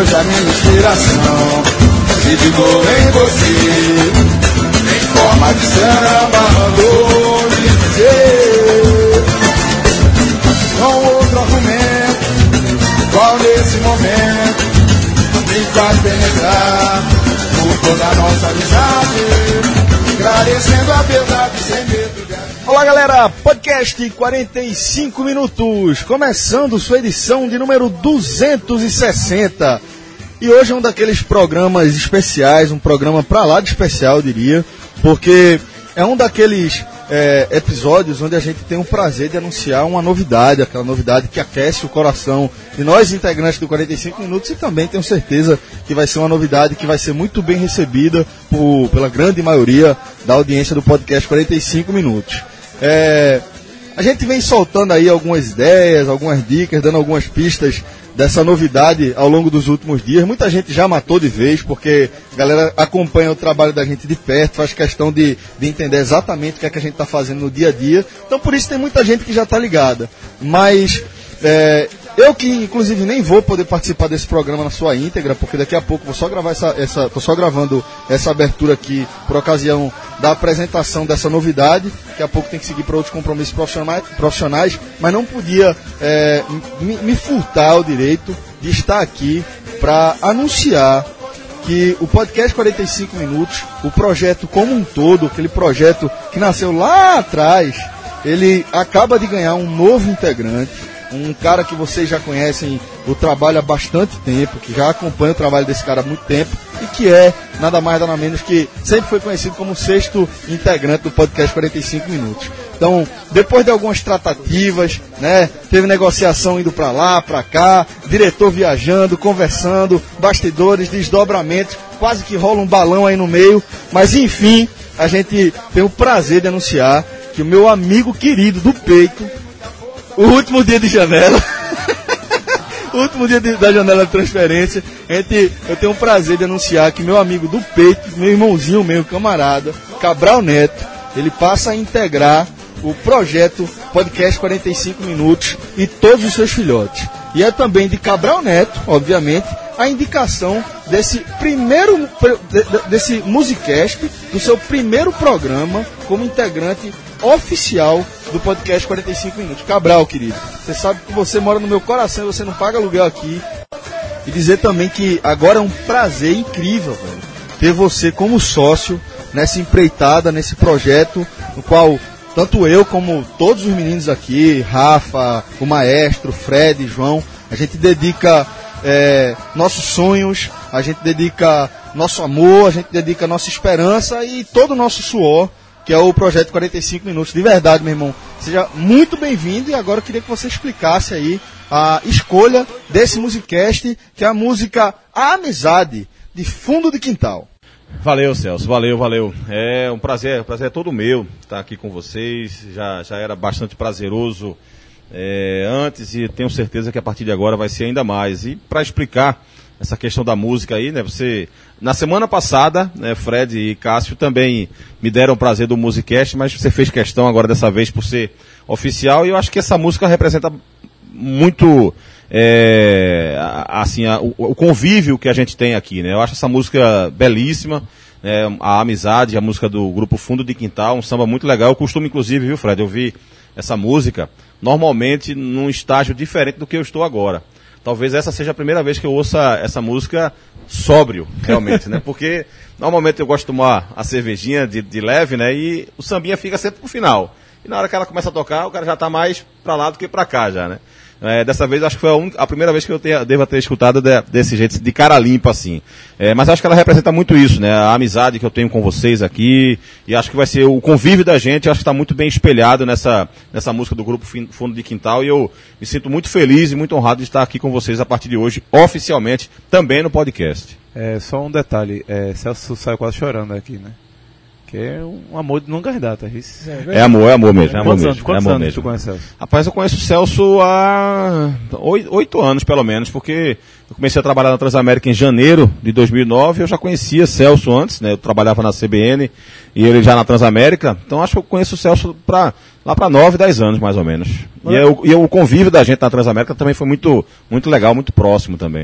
hoje a minha inspiração se digou em você, em forma de samba, mandou me dizer. Com outro argumento, qual nesse momento me faz penetrar por toda a nossa amizade, esclarecendo a verdade sem medo de... Olá galera, podcast 45 minutos, começando sua edição de número 260. E hoje é um daqueles programas especiais, um programa pra lá de especial, eu diria, porque é um daqueles episódios onde a gente tem o prazer de anunciar uma novidade, aquela novidade que aquece o coração de nós integrantes do 45 minutos, e também tenho certeza que vai ser uma novidade que vai ser muito bem recebida pela grande maioria da audiência do podcast 45 minutos. A gente vem soltando aí algumas ideias, algumas dicas, dando algumas pistas dessa novidade ao longo dos últimos dias. Muita gente já matou de vez, porque a galera acompanha o trabalho da gente de perto, faz questão de entender exatamente o que é que a gente está fazendo no dia a dia. Então por isso tem muita gente que já está ligada. Mas eu que inclusive nem vou poder participar desse programa na sua íntegra, porque daqui a pouco vou só gravar tô só gravando essa abertura aqui por ocasião da apresentação dessa novidade. Daqui a pouco tem que seguir para outros compromissos profissionais, mas não podia me furtar o direito de estar aqui para anunciar que o podcast 45 minutos, o projeto como um todo, aquele projeto que nasceu lá atrás, ele acaba de ganhar um novo integrante. Um cara que vocês já conhecem o trabalho há bastante tempo, que já acompanha o trabalho desse cara há muito tempo, e que é nada mais nada menos que sempre foi conhecido como o sexto integrante do podcast 45 minutos. Então, depois de algumas tratativas, né, teve negociação indo pra lá, pra cá, diretor viajando, conversando, bastidores, desdobramentos, quase que rola um balão aí no meio, mas enfim, a gente tem o prazer de anunciar que o meu amigo querido do peito, o último dia de janela, o último dia da janela de transferência, eu tenho o prazer de anunciar que meu amigo do peito, meu irmãozinho, meu camarada, Cabral Neto, ele passa a integrar o projeto Podcast 45 Minutos e todos os seus filhotes. E é também de Cabral Neto, obviamente, a indicação desse Musicast, do seu primeiro programa como integrante oficial do podcast 45 minutos. Cabral, querido, você sabe que você mora no meu coração e você não paga aluguel aqui. E dizer também que agora é um prazer incrível, velho, ter você como sócio nessa empreitada, nesse projeto, no qual tanto eu como todos os meninos aqui, Rafa, o Maestro, Fred, João, a gente dedica nossos sonhos, a gente dedica nosso amor, a gente dedica nossa esperança e todo o nosso suor, que é o projeto 45 minutos. De verdade, meu irmão, seja muito bem-vindo. E agora eu queria que você explicasse aí a escolha desse Musicast, que é a música A Amizade, de Fundo de Quintal. Valeu, Celso, valeu. É um prazer é todo meu estar aqui com vocês. Já era bastante prazeroso antes, e tenho certeza que a partir de agora vai ser ainda mais. E para explicar essa questão da música aí, né, na semana passada, né, Fred e Cássio também me deram o prazer do Musicast, mas você fez questão agora dessa vez por ser oficial, e eu acho que essa música representa muito o convívio que a gente tem aqui, né? Eu acho essa música belíssima, a amizade, a música do grupo Fundo de Quintal, um samba muito legal. Eu costumo, inclusive, viu, Fred, ouvir essa música normalmente num estágio diferente do que eu estou agora. Talvez essa seja a primeira vez que eu ouça essa música sóbrio, realmente, né? Porque normalmente eu gosto de tomar a cervejinha de leve, né? E o sambinha fica sempre pro final. E na hora que ela começa a tocar, o cara já tá mais pra lá do que pra cá já, né? Dessa vez acho que foi a primeira vez que eu devo ter escutado desse jeito, de cara limpa assim. Mas acho que ela representa muito isso, né? A amizade que eu tenho com vocês aqui, e acho que vai ser o convívio da gente, acho que está muito bem espelhado nessa música do grupo Fundo de Quintal, e eu me sinto muito feliz e muito honrado de estar aqui com vocês a partir de hoje, oficialmente, também no podcast. Só um detalhe, Celso saiu quase chorando aqui, né? Que é um amor de longas datas. É amor mesmo. Quantos anos tu conhece Celso? Rapaz, eu conheço o Celso há 8 anos, pelo menos, porque eu comecei a trabalhar na Transamérica em janeiro de 2009, eu já conhecia Celso antes, né? Eu trabalhava na CBN e ele já na Transamérica, então acho que eu conheço o Celso lá para 9, 10 anos, mais ou menos. E o convívio da gente na Transamérica também foi muito, muito legal, muito próximo também, né?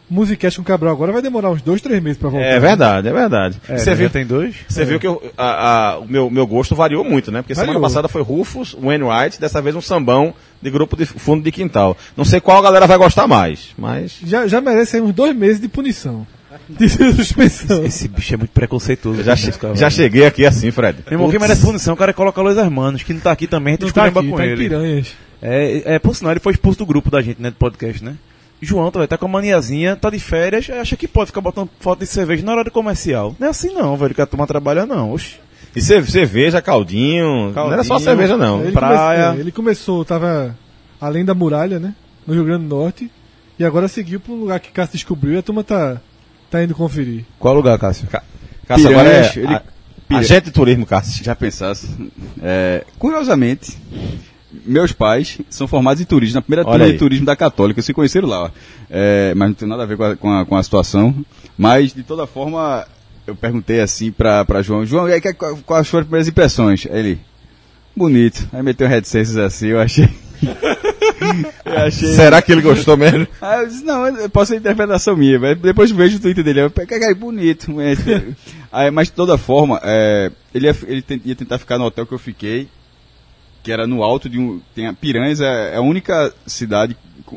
Musicast com Cabral agora vai demorar uns 2-3 meses pra voltar. É verdade, é verdade. Você viu, tem 2? você viu que o meu gosto variou muito, né? Porque semana Variou. passada foi Rufus, Wainwright, dessa vez um sambão de grupo de fundo de quintal. Não sei qual a galera vai gostar mais, mas... Já merece aí uns 2 meses de punição. De suspensão. Esse bicho é muito preconceituoso. Já cheguei aqui assim, Fred. Meu irmão, quem merece punição, o cara coloca Luiz Hermanos, que não tá aqui também, a gente Não tá esculhamba aqui, com tá em ele. Piranhas. Por sinal, ele foi expulso do grupo da gente, né, do podcast, né? João, tá com a maniazinha, tá de férias, acha que pode ficar botando foto de cerveja na hora do comercial. Não é assim não, velho, que a turma trabalha não, oxi. E cerveja, caldinho, não era só cerveja não. Ele começou, tava além da muralha, né? No Rio Grande do Norte. E agora seguiu pra um lugar que Cássio descobriu e a turma tá indo conferir. Qual lugar, Cássio? Cássio agora é Piranhas, agente de turismo, Cássio. Já pensasse. Curiosamente, meus pais são formados em turismo, na primeira Olha turma aí. de turismo da Católica, se conheceram lá. Ó. Mas não tem nada a ver com a situação. Mas, de toda forma, eu perguntei assim pra João, e aí, quais foram as primeiras impressões? Aí ele, bonito. Aí meteu um headset assim, eu achei... Será que ele gostou mesmo? Aí eu disse, não, pode ser interpretação minha, mas depois eu vejo o Twitter dele, bonito. Mas de toda forma, ele ia tentar ficar no hotel que eu fiquei, que era no alto de um... Piranhas é a única cidade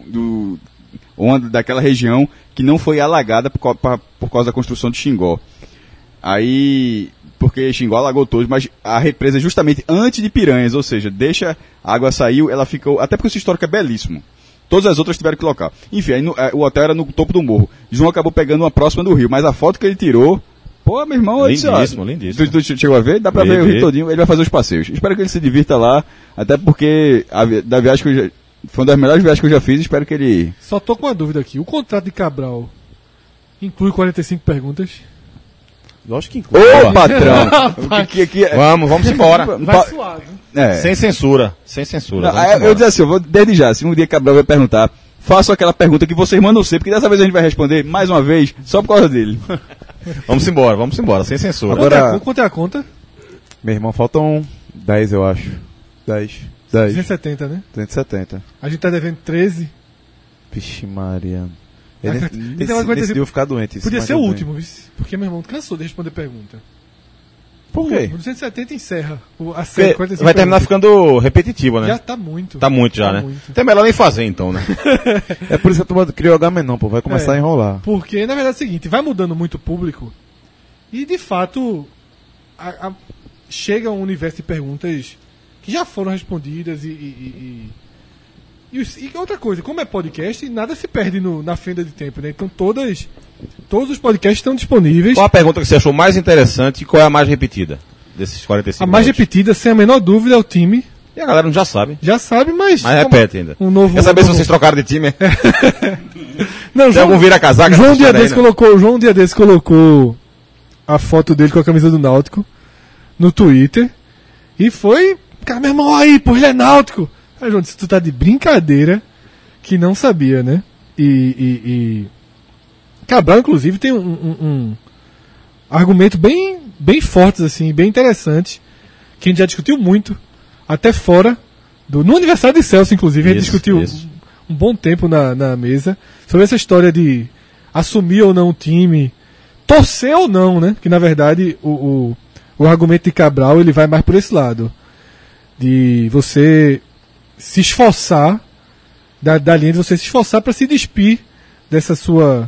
daquela região que não foi alagada por causa da construção de Xingó. Aí... Porque Xingó alagou todos, mas a represa é justamente antes de Piranhas, ou seja, deixa a água sair, ela ficou... Até porque esse histórico é belíssimo. Todas as outras tiveram que locar. Enfim, aí o hotel era no topo do morro. João acabou pegando uma próxima do rio, mas a foto que ele tirou... Pô, meu irmão... Lindíssimo, lindíssimo. Tu chegou a ver? Dá pra ver o rio todinho. Ele vai fazer os passeios. Espero que ele se divirta lá, até porque da viagem que foi uma das melhores viagens que eu já fiz, espero que ele... Só tô com uma dúvida aqui. O contrato de Cabral inclui 45 perguntas? Lógico que inclui. Ô, patrão! Vamos embora. Vai suave. Sem censura, sem censura. Não, eu disse assim, eu vou desde já, se um dia Cabral vai perguntar, faço aquela pergunta que vocês mandam ser, porque dessa vez a gente vai responder mais uma vez, só por causa dele. Vamos embora, sem censura. Agora- Quanto é a conta? Meu irmão, faltam 10, eu acho. 10. 270, né? 270. A gente tá devendo 13. Vixe Maria. Esse negócio vai ter Decidiu ficar doente. Podia mas ser o tudo bem. último, viu? Porque meu irmão cansou de responder pergunta. Por quê? O 270 encerra a série. Porque vai terminar ficando repetitivo, né? Já tá muito. Tá muito já, né? muito. Então é melhor nem fazer então, né? É por isso que a turma criou H-Menon, pô. Vai começar a enrolar. Porque, na verdade, é o seguinte, vai mudando muito o público e, de fato, chega um universo de perguntas que já foram respondidas e outra coisa, como é podcast, nada se perde na fenda de tempo, né? Então todos os podcasts estão disponíveis. Qual a pergunta que você achou mais interessante e qual é a mais repetida desses 45 A mais minutos? repetida, sem a menor dúvida, é o time. E a galera não já sabe. Já sabe, mas... Mas repete ainda. Quer saber se vocês trocaram de time? Não, Tem algum vira-casaca? João um dia nessa desse história aí, né? João um dia desse colocou a foto dele com a camisa do Náutico no Twitter e foi, cara, meu irmão, aí, pô, ele é Náutico. Aí, João disse, tu tá de brincadeira, que não sabia, né? E Cabral, inclusive, tem um argumento bem fortes, assim, bem interessante, que a gente já discutiu muito, até fora, no aniversário de Celso, inclusive, a gente discutiu um bom tempo na mesa, sobre essa história de assumir ou não o time, torcer ou não, né? Que, na verdade, o argumento de Cabral, ele vai mais por esse lado, de você se esforçar, da linha de você se esforçar para se despir dessa sua...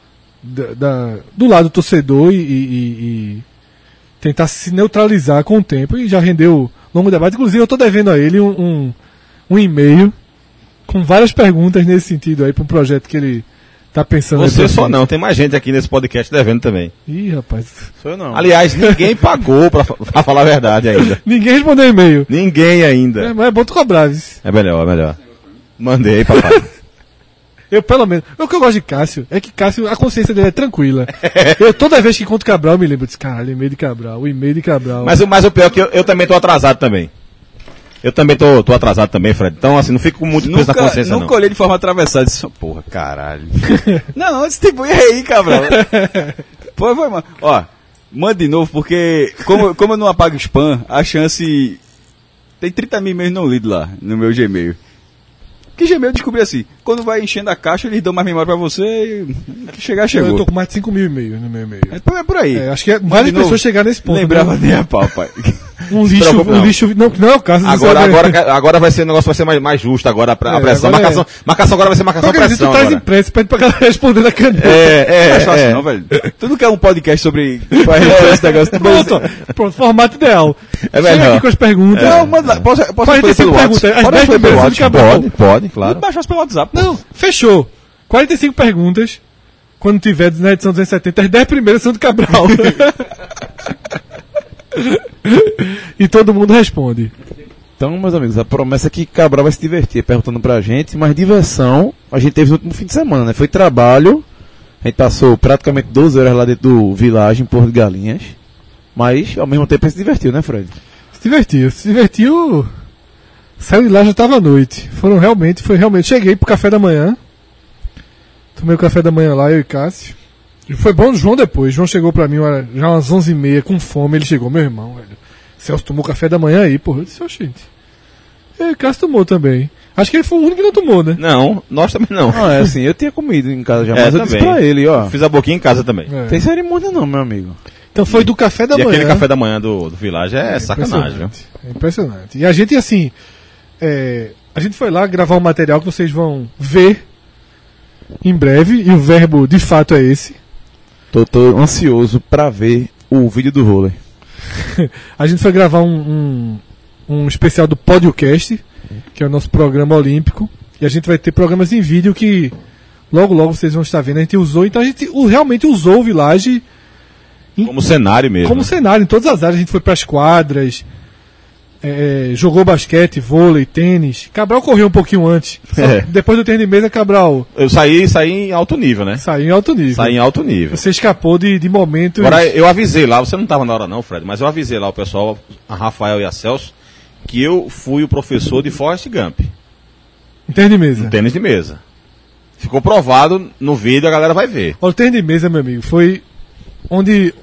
do lado torcedor e tentar se neutralizar com o tempo, e já rendeu longo debate. Inclusive eu estou devendo a ele um e-mail com várias perguntas nesse sentido aí para um projeto que ele está pensando. Você só não, tem mais gente aqui nesse podcast devendo também. Ih, rapaz, Sou eu não. Aliás, ninguém pagou pra falar a verdade ainda. ninguém respondeu e-mail. Ninguém ainda. Mas é bom tu cobrar, viu? É melhor. Mandei, papai. Eu, pelo menos, o que eu gosto de Cássio é que Cássio, a consciência dele é tranquila. Eu, toda vez que encontro Cabral, eu me lembro, caralho, e-mail de Cabral, o e-mail de Cabral. Mas o pior é que eu também tô atrasado também. Eu também tô atrasado também, Fred. Então, assim, não fico com muito peso na consciência, Nunca olhei de forma atravessada e disse, porra, caralho. não, esse tipo, e aí, Cabral? Pô, foi, mano. Ó, manda de novo, porque como eu não apago spam, a chance... Tem 30 mil e-mails não lidos lá, no meu Gmail. Que Gmail eu descobri assim, quando vai enchendo a caixa, eles dão mais memória pra você e chegar, Eu chegou. tô com mais de 5 mil e-mails no meu e-mail. É por aí. Acho que várias de novo, pessoas chegaram nesse ponto. Lembrava né? nem a pau, pai. Um se lixo, preocupe, um não. lixo. Não é o caso. Agora vai ser, o negócio vai ser mais justo agora, a pressão. agora Marcação agora vai ser marcação Tu pressão traz agora. impresso, pede pra galera responder na caneta. Não é fácil não, velho. Tu não quer um podcast sobre... esse negócio. Pronto, formato ideal. É Chega melhor. aqui com as perguntas. Não, manda lá. Posso responder 45 pelo WhatsApp? perguntas. As Pode 10 responder pelo primeiras de WhatsApp. Cabral. Pode, claro. Baixa pelo WhatsApp. pô. Não, fechou. 45 perguntas. Quando tiver na edição 270, as 10 primeiras são do Cabral. E todo mundo responde. Então, meus amigos, a promessa é que Cabral vai se divertir perguntando pra gente, mas diversão a gente teve no último fim de semana, né? Foi trabalho, a gente passou praticamente 12 horas lá dentro do Village, em Porto de Galinhas, mas ao mesmo tempo a gente se divertiu, né, Fred? Se divertiu. Saiu de lá, já tava à noite. Foi realmente. Cheguei pro café da manhã. Tomei o café da manhã lá, eu e Cássio. E foi bom o João depois. João chegou pra mim já umas 11h30, com fome. Ele chegou, meu irmão, velho. Celso tomou café da manhã aí, porra. Eu disse, oxente. E o Cássio tomou também. Acho que ele foi o único que não tomou, né? Não, nós também não. Não, é assim, eu tinha comido em casa já, mas eu disse também. pra ele, ó, Fiz a boquinha em casa também. É. tem cerimônia não, meu amigo. Então foi do café da E manhã. aquele café da manhã do Village é sacanagem, viu? É impressionante. E a gente, assim, a gente foi lá gravar um material que vocês vão ver em breve, e o verbo de fato é esse. Tô ansioso pra ver o vídeo do vôlei. A gente foi gravar um especial do Podcast, que é o nosso programa olímpico, e a gente vai ter programas em vídeo que logo vocês vão estar vendo. A gente usou, então a gente realmente usou o Village Como cenário mesmo. como cenário, em todas as áreas. A gente foi para as quadras, jogou basquete, vôlei, tênis. Cabral correu um pouquinho antes. Depois do tênis de mesa, Cabral Eu saí em alto nível, né? saiu em alto nível. Saí em alto nível. Você escapou de momentos. Agora, eu avisei lá, você não estava na hora não, Fred, mas eu avisei lá o pessoal, a Rafael e a Celso, que eu fui o professor de Forrest Gump, em tênis de mesa. no tênis de mesa. Ficou provado no vídeo, a galera vai ver. Olha, o tênis de mesa, meu amigo, foi onde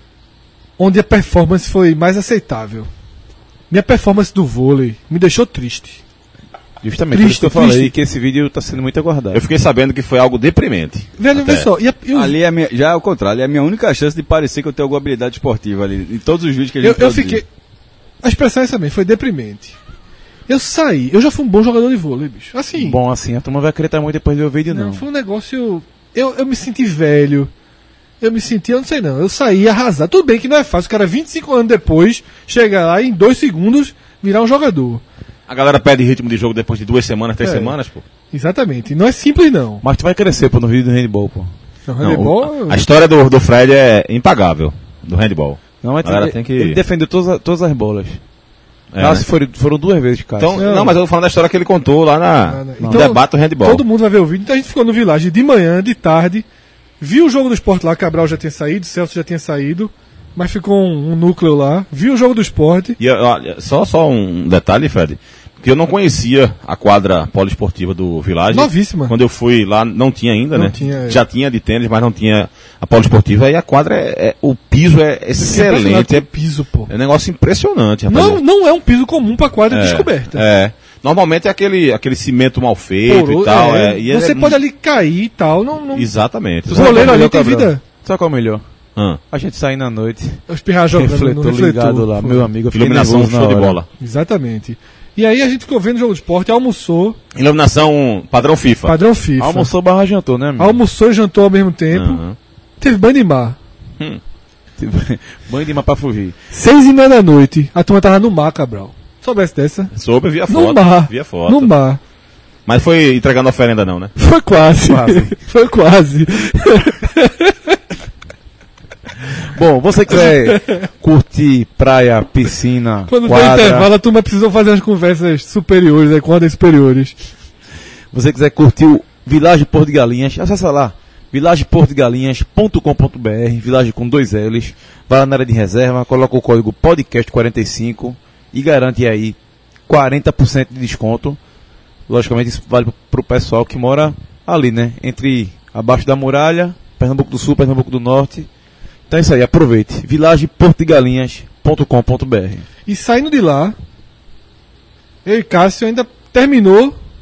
a performance foi mais aceitável. Minha performance do vôlei me deixou triste. Justamente, Triste, por isso que eu falei triste. que esse vídeo tá sendo muito aguardado. Eu fiquei sabendo que foi algo deprimente. Velho, Até. vê só. Ali é a minha, já ao contrário, ali é a minha única chance de parecer que eu tenho alguma habilidade esportiva ali. Em todos os vídeos que a gente Eu produziu. fiquei. A expressão é essa mesmo, foi deprimente. Eu saí, eu já fui um bom jogador de vôlei, bicho. Assim, Bom, assim, a turma vai acreditar muito depois de ver o vídeo, não, não. foi um negócio. Eu me senti velho. Eu não sei não. Eu saí arrasado. Tudo bem que não é fácil, o cara 25 anos depois, chegar lá e em 2 segundos virar um jogador. A galera perde ritmo de jogo depois de 2 semanas, 3 É. semanas, pô. Exatamente. Não é simples, não. Mas tu vai crescer, pô, no vídeo do handball, pô. No Não, handebol, a história do Fred é impagável, do handball. Não, mas Galera, tem que- ele defendeu todas as bolas. É, Ah, né? se foram 2 vezes, cara. Então, Não. não, mas eu tô falando da história que ele contou lá no Então, debate do handball. todo mundo vai ver o vídeo. Então a gente ficou no Village de manhã, de tarde. Viu o jogo do esporte lá, Cabral já tinha saído, Celso já tinha saído. Mas ficou um núcleo lá. Viu o jogo do esporte. E olha, só um detalhe, Fred, que eu não conhecia a quadra poliesportiva do Village. Novíssima. Quando eu fui lá, não tinha ainda, Não né? tinha, é. Já tinha de tênis, mas não tinha a poliesportiva. E a quadra, o piso é excelente. É piso, pô. É um negócio impressionante, rapaz. Não é um piso comum pra quadra descoberta. É. Normalmente é aquele cimento mal feito Poro, e tal. E você é- pode ali cair e tal. Não. Exatamente. O goleiro ali tem Cabral? vida. Sabe qual é o melhor? Ah, A gente sair na noite, Espirrar jogando no refletor refletor. ligado lá, Foi. meu amigo. Eu fiquei iluminação nervoso na show de hora. bola. Exatamente. E aí a gente ficou vendo o jogo do esporte, almoçou, Iluminação padrão FIFA. padrão FIFA. Almoçou barra jantou, né, amigo? Almoçou e jantou ao mesmo tempo. Aham. Teve banho de mar. Banho de mar pra fugir. 6h30 da noite, a turma tava no mar, Cabral. Soubesse dessa? Soube, via No foto. mar. Via foto. No mar. Mas foi entregando oferenda não, né? Foi quase. Foi quase. Bom, você quiser curtir praia, piscina, Quando deu quadra, intervalo, a turma precisou fazer as conversas superiores, com ordens superiores. você quiser curtir o Village Porto de Galinhas, acessa lá, villageportodegalinhas.com.br, Village com 2 L's, vai lá na área de reserva, coloca o código podcast45 e garante aí 40% de desconto. Logicamente isso vale pro pessoal que mora ali, né, entre abaixo da muralha, Pernambuco do Sul, Pernambuco do Norte. Então é isso aí, aproveite, villageportodegalinhas.com.br. E saindo de lá, eu e Cássio ainda terminou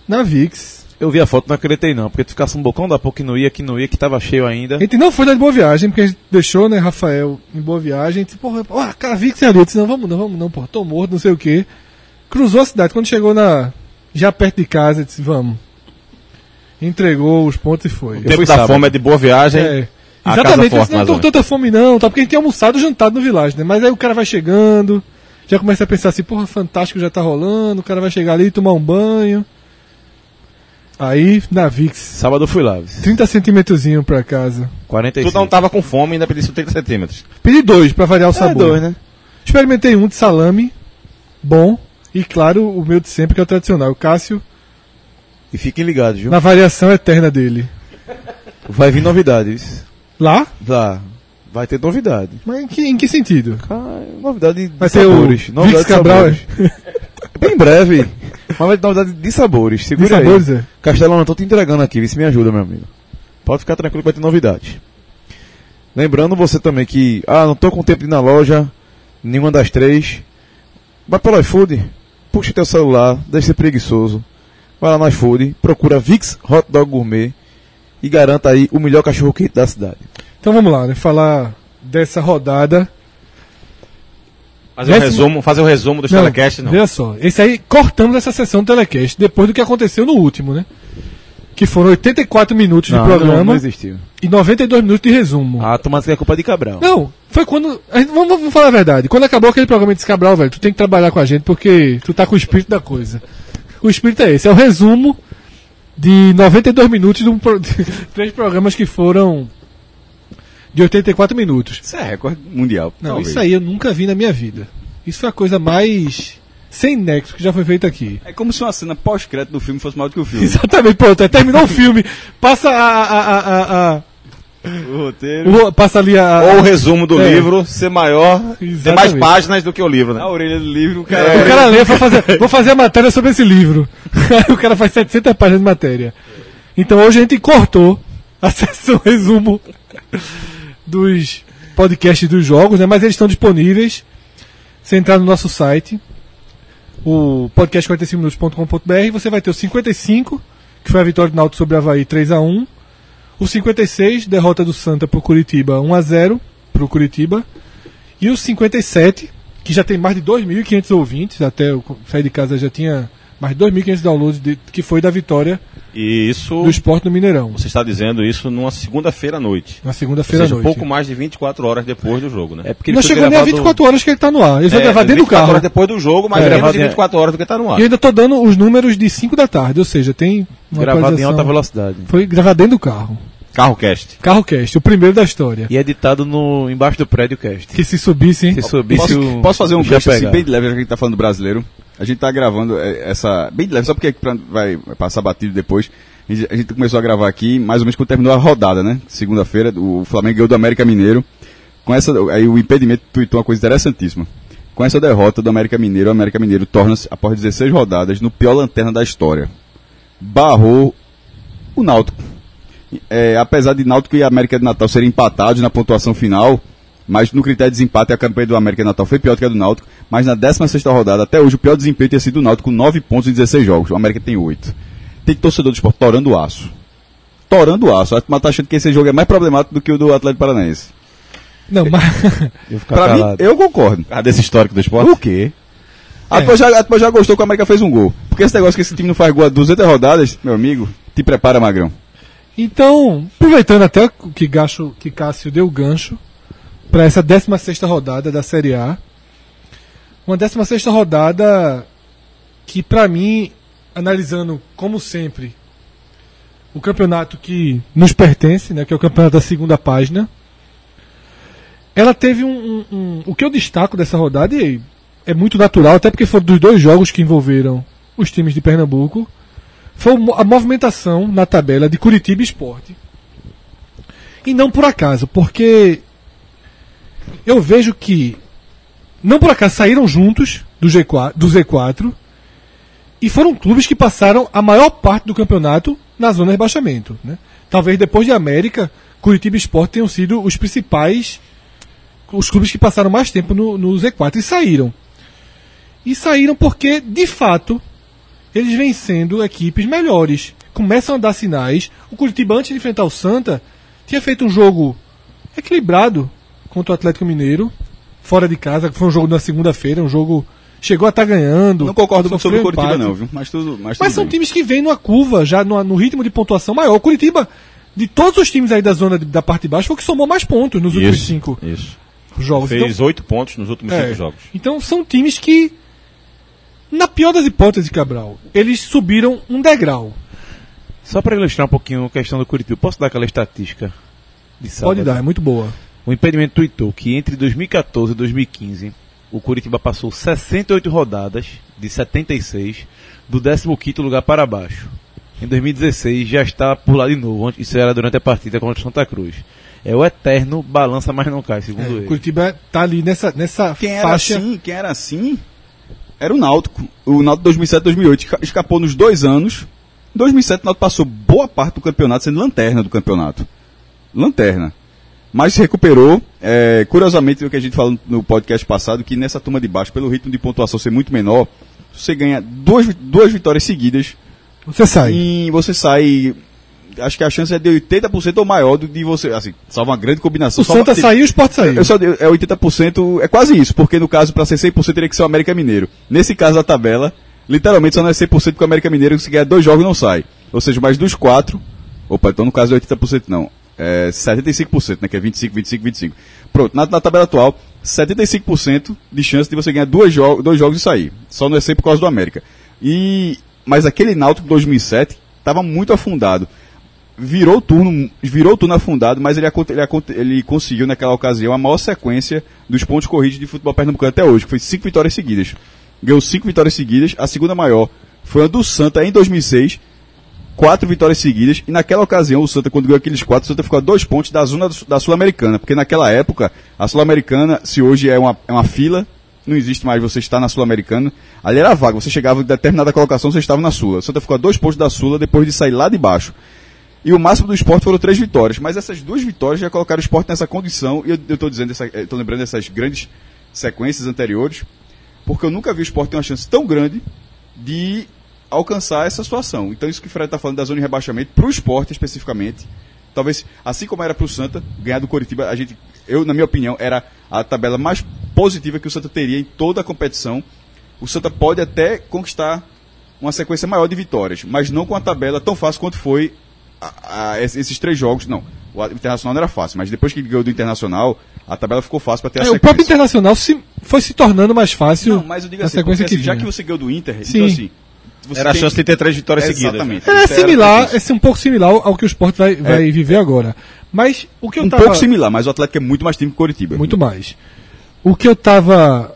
na VIX. Eu vi a foto, não acreditei não, porque tu ficasse um bocão da pouco que não ia, que tava cheio ainda. A gente não foi na de Boa Viagem, porque a gente deixou, né, Rafael, em Boa Viagem. A gente, porra, cara, VIX é ali. Eu disse, não, vamos não, porra, tô morto, não sei o quê. Cruzou a cidade. Quando chegou já perto de casa, eu disse, vamos. Entregou os pontos e foi. O tempo da fome é de Boa Viagem. É. A Exatamente, Casa Forte, não mais tô ou com tanta fome não, tá? Porque a gente tinha almoçado jantado no Village, né? Mas aí o cara vai chegando, já começa a pensar assim, porra, Fantástico já tá rolando, o cara vai chegar ali, tomar um banho. Aí, na VIX, Sábado eu fui lá. 30 centímetrozinho pra casa. 45. Tu não tava com fome, ainda pedisse 30 centímetros. Pedi 2 pra variar o sabor. 2, né? Experimentei um de salame, bom, e claro, o meu de sempre, que é o tradicional. O Cássio, E fiquem ligados, viu? na variação eterna dele. Vai vir novidades. Lá? Lá. Vai ter novidade. Mas em que sentido? Novidade de Vai ter sabores. o Novidade Vix Cabral, de sabores. Bem breve. Mas vai ter novidade de sabores. De Segura sabores, aí. é? Castelão, não tô te entregando aqui. Vê se me ajuda, meu amigo. Pode ficar tranquilo que vai ter novidade. Lembrando você também que... não tô com tempo de ir na loja. Nenhuma das 3. Vai pelo iFood. Puxa teu celular. Deixa de ser preguiçoso. Vai lá no iFood. Procura Vix Hot Dog Gourmet. E garanta aí o melhor cachorro quente da cidade. Então vamos lá, né? Falar dessa rodada. Fazer o resumo do telecast, não. Veja só, esse aí cortamos essa sessão do telecast depois do que aconteceu no último, né? Que foram 84 minutos de programa Não existiu. e 92 minutos de resumo. Tomara que é culpa de Cabral. Não, foi quando. Vamos falar a verdade. Quando acabou aquele programa de Cabral, velho, tu tem que trabalhar com a gente porque tu tá com o espírito da coisa. O espírito é esse, é o resumo de 92 minutos de 3 programas que foram de 84 minutos. Isso é recorde mundial. Não, talvez. isso aí eu nunca vi na minha vida. Isso foi a coisa mais sem nexo que já foi feita aqui. É como se uma cena pós-crédito do filme fosse maior do que o filme. Exatamente, pronto. Aí terminou o filme, passa O roteiro. passa ali Ou o resumo do É. livro ser maior, ter mais Exatamente. páginas do que o livro, né? A orelha do livro, o O cara. cara lê, vou fazer a matéria sobre esse livro. Aí o cara faz 700 páginas de matéria. Então hoje a gente cortou a sessão resumo dos podcasts dos jogos, né? Mas eles estão disponíveis. Você entrar no nosso site, o podcast45minutos.com.br, você vai ter o 55, que foi a vitória do Náutico sobre o Avaí 3-1. O 56, derrota do Santa pro Curitiba 1-0 pro Curitiba. E o 57, que já tem mais de 2.500 ouvintes, até eu sair de casa já tinha mais de 2.500 downloads, que foi da vitória E isso, do Sport no Mineirão, você está dizendo isso numa segunda-feira à noite. na Ou segunda-feira à seja, noite. pouco mais de 24 horas depois do jogo, né? É porque ele Não foi chegou nem a gravado- 24 horas que ele tá no ar. Ele vai gravar dentro do 24 carro. horas depois do jogo, mas É. menos de Gravado em- 24 horas do que está no ar. E eu ainda tô dando os números de 5 da tarde, ou seja, tem uma Gravado em atualização. alta velocidade. Foi gravado dentro do carro. Carrocast. Carrocast, o primeiro da história. E editado embaixo do prédio cast. Que se subisse, hein? Se subisse Posso fazer um já cast assim, pegar. bem de leve, já que a gente tá falando do brasileiro. A gente tá gravando essa. Bem de leve, só porque vai passar batido depois. A gente começou a gravar aqui, mais ou menos quando terminou a rodada, né? Segunda-feira, o Flamengo ganhou do América Mineiro. Com essa, aí o impedimento tweetou uma coisa interessantíssima. Com essa derrota do América Mineiro, o América Mineiro torna-se, após 16 rodadas, no pior lanterna da história. Barrou o Náutico. Apesar de Náutico e América de Natal serem empatados na pontuação final, mas no critério de desempate a campanha do América de Natal foi pior do que a do Náutico, mas na 16ª rodada, até hoje, o pior desempenho tinha sido o Náutico com 9 pontos em 16 jogos. O América tem 8. Tem torcedor do Sport torando o aço. Torando o aço. A turma tá achando que esse jogo é mais problemático do que o do Atlético Paranaense. Não, mas. Eu ficar Pra mim, calado. eu concordo. Ah, desse histórico do esporte? O quê? A turma já gostou que o América fez um gol. Porque esse negócio que esse time não faz gol há 200 rodadas, meu amigo, te prepara, Magrão. Então, aproveitando até que Cássio deu o gancho para essa 16ª rodada da Série A. Uma 16ª rodada que, pra mim, analisando como sempre o campeonato que nos pertence, né, que é o campeonato da segunda página, ela teve o que eu destaco dessa rodada, e é muito natural, até porque foram dos 2 jogos que envolveram os times de Pernambuco, foi a movimentação na tabela de Curitiba e Sport. E não por acaso, porque eu vejo que não por acaso saíram juntos do Z4 e foram clubes que passaram a maior parte do campeonato na zona de rebaixamento, né? Talvez depois de América, Curitiba e Sport tenham sido os principais, os clubes que passaram mais tempo no Z4 e saíram. E saíram porque, de fato, eles vêm sendo equipes melhores. Começam a dar sinais. O Curitiba, antes de enfrentar o Santa, tinha feito um jogo equilibrado contra o Atlético Mineiro, fora de casa, que foi um jogo na segunda-feira, um jogo... Chegou a estar ganhando. Não concordo muito sobre o sofreu Curitiba empate. não, viu? Mas tudo Mas tudo são bem. times que vêm numa curva, já no ritmo de pontuação maior. O Curitiba, de todos os times aí da zona da parte de baixo, foi o que somou mais pontos nos últimos 5 Isso. jogos. Fez 8 pontos nos últimos 5 É. jogos. Então são times que, na pior das hipóteses, Cabral, eles subiram um degrau. Só para ilustrar um pouquinho a questão do Curitiba, posso dar aquela estatística de sábado? Pode dar, é muito boa. O Impedimento tweetou que entre 2014 e 2015, o Curitiba passou 68 rodadas de 76 do 15º lugar para baixo. Em 2016 já está por lá de novo, isso era durante a partida contra o Santa Cruz. É o eterno balança, mas não cai, segundo O ele. Curitiba tá ali nessa faixa. Quem era assim era o Náutico. O Náutico 2007 2008 escapou nos 2 anos. Em 2007 o Náutico passou boa parte do campeonato sendo lanterna do campeonato. Lanterna. Mas se recuperou. Curiosamente, o que a gente falou no podcast passado, que nessa turma de baixo, pelo ritmo de pontuação ser muito menor, você ganha duas vitórias seguidas Você sai. e você sai... Acho que a chance é de 80% ou maior de você... Assim, salva uma grande combinação. O Santa saiu e o Sport saiu. É 80%, é quase isso, porque no caso, para ser 100%, teria que ser o América Mineiro. Nesse caso da tabela, literalmente só não é 100% porque o América Mineiro, se ganhar 2 jogos, não sai. Ou seja, mais dos 4... Opa, então no caso é 80% não. É 75%, né? Que é 25, 25, 25. Pronto, na tabela atual, 75% de chance de você ganhar 2 jogos e sair. Só não é 100 por causa do América. Mas aquele Náutico 2007 estava muito afundado. Virou turno afundado, mas ele conseguiu naquela ocasião a maior sequência dos pontos corridos de futebol pernambucano até hoje, que foi 5 vitórias seguidas. Ganhou 5 vitórias seguidas, a segunda maior foi a do Santa em 2006, 4 vitórias seguidas, e naquela ocasião o Santa, quando ganhou aqueles 4, o Santa ficou a 2 pontos da zona da Sul-Americana, porque naquela época, a Sul-Americana, se hoje é uma fila, não existe mais você estar na Sul-Americana, ali era vaga, você chegava em determinada colocação, você estava na Sula. O Santa ficou a 2 pontos da Sula depois de sair lá de baixo. E o máximo do Sport foram 3 vitórias, mas essas 2 vitórias já colocaram o Sport nessa condição, e eu estou lembrando dessas grandes sequências anteriores, porque eu nunca vi o Sport ter uma chance tão grande de alcançar essa situação. Então isso que o Fred está falando da zona de rebaixamento, para o Sport especificamente, talvez, assim como era para o Santa, ganhar do Coritiba, na minha opinião, era a tabela mais positiva que o Santa teria em toda a competição. O Santa pode até conquistar uma sequência maior de vitórias, mas não com a tabela tão fácil quanto foi esses 3 jogos. Não, o Internacional não era fácil, mas depois que ele ganhou do Internacional, a tabela ficou fácil para ter a sequência. O próprio Internacional foi se tornando mais fácil. Não, mas eu digo na assim, sequência porque, que já vinha. que você ganhou do Inter, Sim. então assim... você Era a tem- chance de ter 3 vitórias seguidas. Exatamente. Né? É Isso era similar, difícil. é um pouco similar ao que o Sport vai viver agora. Mas o que eu Um tava... pouco similar, mas o Atlético é muito mais time que o Coritiba. Muito mais. O que eu tava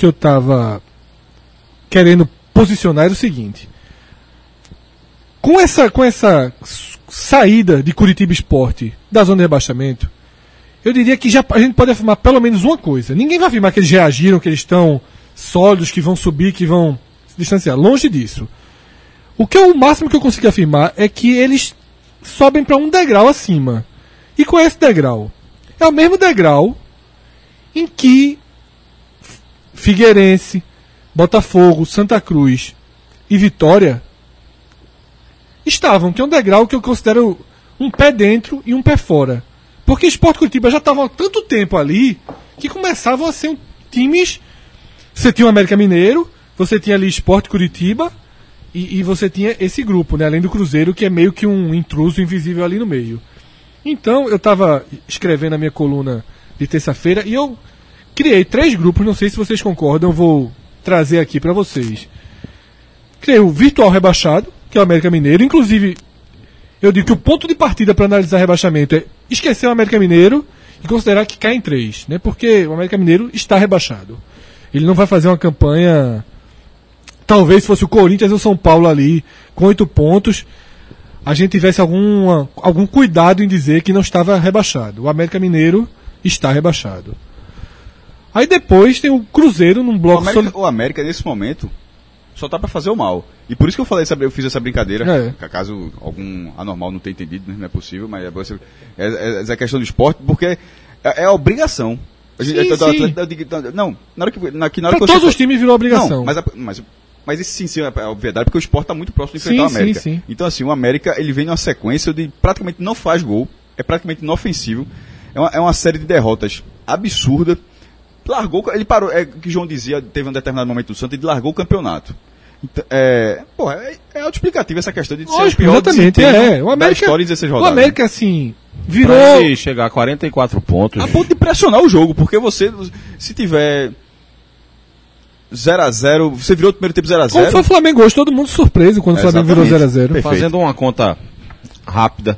querendo posicionar era o seguinte: com essa saída de Curitiba Sport da zona de rebaixamento, eu diria que a gente pode afirmar pelo menos uma coisa. Ninguém vai afirmar que eles reagiram, que eles estão sólidos, que vão subir, que vão se distanciar. Longe disso. O máximo que eu consigo afirmar é que eles sobem para um degrau acima. E com esse degrau, é o mesmo degrau em que Figueirense, Botafogo, Santa Cruz e Vitória estavam, que é um degrau que eu considero um pé dentro e um pé fora. Porque Sport Curitiba já estavam há tanto tempo ali que começavam a ser times. Você tinha o América Mineiro, você tinha ali Sport Curitiba e você tinha esse grupo, né? Além do Cruzeiro, que é meio que um intruso invisível ali no meio. Então, eu estava escrevendo a minha coluna de terça-feira e eu criei 3 grupos, não sei se vocês concordam, eu vou trazer aqui para vocês. Criei o virtual rebaixado, que é o América Mineiro. Inclusive, eu digo que o ponto de partida para analisar rebaixamento é esquecer o América Mineiro e considerar que cai em 3, né? Porque o América Mineiro está rebaixado. Ele não vai fazer uma campanha... Talvez fosse o Corinthians ou o São Paulo ali, com 8 pontos, a gente tivesse algum cuidado em dizer que não estava rebaixado. O América Mineiro está rebaixado. Aí depois tem o Cruzeiro num bloco... O América, nesse momento, só tá pra fazer o mal. E por isso que eu fiz essa brincadeira, caso algum anormal não tenha entendido, né? Não é possível, mas essa questão do esporte, porque é a obrigação. Sim. Não, na hora que Para todos os times virou obrigação. Não, mas Mas isso sim é obviedade, porque o Sport está muito próximo de enfrentar o América. Sim. Então, assim, o América, ele vem numa sequência de praticamente não faz gol, é praticamente inofensivo. É uma série de derrotas absurda. Largou, ele parou, que o João dizia, teve um determinado momento do Santos, ele largou o campeonato. Então, é autoexplicativo essa questão de ser o pior exatamente, desempenho o América, da história em 16 o rodadas. América, assim, virou... Pra ele chegar a 44 pontos. A ponto de pressionar o jogo, porque você, se tiver 0x0, você virou o primeiro tempo 0x0. Como foi o Flamengo hoje, todo mundo surpreso quando o Flamengo virou Exatamente. 0x0. Perfeito. Fazendo uma conta rápida,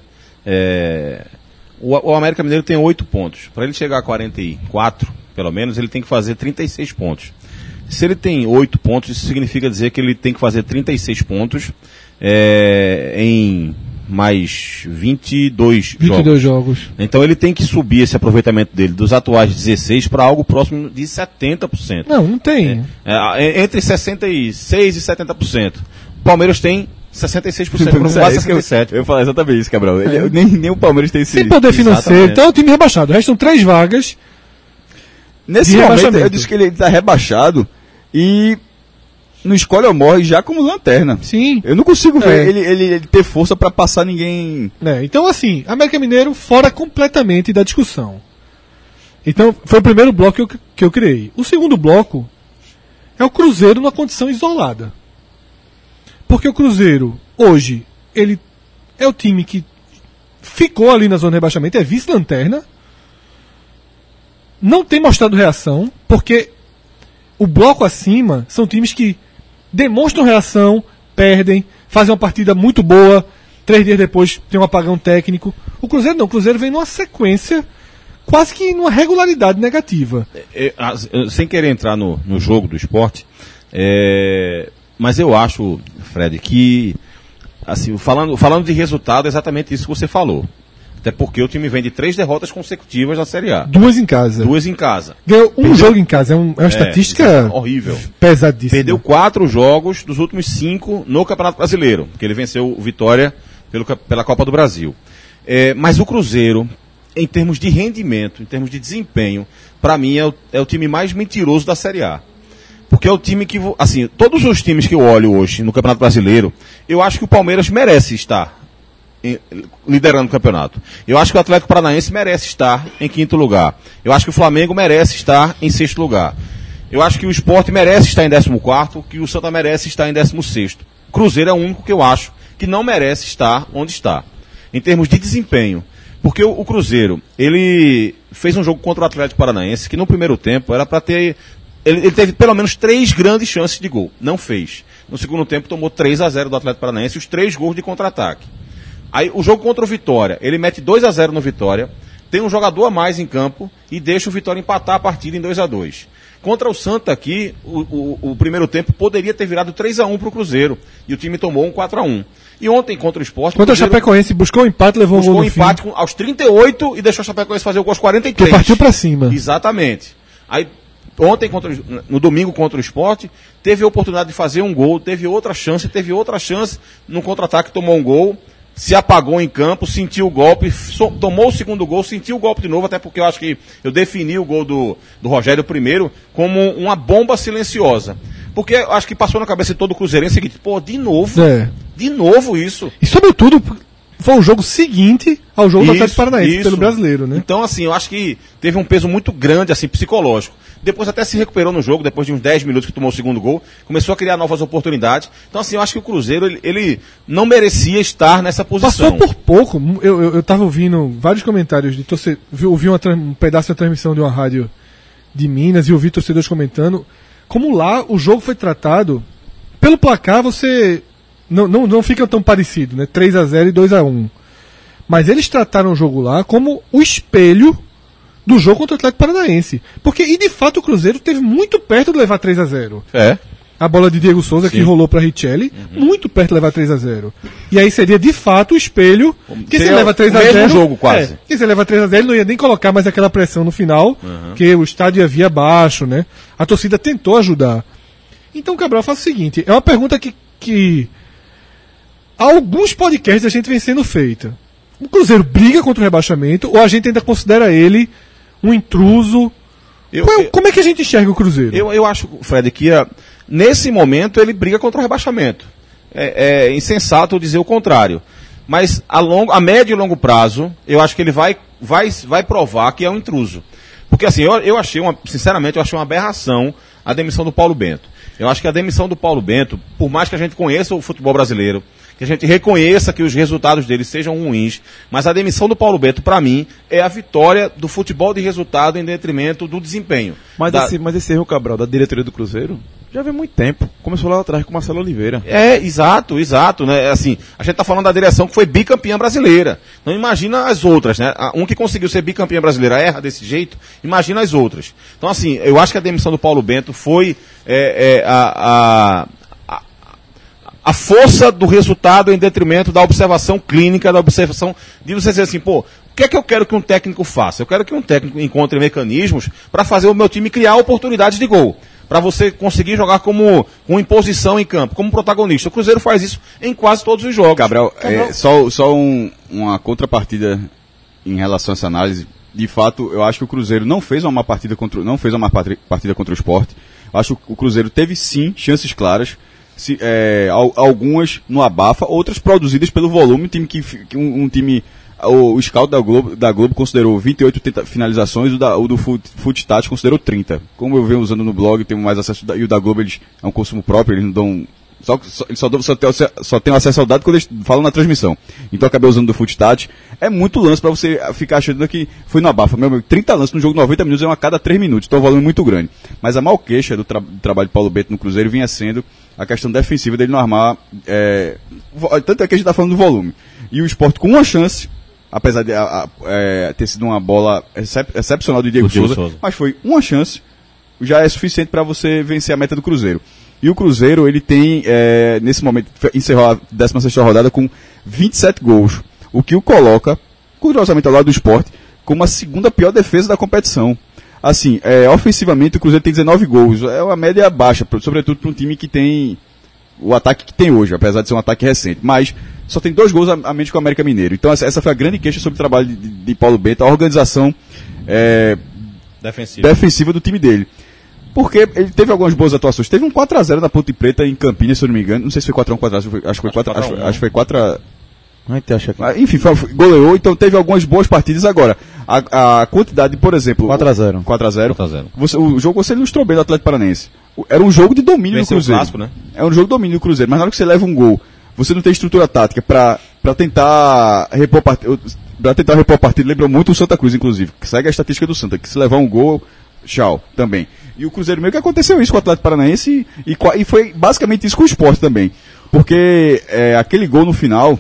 o América Mineiro tem 8 pontos. Para ele chegar a 44, pelo menos, ele tem que fazer 36 pontos. Se ele tem 8 pontos, isso significa dizer que ele tem que fazer 36 pontos em mais 22 jogos. Então ele tem que subir esse aproveitamento dele dos atuais 16 para algo próximo de 70%. Não tem. Entre 66% e 70%. O Palmeiras tem 66%, Quase quase 67%. Eu ia falar exatamente isso, Cabral. Nem o Palmeiras tem esse... Sem poder financeiro, Exatamente. então é um time rebaixado. Restam 3 vagas. Nesse de momento, rebaixamento. eu disse que ele está rebaixado e não escolhe ou morre já como lanterna. Sim. Eu não consigo ver ele ter força para passar ninguém. Então, assim, América Mineiro fora completamente da discussão. Então, foi o primeiro bloco que eu criei. O segundo bloco é o Cruzeiro numa condição isolada. Porque o Cruzeiro, hoje, ele é o time que ficou ali na zona de rebaixamento, é vice-lanterna. Não tem mostrado reação, porque o bloco acima são times que demonstram reação, perdem, fazem uma partida muito boa, 3 dias depois tem um apagão técnico. O Cruzeiro não, o Cruzeiro vem numa sequência, quase que numa regularidade negativa. Sem querer entrar no jogo do esporte, mas eu acho, Fred, que assim, falando de resultado, é exatamente isso que você falou. Até porque o time vem de 3 derrotas consecutivas na Série A. 2 em casa. 2 em casa. Ganhou um jogo em casa, é uma estatística horrível. pesadíssima. Perdeu 4 jogos dos últimos 5 no Campeonato Brasileiro, porque ele venceu o Vitória pela Copa do Brasil. Mas o Cruzeiro, em termos de rendimento, em termos de desempenho, para mim é o time mais mentiroso da Série A. Porque é o time que, assim, todos os times que eu olho hoje no Campeonato Brasileiro, eu acho que o Palmeiras merece estar liderando o campeonato. Eu acho que o Atlético Paranaense merece estar em 5º lugar. Eu acho que o Flamengo merece estar em 6º lugar. Eu acho que o Sport merece estar em 14º, que o Santa merece estar em 16º. Cruzeiro é o único que eu acho que não merece estar onde está. Em termos de desempenho. Porque o Cruzeiro, ele fez um jogo contra o Atlético Paranaense que no primeiro tempo era para ter... Ele teve pelo menos 3 grandes chances de gol. Não fez. No segundo tempo tomou 3-0 do Atlético Paranaense e os 3 gols de contra-ataque. Aí o jogo contra o Vitória, ele mete 2-0 no Vitória, tem um jogador a mais em campo e deixa o Vitória empatar a partida em 2-2. Contra o Santa aqui, o primeiro tempo poderia ter virado 3-1 para o Cruzeiro e o time tomou um 4-1. E ontem contra o Sport... Contra o Chapecoense, buscou o empate, levou um gol no fim. Buscou o empate aos 38 e deixou o Chapecoense fazer o gol aos 43. Que partiu para cima. Exatamente. Aí ontem, no domingo contra o Sport, teve a oportunidade de fazer um gol, teve outra chance no contra-ataque, tomou um gol, se apagou em campo, sentiu o golpe, tomou o segundo gol, sentiu o golpe de novo, até porque eu acho que eu defini o gol do Rogério primeiro como uma bomba silenciosa. Porque eu acho que passou na cabeça de todo o cruzeirense o seguinte, de novo isso. E sobretudo, foi o jogo seguinte ao jogo do Atlético Paranaense, pelo brasileiro, né? Então, assim, eu acho que teve um peso muito grande, assim, psicológico. Depois até se recuperou no jogo, depois de uns 10 minutos que tomou o segundo gol, começou a criar novas oportunidades. Então, assim, eu acho que o Cruzeiro, ele não merecia estar nessa posição. Passou por pouco. Eu tava ouvindo vários comentários de torcedores, ouvi um pedaço da transmissão de uma rádio de Minas e ouvi torcedores comentando como lá o jogo foi tratado. Pelo placar, você não fica tão parecido, né? 3-0 e 2-1. Mas eles trataram o jogo lá como o espelho do jogo contra o Atlético Paranaense. E de fato o Cruzeiro esteve muito perto de levar 3-0. A bola de Diego Souza, que rolou para Richelli, muito perto de levar 3-0. E aí seria de fato o espelho que se leva 3-0. Mesmo jogo quase. Que se leva 3-0, ele não ia nem colocar mais aquela pressão no final, porque o estádio ia vir abaixo, né? A torcida tentou ajudar. Então, Cabral, faça o seguinte, é uma pergunta que alguns podcasts a gente vem sendo feita. O Cruzeiro briga contra o rebaixamento ou a gente ainda considera ele um intruso? Como é que a gente enxerga o Cruzeiro? Eu acho, Fred, que Nesse momento, ele briga contra o rebaixamento. É insensato dizer o contrário. Mas a médio e longo prazo, eu acho que ele vai provar que é um intruso. Porque assim, sinceramente, eu achei uma aberração a demissão do Paulo Bento. Eu acho que a demissão do Paulo Bento, por mais que a gente conheça o futebol brasileiro, que a gente reconheça que os resultados dele sejam ruins, mas a demissão do Paulo Bento, para mim, é a vitória do futebol de resultado em detrimento do desempenho. Mas esse erro, Cabral, da diretoria do Cruzeiro, já vem muito tempo. Começou lá atrás com o Marcelo Oliveira. Exato, né? Assim, a gente tá falando da direção que foi bicampeã brasileira. Então imagina as outras, né? Um que conseguiu ser bicampeã brasileira erra desse jeito, imagina as outras. Então assim, eu acho que a demissão do Paulo Bento foi a força do resultado em detrimento da observação clínica, da observação de você dizer assim, pô, o que é que eu quero que um técnico faça? Eu quero que um técnico encontre mecanismos para fazer o meu time criar oportunidades de gol. Para você conseguir jogar com imposição em campo, como protagonista. O Cruzeiro faz isso em quase todos os jogos. Cabral, uma contrapartida em relação a essa análise. De fato, eu acho que o Cruzeiro não fez uma má partida contra o Sport. Eu acho que o Cruzeiro teve sim chances claras. Algumas no abafa, outras produzidas pelo volume. Um time o scout da Globo considerou 28 finalizações, o do Footstats considerou 30. Como eu venho usando no blog, tenho mais acesso, e o da Globo é um consumo próprio, eles não dão... Só tem acesso ao dado quando eles falam na transmissão. Então eu acabei usando do Footstats. É muito lance pra você ficar achando que foi no abafa. Meu amigo, 30 lances no jogo de 90 minutos é uma a cada 3 minutos, então é um volume muito grande. Mas a maior queixa do trabalho de Paulo Bento no Cruzeiro vinha sendo a questão defensiva dele não armar. Tanto é que a gente tá falando do volume. E o Sport com uma chance, apesar de ter sido uma bola excepcional do Diego Souza, mas foi uma chance, já é suficiente para você vencer a meta do Cruzeiro. E o Cruzeiro, ele tem, nesse momento, encerrou a 16ª rodada com 27 gols, o que o coloca, curiosamente ao lado do Sport, como a segunda pior defesa da competição. Assim, ofensivamente o Cruzeiro tem 19 gols, é uma média baixa, sobretudo para um time que tem o ataque que tem hoje, apesar de ser um ataque recente, mas só tem 2 gols a menos que o América Mineiro. Então essa foi a grande queixa sobre o trabalho de Paulo Bento, a organização defensiva do time dele. Porque ele teve algumas boas atuações. Teve um 4x0 na Ponte Preta em Campinas, se eu não me engano. Não sei se foi 4x1, 4x0, acho que foi 4x1. Enfim, goleou, então teve algumas boas partidas. Agora, a quantidade, por exemplo... 4x0. O jogo você ilustrou bem do Atlético Paranaense. Era um jogo de domínio do Cruzeiro. Clássico, né? É um jogo de domínio do Cruzeiro, mas na hora que você leva um gol, você não tem estrutura tática para tentar repor a partida. Lembrou muito o Santa Cruz, inclusive, que segue a estatística do Santa, que se levar um gol, tchau, também. E o Cruzeiro meio que aconteceu isso com o Atlético Paranaense e foi basicamente isso com o Sport também. Porque aquele gol no final,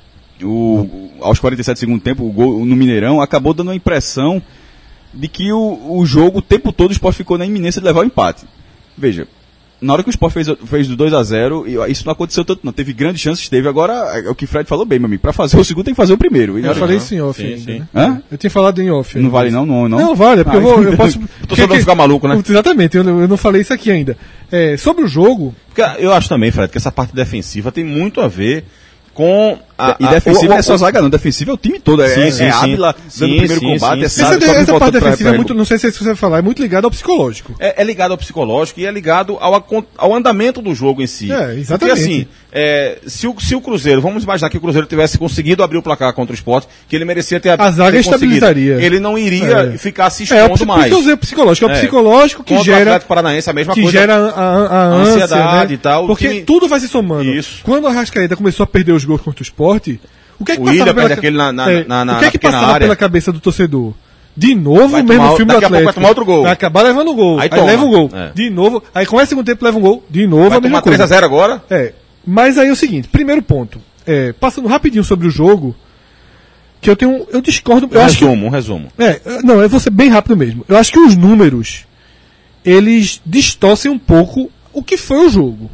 aos 47 segundos do tempo, o gol no Mineirão, acabou dando a impressão de que o jogo, o tempo todo, o Sport ficou na iminência de levar o empate. Veja, na hora que o Sport fez do 2x0, isso não aconteceu tanto, não. Teve grandes chances, agora, é o que o Fred falou bem, meu amigo. Pra fazer o segundo tem que fazer o primeiro. Eu falei isso em off ainda, sim. né? Hã? Eu tinha falado em off. Não vale não? Não vale, porque eu posso... Tô só pra ficar maluco, né? Exatamente, eu não falei isso aqui ainda. Sobre o jogo... Porque eu acho também, Fred, que essa parte defensiva tem muito a ver com... E defensiva não é só zaga não, defensiva é o time todo, Ávila dando o primeiro combate, essa parte defensiva é muito, não sei se você vai falar, é muito ligado ao psicológico. É ligado ao psicológico e é ligado ao andamento do jogo em si. Exatamente. Porque assim, se o Cruzeiro, vamos imaginar que o Cruzeiro tivesse conseguido abrir o placar contra o Sport, que ele merecia ter a zaga estabilizaria. Ele não iria ficar se expondo mais. Por isso o psicológico, é o psicológico que gera... o Atlético Paranaense, a mesma que coisa. Que gera a ansiedade, né? E tal. Porque tudo vai se somando. Isso. Quando a Arrascaeta começou a perder os gols contra o Sport... O que é que passava pela cabeça do torcedor? De novo o mesmo filme do Atlético. Vai tomar outro gol. Vai acabar levando um gol. Aí leva um gol. De novo. Aí começa o segundo tempo, leva um gol. De novo a mesma coisa. 3x0 agora? Mas aí é o seguinte, primeiro ponto. Passando rapidinho sobre o jogo, que eu discordo. Um resumo. Não, eu vou ser bem rápido mesmo. Eu acho que os números, eles distorcem um pouco o que foi o jogo.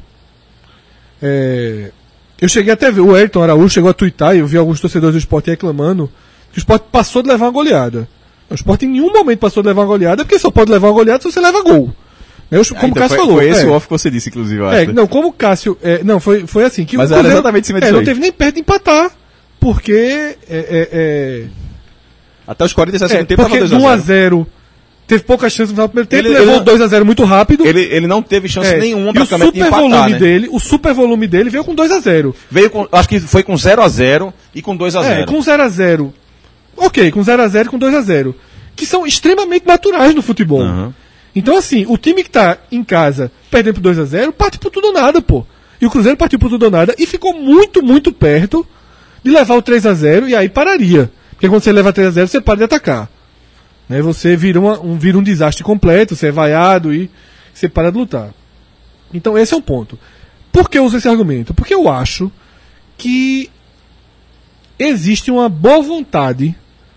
Eu cheguei até a ver, o Ayrton Araújo chegou a tuitar e eu vi alguns torcedores do Sport reclamando que o Sport passou de levar uma goleada. O Sport em nenhum momento passou de levar uma goleada, porque só pode levar uma goleada se você leva gol. Como o Cássio falou. Foi esse o off que você disse, inclusive, eu acho. Não, como o Cássio... não, foi assim. Que mas o era exatamente em cima disso não teve nem perto de empatar, porque... Até os 47 segundos tempo porque do 1x0 teve poucas chances no final do primeiro tempo, Ele- levou ele- 2x0 muito rápido. Ele não teve chance nenhuma e o praticamente de super empatar, volume né? dele, o super volume dele veio com 2x0. Veio com, acho que foi com 0-0 e com 2-0. Com 0x0. Ok, com 0x0 e com 2x0. Que são extremamente naturais no futebol. Aham. Então, assim, o time que tá em casa perdendo por 2x0 parte por tudo ou nada, pô. E o Cruzeiro partiu por tudo ou nada e ficou muito, muito perto de levar o 3x0 e aí pararia. Porque quando você leva 3x0, você para de atacar. Né? Você vira um desastre completo, você é vaiado e você para de lutar. Então, esse é um ponto. Por que eu uso esse argumento? Porque eu acho que existe uma boa vontade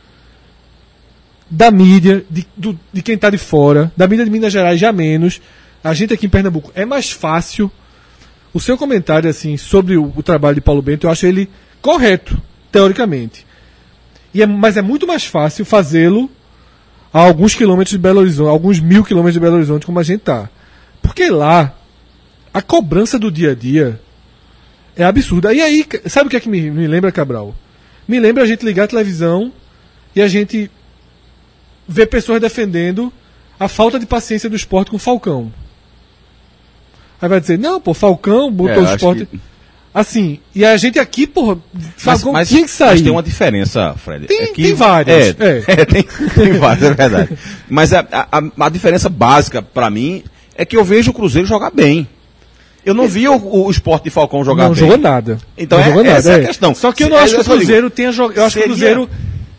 da mídia, de quem está de fora, da mídia de Minas Gerais já menos, a gente aqui em Pernambuco é mais fácil. O seu comentário assim sobre o trabalho de Paulo Bento, eu acho ele correto, teoricamente. Mas é muito mais fácil fazê-lo a alguns quilômetros de Belo Horizonte, alguns 1000 quilômetros de Belo Horizonte, como a gente tá. Porque lá, a cobrança do dia a dia é absurda. E aí, sabe o que é que me lembra, Cabral? Me lembra a gente ligar a televisão e a gente ver pessoas defendendo a falta de paciência do esporte com o Falcão. Aí vai dizer, não, pô, Falcão botou o esporte... Assim, e a gente aqui, porra, Falcão tinha que sair. Mas tem uma diferença, Fred. Tem várias. Tem várias, é verdade. Mas a diferença básica, pra mim, é que eu vejo o Cruzeiro jogar bem. Eu não vi o Sport de Falcão jogar bem. Não jogou nada. Então não jogou nada, essa é a questão. Só que eu não acho que o Cruzeiro tenha jogado. Eu acho que o Cruzeiro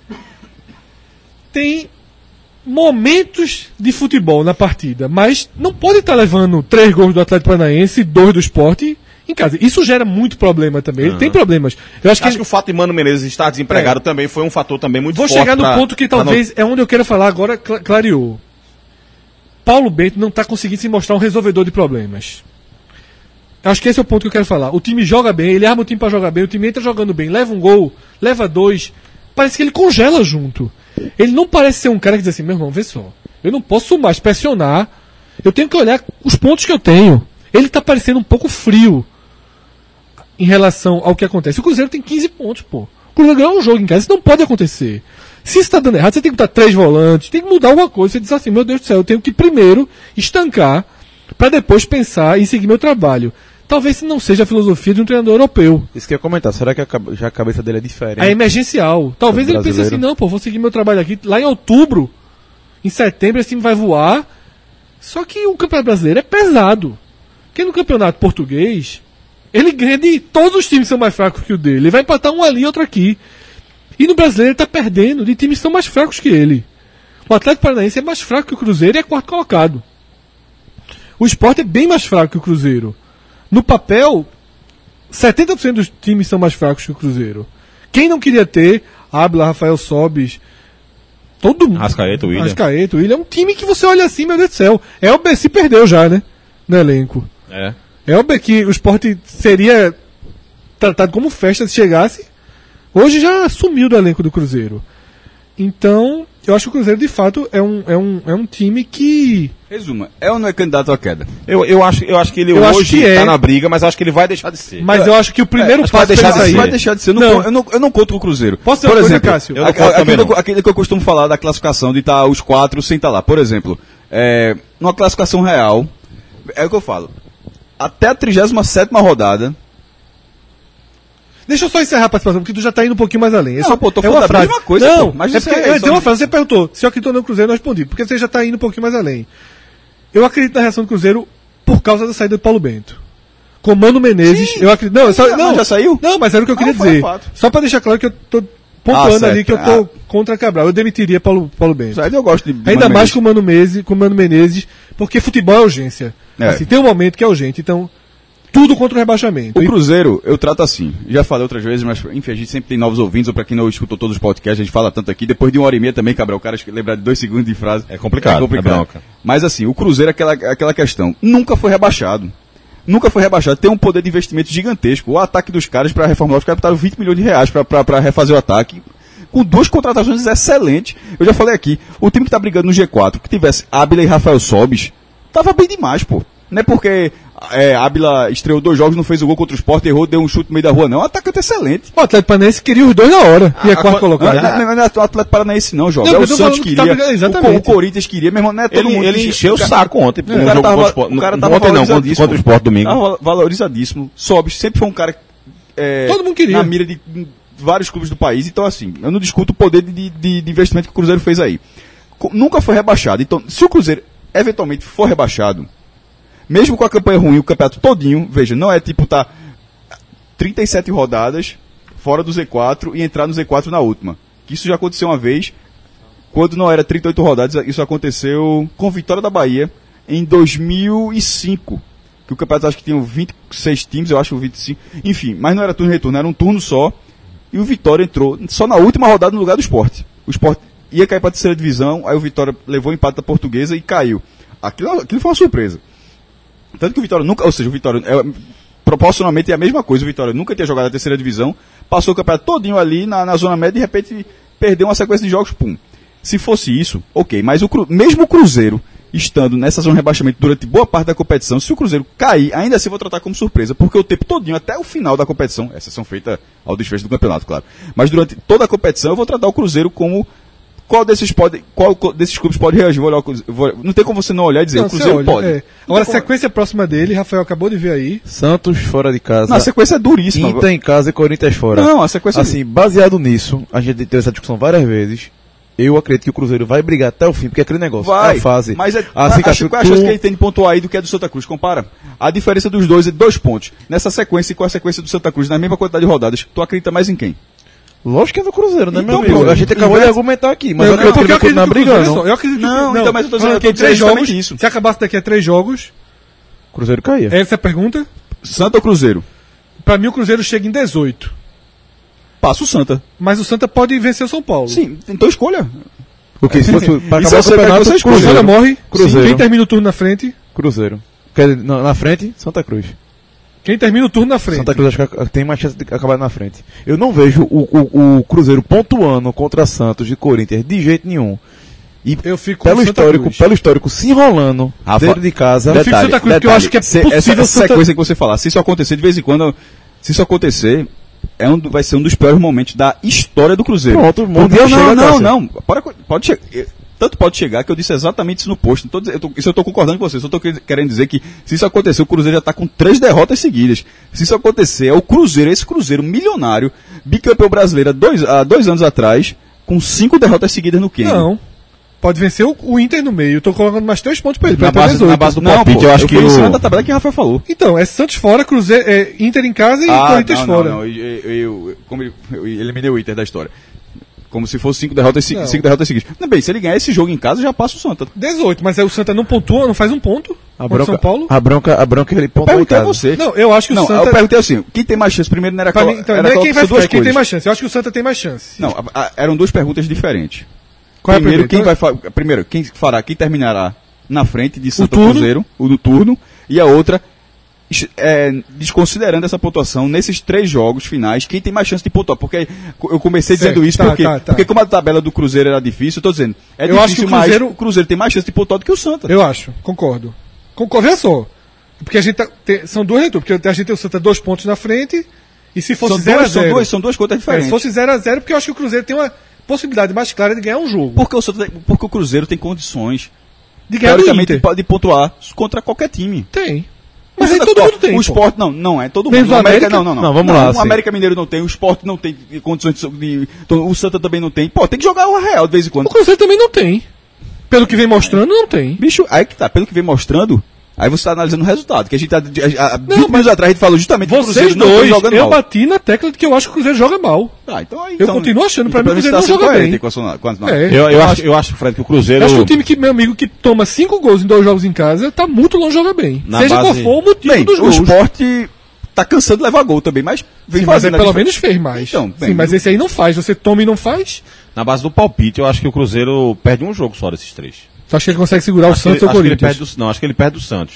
tem momentos de futebol na partida, mas não pode estar levando 3 gols do Atlético Paranaense e 2 do Sport em casa. Isso gera muito problema também. Ele tem problemas. Eu acho que o fato de Mano Menezes estar desempregado também foi um fator também muito Vou forte. chegar no ponto que talvez é onde eu quero falar agora, clareou. Paulo Bento não está conseguindo se mostrar um resolvedor de problemas. Acho que esse é o ponto que eu quero falar. O time joga bem, ele arma o time para jogar bem, o time entra jogando bem, leva um gol, leva 2, parece que ele congela junto. Ele não parece ser um cara que diz assim, meu irmão, vê só, eu não posso mais pressionar, eu tenho que olhar os pontos que eu tenho. Ele está parecendo um pouco frio em relação ao que acontece. O Cruzeiro tem 15 pontos, pô. O Cruzeiro ganhou um jogo em casa, isso não pode acontecer. Se isso está dando errado, você tem que botar 3 volantes, tem que mudar alguma coisa. Você diz assim, meu Deus do céu, eu tenho que primeiro estancar para depois pensar em seguir meu trabalho. Talvez não seja a filosofia de um treinador europeu. Isso que eu ia comentar, será que já a cabeça dele é diferente? É emergencial. Talvez ele pense assim, não, pô, vou seguir meu trabalho aqui. Lá em outubro, em setembro, esse time vai voar. Só que o Campeonato Brasileiro é pesado. Porque no Campeonato Português, ele ganha de todos os times que são mais fracos que o dele. Ele vai empatar um ali e outro aqui. E no Brasileiro ele está perdendo de times que são mais fracos que ele. O Atlético Paranaense é mais fraco que o Cruzeiro e é 4º colocado. O Sport é bem mais fraco que o Cruzeiro. No papel, 70% dos times são mais fracos que o Cruzeiro. Quem não queria ter Ábila, Rafael Sobis, todo mundo. Arrascaeta, William. É um time que você olha assim, meu Deus do céu. Elber se perdeu já, né? No elenco. Elber, que o Sport seria tratado como festa se chegasse, hoje já sumiu do elenco do Cruzeiro. Então, eu acho que o Cruzeiro, de fato, é um time que... Resuma, é ou não é candidato à queda? Eu acho que ele hoje está na briga, mas acho que ele vai deixar de ser. Mas eu acho que o primeiro passo vai deixar pra ele sair... Vai deixar de ser. Eu não conto com o Cruzeiro. Posso dizer por uma coisa, exemplo, Cássio? Aquele que eu costumo falar da classificação, de estar os 4 sem estar lá. Por exemplo, numa classificação real, é o que eu falo. Até a 37ª rodada... Deixa eu só encerrar a participação, porque tu já tá indo um pouquinho mais além. Tô falando a mesma coisa. Não, pô, mas é porque, eu ia dizer uma frase, você perguntou se eu acredito no Cruzeiro, eu respondi, porque você já tá indo um pouquinho mais além. Eu acredito na reação do Cruzeiro por causa da saída do Paulo Bento. Com Mano Menezes, Sim. eu acredito... Não, já saiu? Não, mas era o que eu queria foi dizer. fato. Só pra deixar claro que eu tô pontuando ali certo. que eu tô contra Cabral. Eu demitiria Paulo Bento. Eu gosto de Ainda Mano mais Menezes. com o Mano Menezes, porque futebol é urgência. É. Assim, tem um momento que é urgente, então... Tudo contra o rebaixamento. O Cruzeiro, eu trato assim. Já falei outras vezes, mas enfim, a gente sempre tem novos ouvintes, ou pra quem não escutou todos os podcasts, a gente fala tanto aqui. Depois de 1h30 também, Cabral, o cara lembrar de 2 segundos de frase. É complicado. É bronca. Mas assim, o Cruzeiro é aquela questão. Nunca foi rebaixado. Tem um poder de investimento gigantesco. O ataque dos caras pra reformular, os caras botaram 20 milhões de reais pra refazer o ataque. Com 2 contratações excelentes. Eu já falei aqui, o time que tá brigando no G4, que tivesse Ábila e Rafael Sobis, tava bem demais, pô. Não é porque Ábila estreou 2 jogos, não fez o gol contra o Sport, errou, deu um chute no meio da rua, não. É um atacante excelente. O Atlético Paranaense queria os dois na hora. E é quarto colocado. Não é o Atlético Paranaense, não, João. Não, É o eu tô Santos falando que queria. tá- exatamente. O Corinthians queria, meu irmão, não é todo mundo. Ele que- encheu o saco ontem. O cara tava Ontem não, valorizadíssimo. contra o Sport domingo. Tava valorizadíssimo. Sobe, sempre foi um cara. Todo mundo queria. Na mira de vários clubes do país. Então, assim, eu não discuto o poder de investimento que o Cruzeiro fez aí. Nunca foi rebaixado. Então, se o Cruzeiro eventualmente for rebaixado, mesmo com a campanha ruim, o campeonato todinho, veja, não é tipo tá 37 rodadas fora do Z4 e entrar no Z4 na última. Que isso já aconteceu uma vez, quando não era 38 rodadas, isso aconteceu com Vitória da Bahia em 2005. Que o campeonato acho que tinha 26 times, eu acho 25. Enfim, mas não era turno e retorno, era um turno só. E o Vitória entrou só na última rodada no lugar do Sport. O Sport ia cair para a terceira divisão, aí o Vitória levou o empate da Portuguesa e caiu. Aquilo foi uma surpresa. Tanto que o Vitória nunca, ou seja, o Vitória proporcionalmente é a mesma coisa. O Vitória nunca tinha jogado a terceira divisão, passou o campeonato todinho ali na zona média e de repente perdeu uma sequência de jogos, pum. Se fosse isso, ok, mas mesmo o Cruzeiro estando nessa zona de rebaixamento durante boa parte da competição, se o Cruzeiro cair, ainda assim eu vou tratar como surpresa, porque o tempo todinho, até o final da competição, exceção feita ao desfecho do campeonato, claro, mas durante toda a competição eu vou tratar o Cruzeiro como qual desses clubes pode reagir. Não tem como você não olhar e dizer, Não, o Cruzeiro olha, pode. Agora, a sequência próxima dele, Rafael acabou de ver aí. Santos fora de casa. Não, a sequência é duríssima. Inter em casa e Corinthians fora. Não, a sequência assim, baseado nisso, a gente teve essa discussão várias vezes. Eu acredito que o Cruzeiro vai brigar até o fim, porque é aquele negócio, é a fase. Mas assim, qual é a chance que ele tem de pontuar aí do que a do Santa Cruz? Compara. A diferença dos dois é 2 pontos. Nessa sequência e com a sequência do Santa Cruz, na mesma quantidade de rodadas, tu acredita mais em quem? Lógico que é no Cruzeiro, né, Então, meu amigo? pô, A gente acabou de argumentar aqui, mas eu acredito que ele vai continuar brigando. Eu acredito Não, então, mas eu tô dizendo que que 3 jogos, justamente isso. se acabasse daqui a 3 jogos, O Cruzeiro caía. essa é a pergunta. Santa ou Cruzeiro? Pra mim o Cruzeiro chega em 18. Passa o Santa. Mas o Santa pode vencer o São Paulo. Sim, então escolha. Porque se fosse pra Isso acabar eu o sei, campeonato, você escolhe. Cruzeiro morre. Cruzeiro. Quem termina o turno na frente? Cruzeiro. Quer dizer, na frente, Santa Cruz. Quem termina o turno na frente? Santa Cruz acho que tem mais chance de acabar na frente. Eu não vejo o Cruzeiro pontuando contra Santos e Corinthians de jeito nenhum. E Eu fico com pelo Santa histórico, Cruz. pelo histórico se enrolando Rafa, dentro de casa. Eu fico com Santa Cruz, porque eu acho que é possível essa Santa- sequência que você falar, se isso acontecer de vez em quando, se isso acontecer, vai ser um dos piores momentos da história do Cruzeiro. Pronto, o mundo Porque chega, Cássio. não. Pode chegar. Tanto pode chegar que eu disse exatamente isso no post. Isso eu tô concordando com você. Só estou querendo dizer que se isso acontecer, o Cruzeiro já está com 3 derrotas seguidas. Se isso acontecer, é o Cruzeiro, esse Cruzeiro milionário, bicampeão brasileiro há 2 anos atrás, com 5 derrotas seguidas no Kenny. Não. Pode vencer o Inter no meio. Eu tô colocando mais 3 pontos pra ele. Pra Na base, 18. na base do Não, palpite, pô, eu acho que fui em cima o... da tabela que o Rafael falou. Então, é Santos fora, Cruzeiro, Inter em casa e Corinthians fora. Não, como eu eliminei o Inter da história. Como se fosse 5 derrotas, Não. 5 derrotas seguidas. Não, bem, se ele ganhar esse jogo em casa, já passa o Santa. 18, mas aí o Santa não pontua, não faz um ponto contra o São Paulo. A bronca ele pontua em Perguntei a casa. você. Não, eu acho que o Não, Santa... eu perguntei assim, quem tem mais chance? Primeiro não era Pra mim, então, era não é quem vai são duas ficar, quem tem coisas. mais chance. Eu acho que o Santa tem mais chance. Não, eram 2 perguntas diferentes. Qual é a Primeiro, primeira? quem terminará na frente de Santa turno. Cruzeiro, o do turno, e a outra, desconsiderando essa pontuação, nesses 3 jogos finais, quem tem mais chance de pontuar? Porque eu comecei Certo, dizendo isso, tá, porque, tá. porque como a tabela do Cruzeiro era difícil, eu tô dizendo, é Eu difícil, acho que o mas Cruzeiro- o Cruzeiro tem mais chance de pontuar do que o Santa. Eu acho, concordo. Veja só. Porque a gente são 2 leituras, porque a gente tem o Santa 2 pontos na frente, e se fosse 0-0... São duas contas Se diferentes. fosse 0-0, porque eu acho que o Cruzeiro tem uma possibilidade mais clara de ganhar um jogo. Porque o Cruzeiro tem condições, De ganhar do teoricamente, Inter. de pontuar contra qualquer time. Tem. Mas O aí Santa- todo mundo tem, O pô. Sport não é todo Menos mundo. o O América América? não. Não, vamos lá, O assim. América Mineiro não tem, o Sport não tem condições de. Então, o Santa também não tem. Pô, tem que jogar o real de vez em quando. O Cruzeiro também não tem. Pelo que vem mostrando, não tem. Bicho, aí que tá, pelo que vem mostrando, aí você tá analisando o resultado. Que a gente há 20 Não, minutos atrás a gente falou justamente que o Vocês Cruzeiro não vem dois, jogando eu mal. bati na tecla de que eu acho que o Cruzeiro joga mal. Ah, então, aí, Eu continuo achando, pra mim, o você Cruzeiro tá não sendo joga coerente bem. com a sua- com a- não. É. Eu acho, Fred, que o Cruzeiro... Eu acho que o time que, meu amigo, que toma 5 gols em 2 jogos em casa, tá muito longe de jogar bem. Na Seja base- qual for o motivo Bem, dos o gols. Sport tá cansando de levar gol também, mas vem Sim, mas fazendo ele a pelo diferença. menos fez mais. Então, bem, Sim, mas esse aí não faz. Você toma e não faz. Na base do palpite, eu acho que o Cruzeiro perde um jogo só desses 3. Tu acha que ele consegue segurar o Santos ou o Acho que ele Corinthians? perde acho que ele perde do Santos.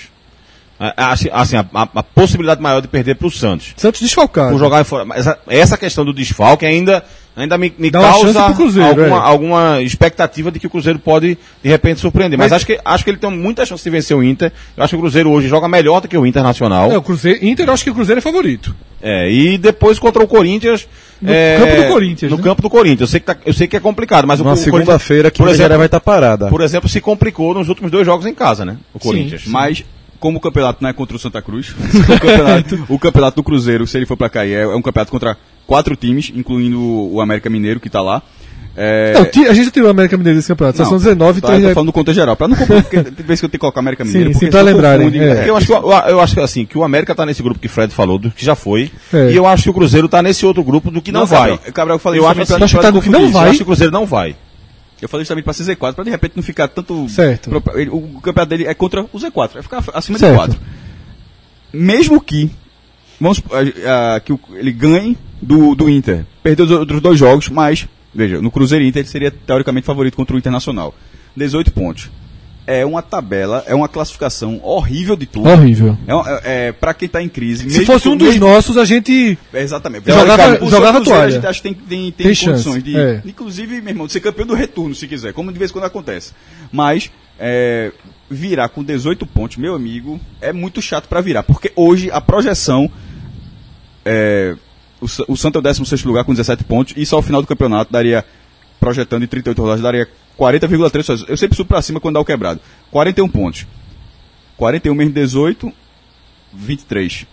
Assim, a possibilidade maior de perder pro Santos. Santos desfalcado. Por jogar fora. Mas essa questão do desfalque ainda ainda me Dá uma chance causa pro Cruzeiro, alguma expectativa de que o Cruzeiro pode, de repente, surpreender. Mas acho que ele tem muita chance de vencer o Inter. Eu acho que o Cruzeiro hoje joga melhor do que o Internacional. O Cruzeiro, Inter, eu acho que o Cruzeiro é favorito. E depois contra o Corinthians... No campo do Corinthians, No né? campo do Corinthians. Eu sei que é complicado, mas Uma o segunda-feira que por o exemplo, vai estar parada. Por exemplo, se complicou nos últimos 2 jogos em casa, né? O Corinthians. Mas, como o campeonato não é contra o Santa Cruz, o campeonato do Cruzeiro, se ele for pra cair, é um campeonato contra 4 times, incluindo o América Mineiro, que tá lá. Não, a gente já tirou o América Mineiro desse campeonato, só são 19 e tá, eu tô falando do conta geral, pra não confundir, porque tem vezes que eu tenho que colocar América Mineiro, Sim, porque pra senão lembrarem, confunde, é. Eu acho que assim, que o América tá nesse grupo que o Fred falou, do que já foi, É. e eu acho que o Cruzeiro tá nesse outro grupo do que não vai. Cabral, eu falei Eu isso acho também assim, pra tá no que não confundir. vai. Eu acho que o Cruzeiro não vai. Eu falei justamente pra ser Z4, pra de repente não ficar tanto... Certo. O campeonato dele é contra o Z4, vai ficar acima Certo. de 4. Mesmo que, que ele ganhe do Inter, perdeu os outros 2 jogos, mas, veja, no Cruzeiro Inter ele seria teoricamente favorito contra o Internacional. 18 pontos. É uma tabela, é uma classificação horrível de tudo. Horrível. Pra quem tá em crise. Se fosse um dos nossos, a gente... Exatamente. Jogava O seu Cruzeiro, toalha. A gente acha que tem Tem chance, condições de, é. inclusive, meu irmão, de ser campeão do retorno, se quiser, como de vez em quando acontece. Mas, virar com 18 pontos, meu amigo, é muito chato pra virar, porque hoje a projeção, o Santa é o 16º lugar com 17 pontos, e só ao final do campeonato daria, projetando em 38 rodadas, daria 40,3, eu sempre subo pra cima quando dá o quebrado, 41 pontos. 41 menos 18, 23.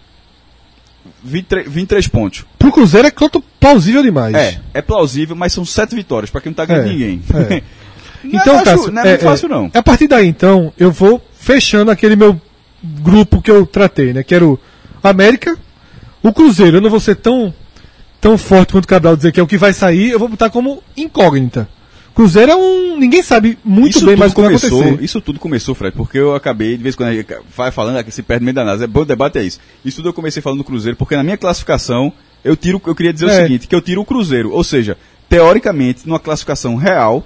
23 pontos. Pro Cruzeiro é quanto plausível demais. É plausível, mas são 7 vitórias, pra quem não tá ganhando ninguém. É. Não Então, é, Cássio, não é muito fácil, não. A partir daí, então, eu vou fechando aquele meu grupo que eu tratei, né? Que era o América, o Cruzeiro. Eu não vou ser tão forte quanto o Cabral dizer que é o que vai sair, eu vou botar como incógnita. Cruzeiro é ninguém sabe muito bem mais o que vai acontecer. Isso tudo começou, Fred, porque eu acabei, de vez em quando a gente vai falando, que se perde no meio da NASA. O debate é isso. Isso tudo eu comecei falando do Cruzeiro, porque na minha classificação, eu queria dizer o seguinte, que eu tiro o Cruzeiro. Ou seja, teoricamente, numa classificação real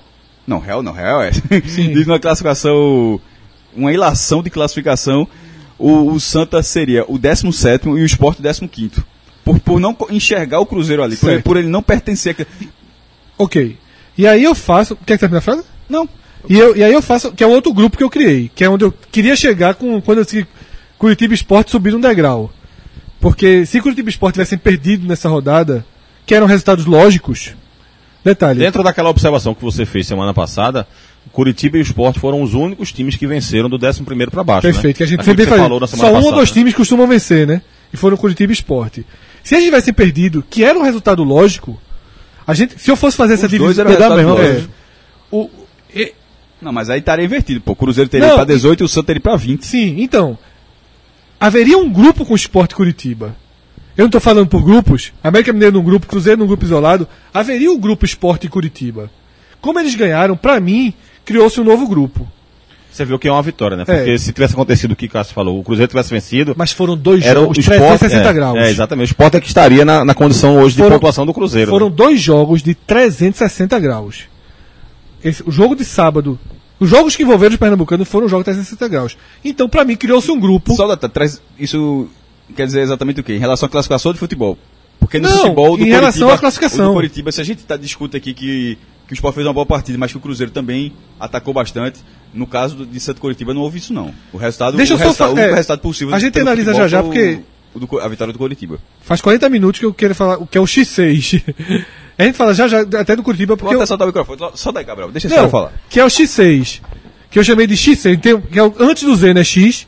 Diz numa classificação, uma ilação de classificação, o Santa seria o 17º e o Sport o 15º. Por não enxergar o Cruzeiro ali, por ele não pertencer a... Ok. E aí eu faço... Quer terminar a frase? Não. E aí eu faço, que é o outro grupo que eu criei, que é onde eu queria chegar quando eu disse Curitiba Sport subir um degrau. Porque se Curitiba Sport tivessem perdido nessa rodada, que eram resultados lógicos... Detalhe. Dentro daquela observação que você fez semana passada, Curitiba e o Sport foram os únicos times que venceram do 11º para baixo. Perfeito, né? que a gente Aquilo sempre que você fala. falou na semana Só um passada, ou dois né? times costumam vencer, né? E foram Curitiba e Sport. Se a gente tivesse perdido, que era um resultado lógico, se eu fosse fazer essa dois divisão, eram resultado lógico. o, Não, mas aí estaria invertido, pô. O Cruzeiro teria Não, ido pra 18 e o Santa teria ido pra 20. sim, então, haveria um grupo com o Sport e Curitiba. Eu não estou falando por grupos, América Mineiro num grupo, Cruzeiro num grupo isolado, haveria um grupo Sport e Curitiba. Como eles ganharam, pra mim, criou-se um novo grupo. Você viu que é uma vitória, né? Porque se tivesse acontecido o que o Cássio falou, o Cruzeiro tivesse vencido... Mas foram dois era jogos, o Sport, 360 graus. Exatamente. O Sport é que estaria na condição hoje de pontuação do Cruzeiro. Foram né? 2 jogos de 360 graus. O jogo de sábado... Os jogos que envolveram os pernambucanos foram jogos de 360 graus. Então, pra mim, criou-se um grupo... Só isso quer dizer exatamente o quê? Em relação à classificação de futebol? Porque no Não, futebol do em relação Coritiba, à classificação. o do Coritiba, se a gente discute aqui que o Sport fez uma boa partida, mas que o Cruzeiro também atacou bastante, no caso de Santa Coritiba não houve isso não. O resultado, Deixa eu só o único resultado possível... a gente pelo analisa futebol já, foi porque... a vitória do Coritiba. Faz 40 minutos que eu quero falar o que é o X6. A gente fala já até do Curitiba, porque... Vou até soltar o microfone. Só daí, Gabriel. Deixa esse Não, cara falar. que é o X6. Que eu chamei de X6. Que é antes do Z, né? X.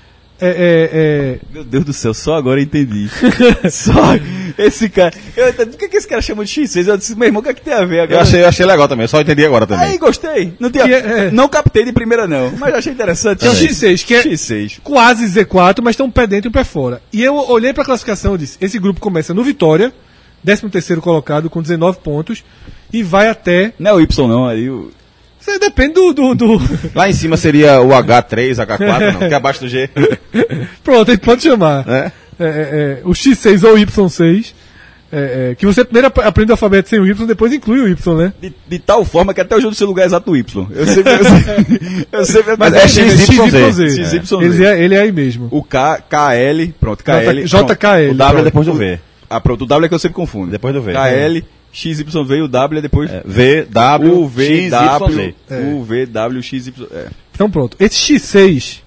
Meu Deus do céu, só agora eu entendi. Só esse cara. Por que esse cara chama de X6? Eu disse, meu irmão, o que é que tem a ver agora? Eu achei legal também, eu só entendi agora também. Aí, gostei. Não, não captei de primeira, não. Mas achei interessante. Que é o X6, que é X6. quase Z4, mas tem um pé dentro e um pé fora. E eu olhei pra classificação e disse, esse grupo começa no Vitória, 13º colocado, com 19 pontos, e vai até... Não é o Y, não. Aí o... Isso aí depende do... Lá em cima seria o H3, H4, não, que é abaixo do G. Pronto, a gente pode chamar. O X6 ou o Y6. Que você primeiro aprende o alfabeto sem o Y, depois inclui o Y, né? De tal forma que até hoje eu não sei o lugar exato do Y. Eu sempre Mas é XYZ. XYZ. Ele é aí mesmo. O KL, pronto, KL. JKL. O W é depois do V. Pronto, o W é que eu sempre confundo. Depois do V. KL, XYV e o W é depois. V, W, U, V, W, É. U, V, W, XY. Então pronto. Esse X6,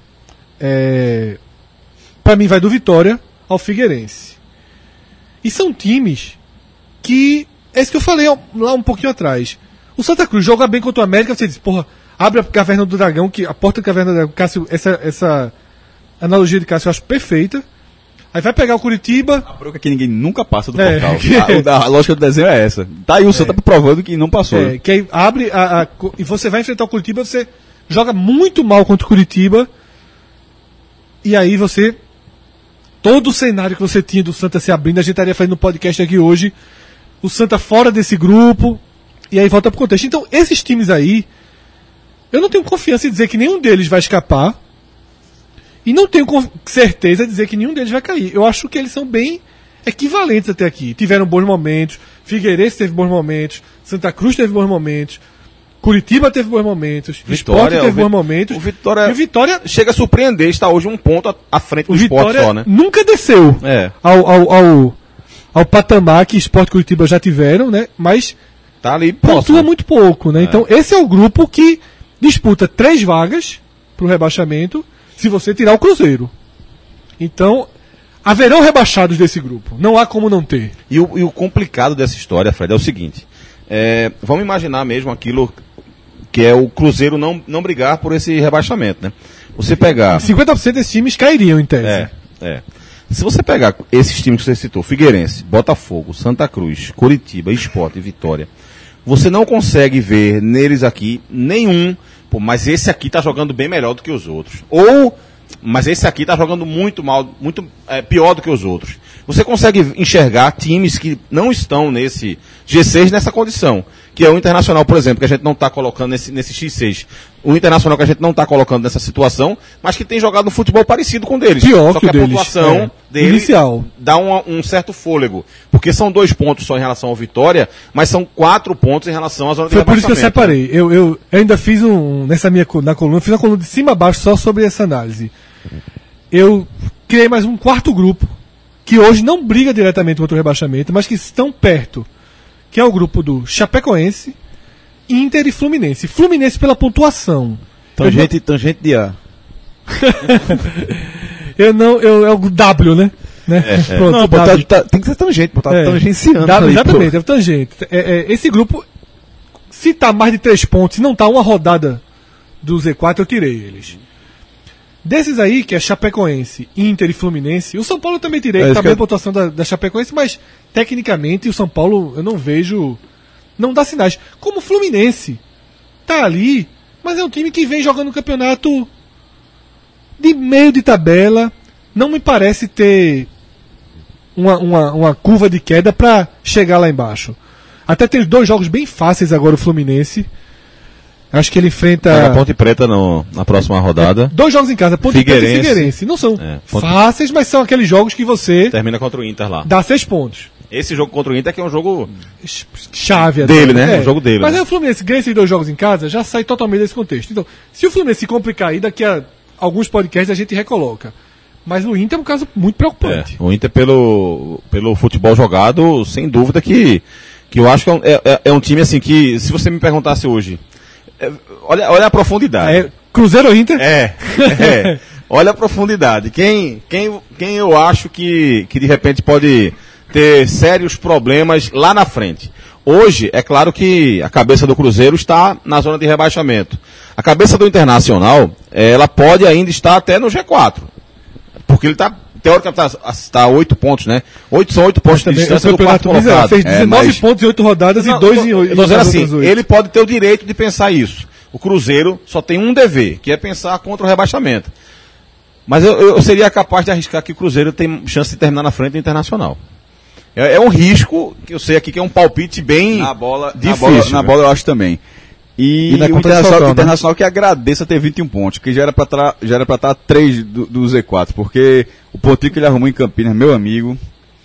pra mim, vai do Vitória ao Figueirense. E são times que... É isso que eu falei lá um pouquinho atrás. O Santa Cruz joga bem contra o América, você diz, porra, abre a Caverna do Dragão, que a porta da Caverna do Dragão, Cássio, essa analogia de Cássio eu acho perfeita. Aí vai pegar o Curitiba... A bronca que ninguém nunca passa do É. portal. A lógica do desenho é essa. Tá aí o Santa provando que não passou. que aí abre e você vai enfrentar o Curitiba, você joga muito mal contra o Curitiba, e aí você... Todo o cenário que você tinha do Santa se abrindo, a gente estaria fazendo um podcast aqui hoje, o Santa fora desse grupo, e aí volta pro contexto. Então, esses times aí, eu não tenho confiança em dizer que nenhum deles vai escapar, e não tenho certeza de dizer que nenhum deles vai cair. Eu acho que eles são bem equivalentes até aqui. Tiveram bons momentos, Figueirense teve bons momentos, Santa Cruz teve bons momentos, Curitiba teve bons momentos, Sport teve bons momentos. O Vitória, E o Vitória, chega a surpreender, está hoje um ponto à frente do o Sport Vitória só, né? nunca desceu É, ao patamar que Sport e Curitiba já tiveram, né? Mas tá ali pontua próximo. muito pouco, né? Então esse é o grupo que disputa 3 vagas pro rebaixamento, se você tirar o Cruzeiro. Então, haverão rebaixados desse grupo. Não há como não ter. E o complicado dessa história, Fred, é o seguinte. Vamos imaginar mesmo aquilo que é o Cruzeiro não brigar por esse rebaixamento, né? Você pegar... 50% desses times cairiam, em tese. Se você pegar esses times que você citou, Figueirense, Botafogo, Santa Cruz, Curitiba, Sport e Vitória, você não consegue ver neles aqui nenhum, pô, mas esse aqui tá jogando bem melhor do que os outros. Ou, mas esse aqui tá jogando muito mal, muito pior do que os outros. Você consegue enxergar times que não estão nesse G6 nessa condição. Que é o Internacional, por exemplo, que a gente não está colocando nesse X6. O Internacional que a gente não está colocando nessa situação, mas que tem jogado um futebol parecido com o deles. Pior só que o a deles, pontuação dele inicial. dá um certo fôlego. Porque são 2 pontos só em relação ao Vitória, mas são 4 pontos em relação à zona de Foi por isso que eu rebaixamento. separei. Eu ainda fiz na coluna, fiz uma coluna de cima a baixo só sobre essa análise. Eu criei mais um quarto grupo, que hoje não briga diretamente contra o rebaixamento, mas que estão perto, que é o grupo do Chapecoense, Inter e Fluminense. Fluminense pela pontuação. Tangente de A. É o W, né? Pronto, Não, W. tem que ser tangente, botar É. tangenciando. W, ali, exatamente, pô. é o tangente. Esse grupo, se tá mais de 3 pontos, se não tá uma rodada do Z4, eu tirei eles. Desses aí, que é Chapecoense, Inter e Fluminense, o São Paulo eu também tirei, É, que isso tá que bem eu- a pontuação da Chapecoense, mas tecnicamente o São Paulo eu não vejo, não dá sinais. Como o Fluminense tá ali, mas é um time que vem jogando um campeonato de meio de tabela, não me parece ter uma curva de queda para chegar lá embaixo. Até tem 2 jogos bem fáceis agora o Fluminense. Acho que ele enfrenta Pega a Ponte Preta na próxima rodada. 2 jogos em casa, Ponte Preta e Figueirense. Figueirense. Não são Ponte- fáceis, mas são aqueles jogos que você Termina contra o Inter lá. dá 6 pontos. Esse jogo contra o Inter que é um jogo... Chave Dele, até. né? O jogo dele, Mas né? aí o Fluminense ganha esses 2 jogos em casa, já sai totalmente desse contexto. Então, se o Fluminense se complicar aí, daqui a alguns podcasts a gente recoloca. Mas o Inter é um caso muito preocupante. O Inter pelo futebol jogado, sem dúvida que eu acho que é um time assim que, se você me perguntasse hoje, olha a profundidade. Cruzeiro ou Inter? Olha a profundidade. Quem eu acho que de repente pode ter sérios problemas lá na frente. Hoje, é claro que a cabeça do Cruzeiro está na zona de rebaixamento. A cabeça do Internacional, ela pode ainda estar até no G4. Porque ele está, teoricamente, está a 8 pontos, né? São 8 pontos de Também, distância do quarto miserável, colocado. fez 19 mas- pontos em 8 rodadas e 2 em 8. Eu tô dizendo assim, ele pode ter o direito de pensar isso. O Cruzeiro só tem um dever, que é pensar contra o rebaixamento. Mas eu seria capaz de arriscar que o Cruzeiro tem chance de terminar na frente do Internacional. É um risco, que eu sei aqui que é um palpite bem Na bola, difícil. na bola eu acho também. E, E na o conta Internacional, Falcão, né? Internacional que agradeça ter 21 pontos, que já era pra estar 3 do Z4, porque o pontinho que ele arrumou em Campinas, meu amigo,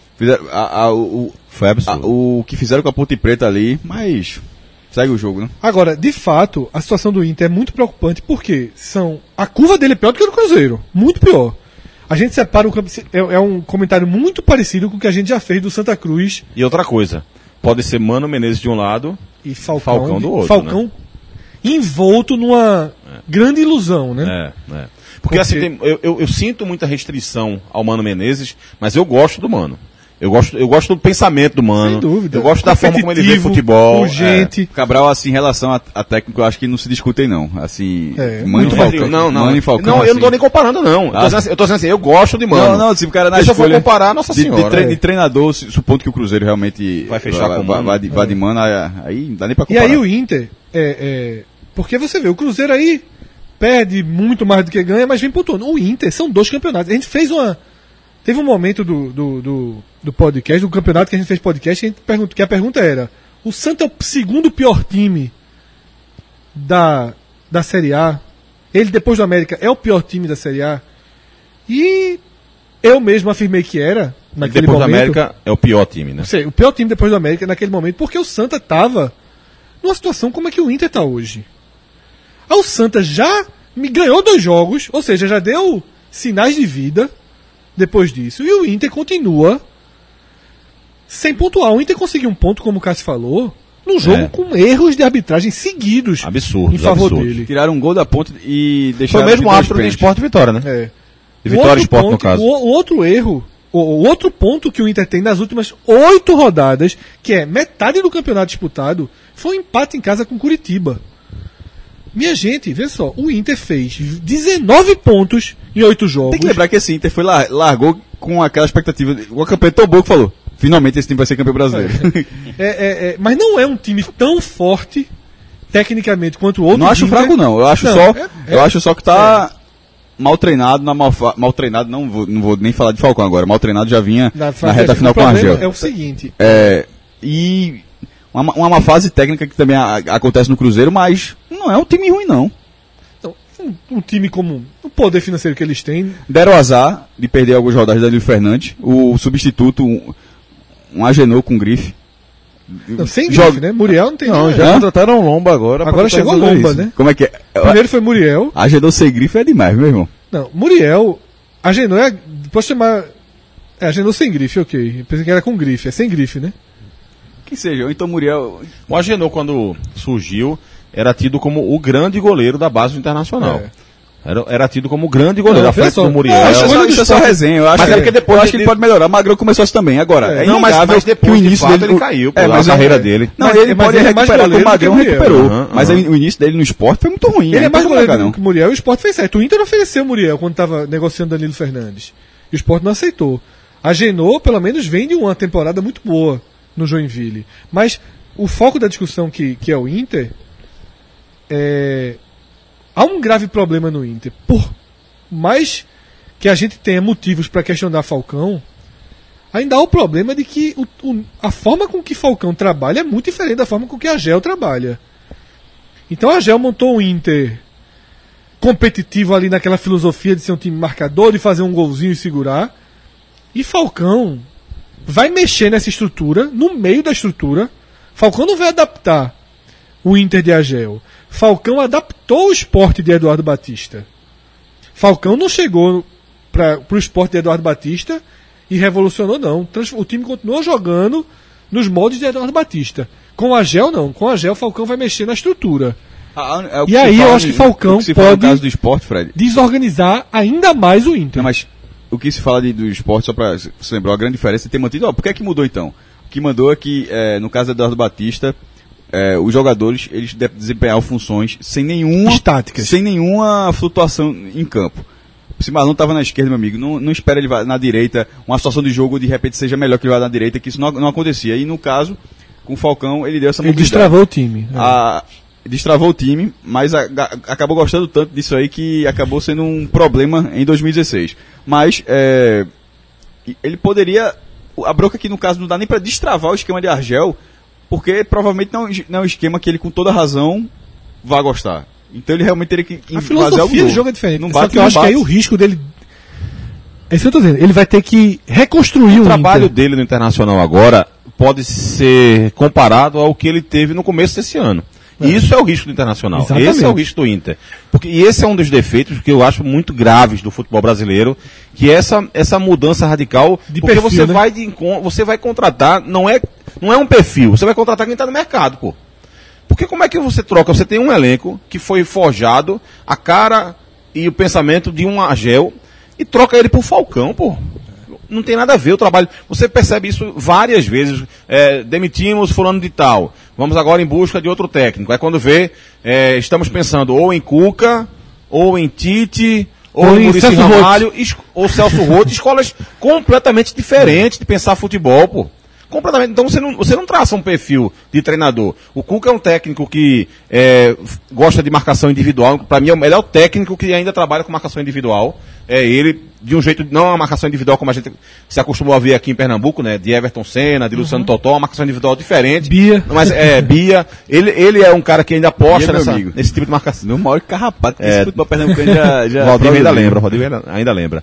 Foi absurdo. o que fizeram com a Ponte Preta ali, mas segue o jogo, né? Agora, de fato, a situação do Inter é muito preocupante porque a curva dele é pior do que a do Cruzeiro. Muito pior. A gente separa é um comentário muito parecido com o que a gente já fez do Santa Cruz. E outra coisa, pode ser Mano Menezes de um lado E Falcão do outro. Falcão envolto numa grande ilusão, né? Porque Porque- assim, eu sinto muita restrição ao Mano Menezes, mas eu gosto do Mano. Eu gosto do pensamento do Mano. Sem dúvida. Eu gosto da forma como ele vê Competitivo, futebol. urgente. Cabral, assim, em relação a técnico, eu acho que não se discutem, não. Assim, Mano muito e Falcão. Rodrigo, não. Mano e Falcão, Não, eu não assim. tô nem comparando, não. Eu tô dizendo assim, eu gosto de Mano. Não, se o cara na Se eu for escolha comparar, Nossa Senhora. de treinador, supondo que o Cruzeiro realmente Vai fechar com o Mano. vai de Mano, aí não dá nem pra E comparar. aí o Inter, porque você vê, o Cruzeiro aí perde muito mais do que ganha, mas vem pontuando. O Inter são 2 campeonatos. A gente fez teve um momento do podcast, do campeonato que a gente fez podcast, que a pergunta era: o Santa é o segundo pior time da Série A? Ele, depois do América, é o pior time da Série A? E eu mesmo afirmei que era, naquele Depois momento. da América é o pior time, né? Sei, o pior time depois do América naquele momento, porque o Santa tava numa situação como é que o Inter tá hoje. O Santa já me ganhou 2 jogos, ou seja, já deu sinais de vida depois disso. E o Inter continua sem pontuar. O Inter conseguiu um ponto, como o Cássio falou, num jogo com erros de arbitragem seguidos Absurdos, em favor absurdos. dele. Tiraram um gol da ponta e Foi deixaram... o mesmo de dois árbitro de pênaltis. Sport e Vitória, né? É. De Vitória e O Sport, outro no caso. O outro erro, o outro ponto que o Inter tem nas últimas 8 rodadas, que é metade do campeonato disputado, foi um empate em casa com Curitiba. Minha gente, vê só, o Inter fez 19 pontos em 8 jogos. Tem que lembrar que esse Inter foi largou com aquela expectativa, uma campanha tão boa que falou, finalmente esse time vai ser campeão brasileiro. Mas não é um time tão forte, tecnicamente, quanto o outro. Não acho Inter. fraco, não. Eu acho Não, só, é- eu acho só que tá mal treinado, mal treinado, não vou nem falar de Falcão agora, mal treinado já vinha na reta final com o problema Argel. é o seguinte, E uma fase técnica que também acontece no Cruzeiro, mas não é um time ruim, não. então, um time como o poder financeiro que eles têm, Deram azar de perder algumas rodadas da Danilo Fernandes, o substituto, um Agenor com grife. não, sem Joga- grife, né? Muriel não tem. Não, né? já Hã? contrataram Lomba agora. pra Agora tentar chegou resolver Lomba, isso. né? Como é que é? Primeiro foi Muriel. Agenor sem grife é demais, meu irmão. Não, Muriel, Agenor é. Posso chamar. Agenor sem grife, ok. Eu pensei que era com grife, é sem grife, né? Que seja, ou então Muriel. O Agenor, quando surgiu, era tido como o grande goleiro da base do Internacional. Era tido como o grande goleiro, Não, à frente olha só. do Muriel. Não, Isso é só- isso é só resenha. Eu acho Mas é porque depois eu acho de- que ele pode melhorar. Magrão começou assim também. Agora, é Não, mas inegável depois, que o de início fato, dele ele caiu, pô, mas a carreira é- dele. Não, Mas- ele mas pode ele é mais recuperar como o goleiro Magrão do que o recuperou. Muriel. Aham, Mas aham. o início dele no esporte foi muito ruim. Ele é mais não goleiro jogar, do que o Muriel e o Sport fez certo. O Inter ofereceu o Muriel quando estava negociando Danilo Fernandes. E o Sport não aceitou. A Genô, pelo menos, vem de uma temporada muito boa no Joinville. Mas o foco da discussão que é o Inter, há um grave problema no Inter. Por mais que a gente tenha motivos para questionar Falcão, ainda há o problema de que a forma com que Falcão trabalha é muito diferente da forma com que a Gel trabalha. Então a Gel montou um Inter competitivo ali naquela filosofia de ser um time marcador, de fazer um golzinho e segurar. E Falcão vai mexer nessa estrutura, no meio da estrutura. Falcão não vai adaptar o Inter de Agel. Falcão adaptou o Sport de Eduardo Batista. Falcão não chegou para o Sport de Eduardo Batista e revolucionou, não. O time continuou jogando nos moldes de Eduardo Batista. Com a Agel, não. Com a Agel, Falcão vai mexer na estrutura. E aí eu acho que Falcão fala no pode caso do esporte, Fred. desorganizar ainda mais o Inter. Não, mas o que se fala do esporte, só para você lembrar, a grande diferença é ter mantido. Por que é que mudou então? O que mandou é que, no caso do Eduardo Batista, os jogadores eles desempenhavam funções sem nenhuma Estáticas. sem nenhuma flutuação em campo. Se Marlon estava na esquerda, meu amigo, não espera ele vá na direita, uma situação de jogo de repente seja melhor que ele vá na direita, que isso não acontecia. E no caso, com o Falcão, ele deu essa Ele mobilidade. destravou o time. Destravou o time, mas acabou gostando tanto disso aí que acabou sendo um problema em 2016. Mas ele poderia. A bronca aqui no caso não dá nem para destravar o esquema de Argel, porque provavelmente não é um esquema que ele com toda razão vai gostar. Então ele realmente teria que A fazer algo filosofia do novo. jogo é diferente. Não Só bate, que eu não acho que bate. aí o risco dele. É isso que eu tô dizendo. Ele vai ter que reconstruir O o trabalho Inter. dele no Internacional agora pode ser comparado ao que ele teve no começo desse ano. Isso é o risco do Internacional. Exatamente. Esse é o risco do Inter. E esse é um dos defeitos que eu acho muito graves do futebol brasileiro, que é essa mudança radical, De porque perfil, né? você vai contratar, não é um perfil, você vai contratar quem está no mercado, pô. Porque como é que você troca? Você tem um elenco que foi forjado, a cara e o pensamento de um Agel, e troca ele por Falcão, pô. Não tem nada a ver o trabalho. Você percebe isso várias vezes. Demitimos fulano de tal. Vamos agora em busca de outro técnico. Aí quando vê, estamos pensando ou em Cuca, ou em Tite, ou em Muricy Celso Ramalho, ou Celso Roth, escolas completamente diferentes de pensar futebol, pô. Completamente. Então você não traça um perfil de treinador. O Cuca é um técnico que gosta de marcação individual. Para mim é o melhor técnico que ainda trabalha com marcação individual. Ele, de um jeito, não é uma marcação individual como a gente se acostumou a ver aqui em Pernambuco, né? De Everton Senna, de Luciano Totó, uma marcação individual diferente. Bia. Mas Bia. Ele é um cara que ainda aposta Bia, nesse tipo de marcação. Meu maior carrapato, esse futebol pernambucano já Valdir ainda lembra.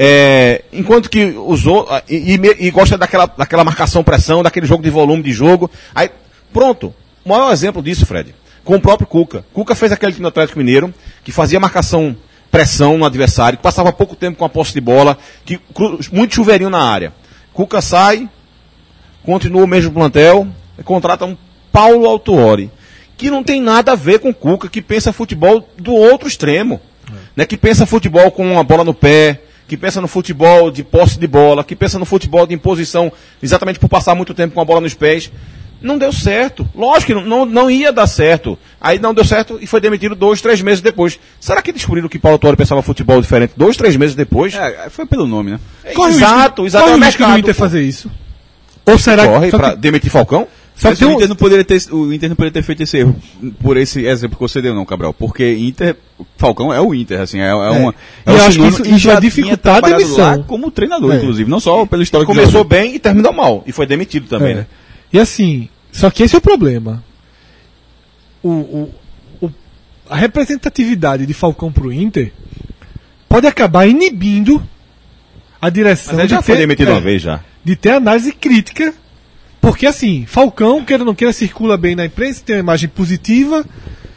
Enquanto que usou e gosta daquela marcação-pressão, daquele jogo de volume de jogo. Aí, pronto. O maior exemplo disso, Fred, com o próprio Cuca. Cuca fez aquele time do Atlético Mineiro, que fazia pressão no adversário, que passava pouco tempo com a posse de bola, que muito chuveirinho na área. Cuca sai, continua o mesmo plantel, contrata um Paulo Autuori, que não tem nada a ver com Cuca, que pensa futebol do outro extremo. Né, que pensa futebol com a bola no pé, que pensa no futebol de posse de bola, que pensa no futebol de imposição, exatamente por passar muito tempo com a bola nos pés. Não deu certo. Lógico que não ia dar certo. Aí não deu certo e foi demitido 2, 3 meses depois. Será que descobriram que Paulo Autuori pensava futebol diferente 2, 3 meses depois? Foi pelo nome, né? Exato. Qual É o o risco mercado, do Inter pô. fazer isso? Ou será Corre só pra que, demitir Falcão? só Mas que o tem Inter não poderia ter feito esse erro por esse exemplo que você deu, não, Cabral. Porque Falcão é o Inter, assim, eu o acho que sinônimo, isso e vai já dificultar tinha a trabalhado demissão. lá como treinador, É. inclusive, não só pelo histórico de Começou jogador. bem e terminou mal. E foi demitido também, né? E assim, só que esse é o problema. A representatividade de Falcão pro Inter pode acabar inibindo a direção Mas ele já de foi ter, demitido uma vez já. de ter análise crítica. Porque assim, Falcão, queira ou não queira, circula bem na imprensa, tem uma imagem positiva.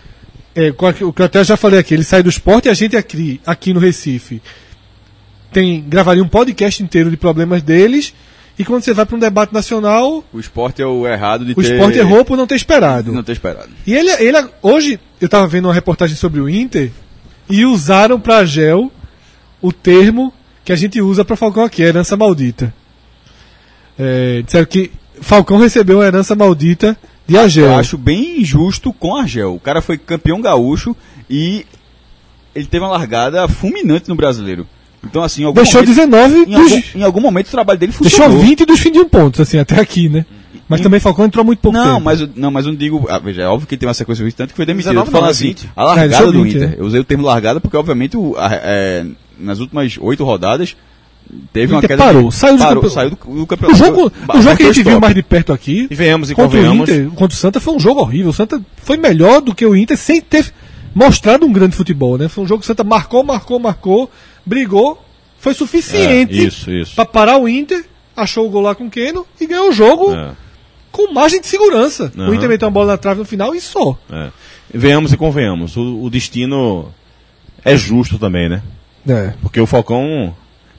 O que eu até já falei aqui, ele sai do esporte e a gente aqui no Recife gravaria um podcast inteiro de problemas deles. E quando você vai para um debate nacional, O esporte é o errado de o esporte errou por não ter esperado. Não ter esperado. E ele hoje, eu estava vendo uma reportagem sobre o Inter e usaram para Agel o termo que a gente usa para Falcão aqui, herança maldita. Disseram que Falcão recebeu uma herança maldita de Agel. Eu acho bem injusto com Argel. O cara foi campeão gaúcho e ele teve uma largada fulminante no Brasileiro. Então, assim, em algum Deixou momento, 19 em algum momento o trabalho dele Deixou funcionou. 20 dos fins de um ponto, assim, até aqui, né? Mas também Falcão entrou muito pouco tempo. Mas eu não digo. Veja, é óbvio que tem uma sequência de tanto que foi demitido. 19 Eu tô falando não, assim, 20. a largada deixou do 20, Inter. né? Eu usei o termo largada porque, obviamente, nas últimas 8 rodadas, teve O uma Inter queda. parou, saiu do saiu do O campeonato. jogo que a gente viu mais de perto aqui, E venhamos e contra o convenhamos. Inter, contra o Santa, foi um jogo horrível. O Santa foi melhor do que o Inter sem ter mostrado um grande futebol, né? Foi um jogo que o Santa marcou, brigou, foi suficiente Isso. para parar o Inter, achou o gol lá com o Keno e ganhou o jogo com margem de segurança. O Inter meteu uma bola na trave no final e só. Venhamos e convenhamos. O destino é justo também, né? Porque o Falcão,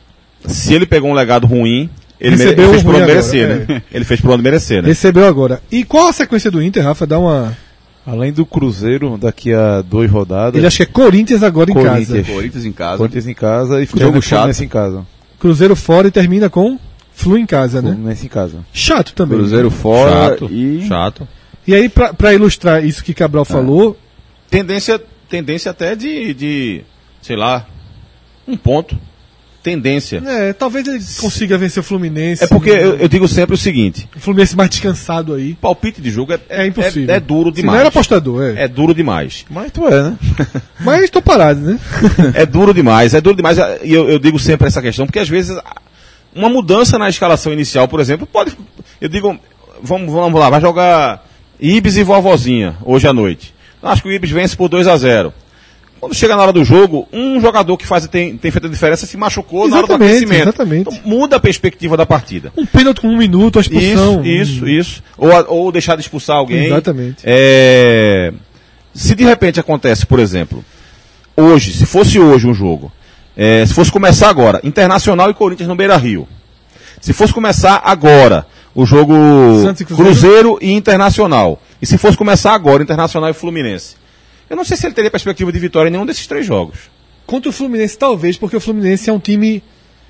se ele pegou um legado ruim, ele Recebeu fez por ruim onde agora, merecer, né? Ele fez por onde merecer, né? Recebeu agora. E qual a sequência do Inter, Rafa? Dá uma... Além do Cruzeiro, daqui a 2 rodadas. Ele acha que é Corinthians agora em Corinthians. casa. Corinthians em casa. Corinthians em casa e Jogo chato. Fluminense em casa. Cruzeiro fora e termina com Flu em casa, né? Fluminense em casa. Chato também. Cruzeiro fora Chato, e. chato. E aí, pra ilustrar isso que Cabral falou, Tendência até de, sei lá, um ponto. Tendência. talvez ele consiga vencer o Fluminense. É porque eu digo sempre o seguinte: O Fluminense mais descansado aí. palpite de jogo É impossível. é duro Se demais. não era apostador, É duro demais. Mas tu é, né? Mas tô parado, né? É duro demais. E eu digo sempre essa questão, porque às vezes uma mudança na escalação inicial, por exemplo, pode. Eu digo, vamos lá, vai jogar Ibis e Vovozinha hoje à noite. Acho que o Ibis vence por 2-0. Quando chega na hora do jogo, um jogador que tem feito a diferença se machucou na hora do aquecimento. Exatamente. Então, muda a perspectiva da partida. Um pênalti com 1 minuto, a expulsão. Isso. Ou deixar de expulsar alguém. Exatamente. Se de repente acontece, por exemplo, hoje, se fosse hoje um jogo, se fosse começar agora, Internacional e Corinthians no Beira-Rio. Se fosse começar agora, o jogo Santos e Cruzeiro e Internacional. E se fosse começar agora, Internacional e Fluminense. Eu não sei se ele teria perspectiva de vitória em nenhum desses 3 jogos. Contra o Fluminense, talvez, porque o Fluminense é um time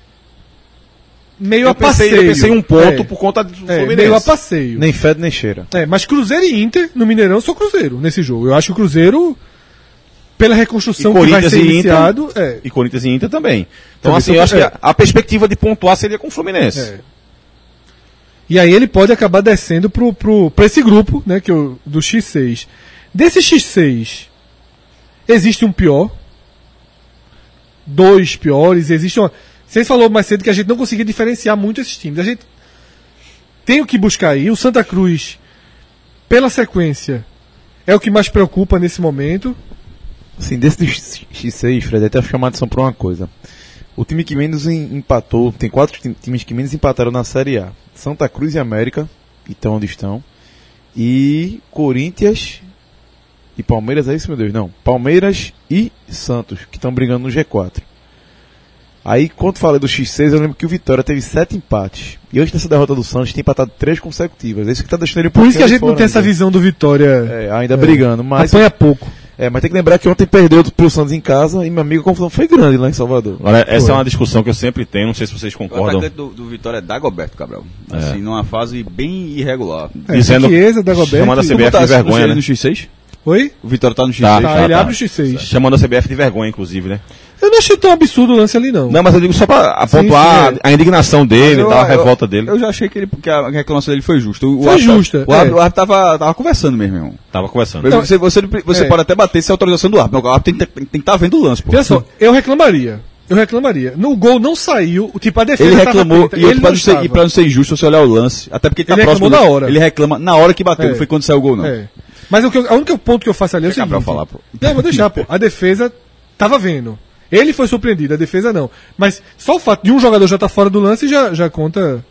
meio Eu a passeio. pensei em um ponto por conta do Fluminense. Meio a passeio. Nem fede nem cheira. Mas Cruzeiro e Inter no Mineirão são Cruzeiro nesse jogo. Eu acho que o Cruzeiro, pela reconstrução que vai ser iniciado... E Corinthians e Inter também. Então, Também assim, eu acho que a perspectiva de pontuar seria com o Fluminense. E aí ele pode acabar descendo pra esse grupo, né, que do X6. Desse X6, existe um pior. 2 piores. Existe uma... Vocês falaram mais cedo que a gente não conseguia diferenciar muito esses times. A gente tem o que buscar aí. O Santa Cruz, pela sequência, é o que mais preocupa nesse momento. Assim, desse X6, Fred, até chamar a atenção pra uma coisa. O time que menos empatou, tem 4 times que menos empataram na Série A. Santa Cruz e América, que estão onde estão. E Corinthians e Palmeiras, é isso, meu Deus? Não. Palmeiras e Santos, que estão brigando no G4. Aí, quando falei do X6, eu lembro que o Vitória teve 7 empates. E antes dessa derrota do Santos, tem empatado 3 consecutivas. É isso que tá deixando ele Por isso que a gente não tem essa visão do Vitória. Ainda brigando. Mas apanha pouco. mas tem que lembrar que ontem perdeu pro Santos em casa e meu amigo, a confusão foi grande lá em Salvador. Agora, essa é uma discussão que eu sempre tenho, não sei se vocês O concordam. atacante do Vitória é Dagoberto Cabral. Assim, numa fase bem irregular. Dizendo, Chiesa, Dagoberto chamando a e- CBF de vergonha, né? no X6? Oi? O Vitória tá no X6. Tá, ele abre o X6. Chamando a CBF de vergonha, inclusive, né? Eu não achei tão absurdo o lance ali, não. Não, mas eu digo só pra pontuar sim, a indignação dele, Mas a revolta dele. Eu já achei que a reclamação dele foi justa. Foi justa, O árbitro tava conversando mesmo, irmão. Tava conversando. Mas você É. pode até bater se é autorização do árbitro. O árbitro tem que estar vendo o lance, pô. Olha só, eu reclamaria. No gol não saiu, tipo, a defesa Ele tava reclamou, atenta, e outro, ele pra não não ser, e estava. pra não ser injusto, você olhar o lance, até porque ele tá Ele próximo. reclamou na hora. Ele reclama na hora que bateu, É. não foi quando saiu o gol, não. É. Mas o único ponto que eu faço ali é o Deixa seguinte... Cabral falar, pô. Não, vou deixar, pô. A defesa tava vendo. Ele foi surpreendido, a defesa não. Mas só o fato de um jogador já estar fora do lance já conta...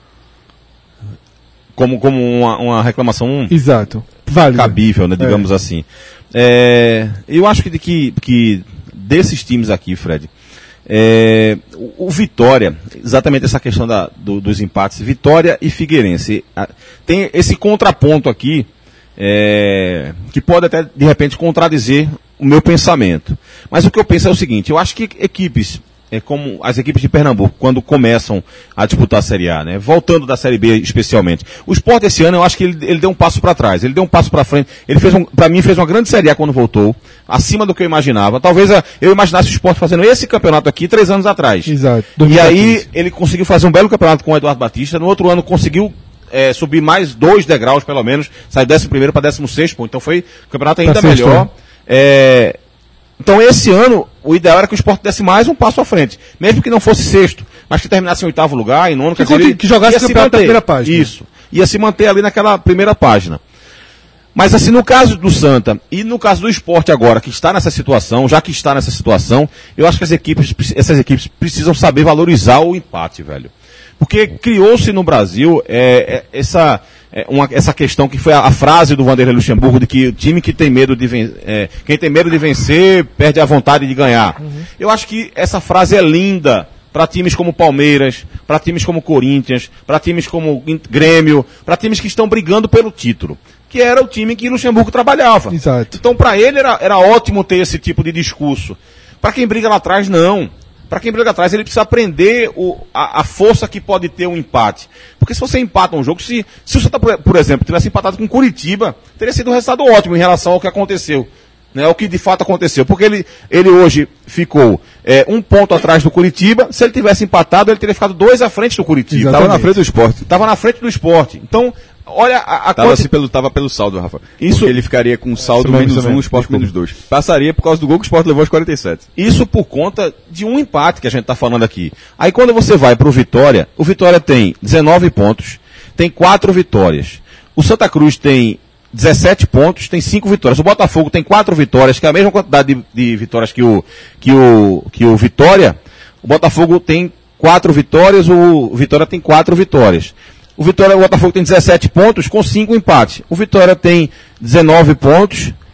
Como uma reclamação Exato. Vale. cabível, né, digamos assim. Eu acho que desses times aqui, Fred, o Vitória, exatamente essa questão dos empates, Vitória e Figueirense, tem esse contraponto aqui, que pode até, de repente, contradizer o meu pensamento. Mas o que eu penso é o seguinte, eu acho que equipes, como as equipes de Pernambuco, quando começam a disputar a Série A, né, voltando da Série B especialmente, o Sport esse ano eu acho que ele deu um passo para trás, ele deu um passo para frente, ele para mim fez uma grande Série A quando voltou, acima do que eu imaginava. Talvez eu imaginasse o Sport fazendo esse campeonato aqui 3 anos atrás. Exato. E aí 2014. ele conseguiu fazer um belo campeonato com o Eduardo Batista, no outro ano conseguiu subir mais 2 degraus, pelo menos, saiu 11º para 16º, pô, então foi um campeonato ainda sexto, melhor. Então esse ano, o ideal era que o Sport desse mais um passo à frente, mesmo que não fosse sexto, mas que terminasse em 8º lugar, em 9º, Que jogasse ia o se campeonato da manter. primeira página. Isso, ia se manter ali naquela primeira página. Mas assim, no caso do Santa e no caso do Sport agora, que está nessa situação, já que está nessa situação, eu acho que essas equipes precisam saber valorizar o empate, velho. Porque criou-se no Brasil essa questão que foi a frase do Vanderlei Luxemburgo de que o time que tem medo de quem tem medo de vencer perde a vontade de ganhar. Eu acho que essa frase é linda para times como Palmeiras, para times como Corinthians, para times como Grêmio, para times que estão brigando pelo título, que era o time que Luxemburgo trabalhava. Exato. Então para ele era ótimo ter esse tipo de discurso. Para quem briga lá atrás, não. Para quem briga atrás, ele precisa aprender a força que pode ter um empate. Porque se você empata um jogo, se o Santa, por exemplo, tivesse empatado com Curitiba, teria sido um resultado ótimo em relação ao que aconteceu. Né, o que de fato aconteceu. Porque ele hoje ficou 1 ponto atrás do Curitiba. Se ele tivesse empatado, ele teria ficado 2 à frente do Curitiba. Exatamente. Tava na frente do Sport. Estava na frente do Sport. Então, olha Tava pelo saldo, Rafa. Isso- Porque ele ficaria com saldo Isso mesmo, -1, o Sport desculpa. -2. Passaria por causa do gol que o Sport levou aos 47. Isso por conta de um empate que a gente está falando aqui. Aí quando você vai para o Vitória tem 19 pontos, tem 4 vitórias. O Santa Cruz tem 17 pontos, tem 5 vitórias. O Botafogo tem 4 vitórias, que é a mesma quantidade de vitórias que o Vitória. O Botafogo tem 4 vitórias, o Vitória tem 4 vitórias. O Botafogo tem 17 pontos com 5 empates. O Vitória tem 19 pontos,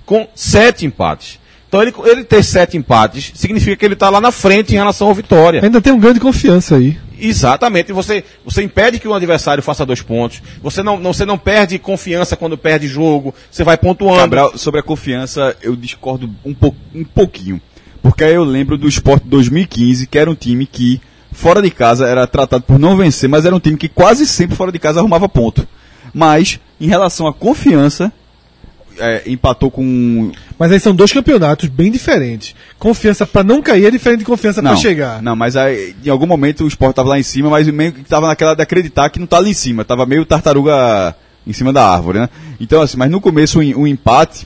com 7 empates. Então ele ter 7 empates significa que ele está lá na frente em relação ao Vitória. Ainda tem um grande confiança aí. Exatamente. Você impede que o adversário faça 2 pontos. Você não perde confiança quando perde jogo. Você vai pontuando. Cabral, sobre a confiança, eu discordo um pouquinho. Porque aí eu lembro do Sport 2015, que era um time que, fora de casa, era tratado por não vencer, mas era um time que quase sempre fora de casa arrumava ponto. Mas, em relação à confiança, empatou com... Mas aí são 2 campeonatos bem diferentes. Confiança pra não cair é diferente de confiança pra chegar. Não, mas aí, em algum momento o Sport tava lá em cima, mas meio que tava naquela de acreditar que não tá ali em cima. Tava meio tartaruga em cima da árvore, né? Então, assim, mas no começo um empate...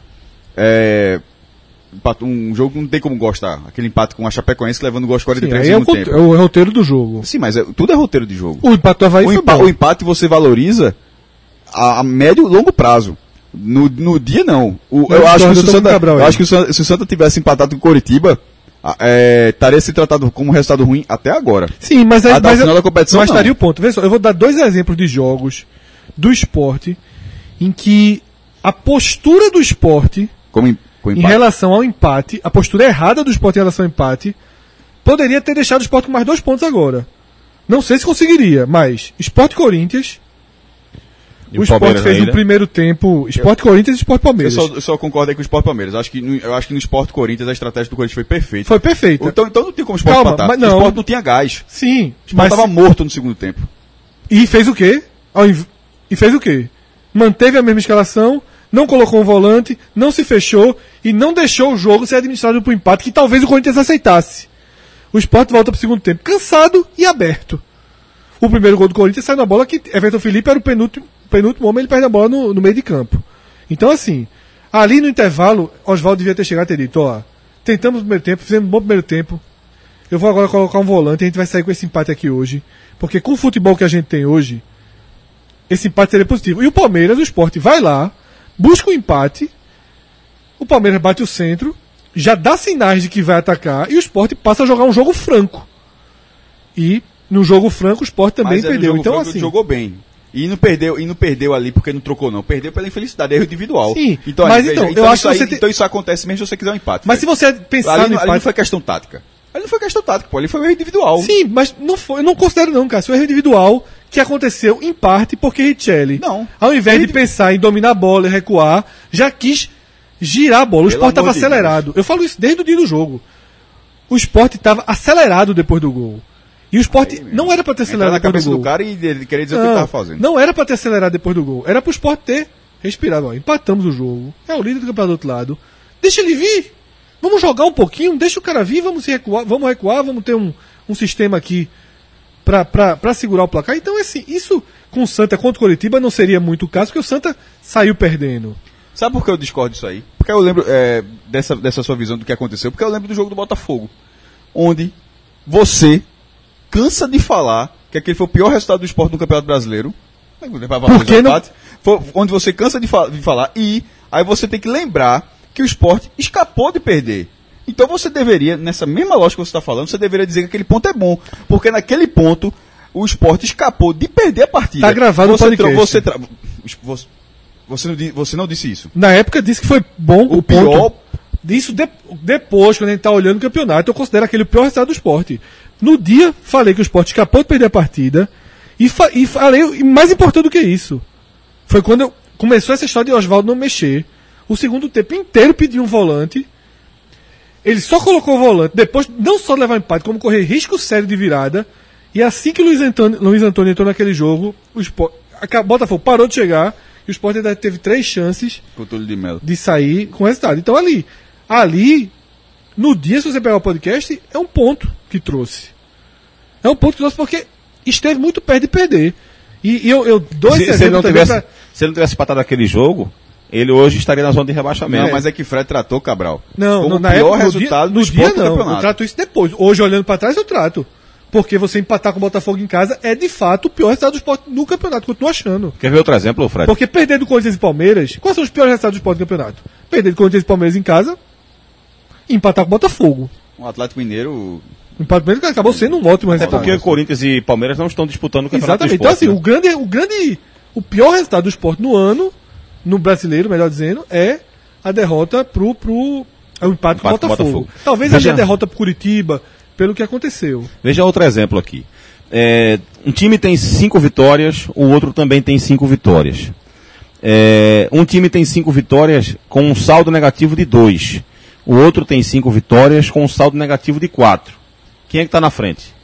um jogo não tem como gostar. Aquele empate com a Chapecoense levando o gol aos 43 no segundo tempo. É o roteiro do jogo. Sim, mas tudo é roteiro de jogo. O empate do Avaí foi bom. O empate você valoriza a médio e longo prazo. No dia, não. Eu acho que se o Santa tivesse empatado com o Coritiba, estaria se tratado como um resultado ruim até agora. Sim, mas aí, final da competição, mas estaria o ponto. Vê só, eu vou dar 2 exemplos de jogos do Sport em que a postura do Sport em relação ao empate, a postura errada do Sport em relação ao empate, poderia ter deixado o Sport com mais 2 pontos agora. Não sei se conseguiria, mas Sport Corinthians... O Sport fez no primeiro tempo Sport Corinthians e Sport Palmeiras. Eu só concordo aí com o Sport Palmeiras. Eu acho que no Sport Corinthians a estratégia do Corinthians foi perfeita. Foi perfeita. Então não tem como o Sport empatar. Mas não. O Sport não tinha gás. Sim. O Sport estava morto no segundo tempo. E fez o quê? Manteve a mesma escalação, não colocou um volante, não se fechou e não deixou o jogo ser administrado por empate que talvez o Corinthians aceitasse. O Sport volta para o segundo tempo cansado e aberto. O primeiro gol do Corinthians sai na bola que Everton Felipe era o penúltimo homem, ele perde a bola no meio de campo. Então, assim, ali no intervalo, Oswaldo devia ter chegado e ter dito, tentamos no primeiro tempo, fizemos um bom primeiro tempo, eu vou agora colocar um volante, a gente vai sair com esse empate aqui hoje, porque com o futebol que a gente tem hoje, esse empate seria positivo. E o Palmeiras, o Sport, vai lá, busca o empate, o Palmeiras bate o centro, já dá sinais de que vai atacar, e o Sport passa a jogar um jogo franco. E no jogo franco o Sport também perdeu. Então, assim, jogou bem. E não perdeu ali porque não trocou, não. Perdeu pela infelicidade, erro individual. Sim, então, mas eu acho que então isso acontece mesmo se você quiser um empate. Mas se você pensar no empate... Ali não foi questão tática. Ali foi um erro individual. Sim, mas não foi, eu não considero não, cara. Foi um erro individual que aconteceu em parte porque Richelli, ao invés de pensar em dominar a bola e recuar, já quis girar a bola. O Sport estava acelerado. Eu falo isso desde o dia do jogo. O Sport estava acelerado depois do gol. E o Sport não era para ter acelerado depois do gol. Do cara e ele queria dizer o que ele estava fazendo. Não era para ter acelerado depois do gol. Era para o Sport ter respirado. Empatamos o jogo. É o líder do campeonato do outro lado. Deixa ele vir. Vamos jogar um pouquinho. Deixa o cara vir. Vamos recuar. Vamos ter um sistema aqui para segurar o placar. Então, assim, isso com o Santa contra o Coritiba não seria muito o caso, porque o Santa saiu perdendo. Sabe por que eu discordo disso aí? Porque eu lembro dessa sua visão do que aconteceu. Porque eu lembro do jogo do Botafogo. Onde você cansa de falar que aquele foi o pior resultado do Sport no Campeonato Brasileiro. Por que não? Onde você cansa de falar e aí você tem que lembrar que o Sport escapou de perder. Então você deveria, nessa mesma lógica que você está falando, você deveria dizer que aquele ponto é bom. Porque naquele ponto o Sport escapou de perder a partida. Está gravado o podcast. Você não disse isso. Na época disse que foi bom o pior. Disso depois, quando a gente está olhando o campeonato, eu considero aquele o pior resultado do Sport. No dia, falei que o Sport escapou de perder a partida. E falei, e mais importante do que isso, foi quando começou essa história de Oswaldo não mexer. O segundo tempo inteiro pediu um volante. Ele só colocou o volante, depois não só levar empate, como correr risco sério de virada. E assim que o Luiz Antônio entrou naquele jogo, o Botafogo parou de chegar. E o Sport ainda teve 3 chances de sair com o resultado. Então ali, no dia, se você pegar o podcast, é um ponto que trouxe. É um ponto que trouxe porque esteve muito perto de perder. E eu dou esse exemplo também se ele não tivesse empatado aquele jogo, ele hoje estaria na zona de rebaixamento. Não, mas é que Fred tratou Cabral. Não, como na o pior época, resultado no dia do não. campeonato. Eu trato isso depois. Hoje, olhando para trás, eu trato. Porque você empatar com o Botafogo em casa é, de fato, o pior resultado do Sport no campeonato. Continuo achando. Quer ver outro exemplo, Fred? Porque perder do Corinthians e Palmeiras... Quais são os piores resultados do Sport no campeonato? Perder do Corinthians e Palmeiras em casa e empatar com o Botafogo. O Atlético Mineiro... O empate Mineiro acabou sendo um ótimo resultado. É porque Corinthians e Palmeiras não estão disputando o campeonato. Exatamente. Do Sport, então, assim, o pior resultado do Sport no ano, no brasileiro, melhor dizendo, é a derrota o empate com o Botafogo. Talvez Veja- a derrota pro Curitiba, pelo que aconteceu. Veja outro exemplo aqui. Um time tem 5 vitórias, o outro também tem 5 vitórias. Um time tem 5 vitórias com um saldo negativo de 2. O outro tem 5 vitórias com um saldo negativo de 4. Quem é que está na frente?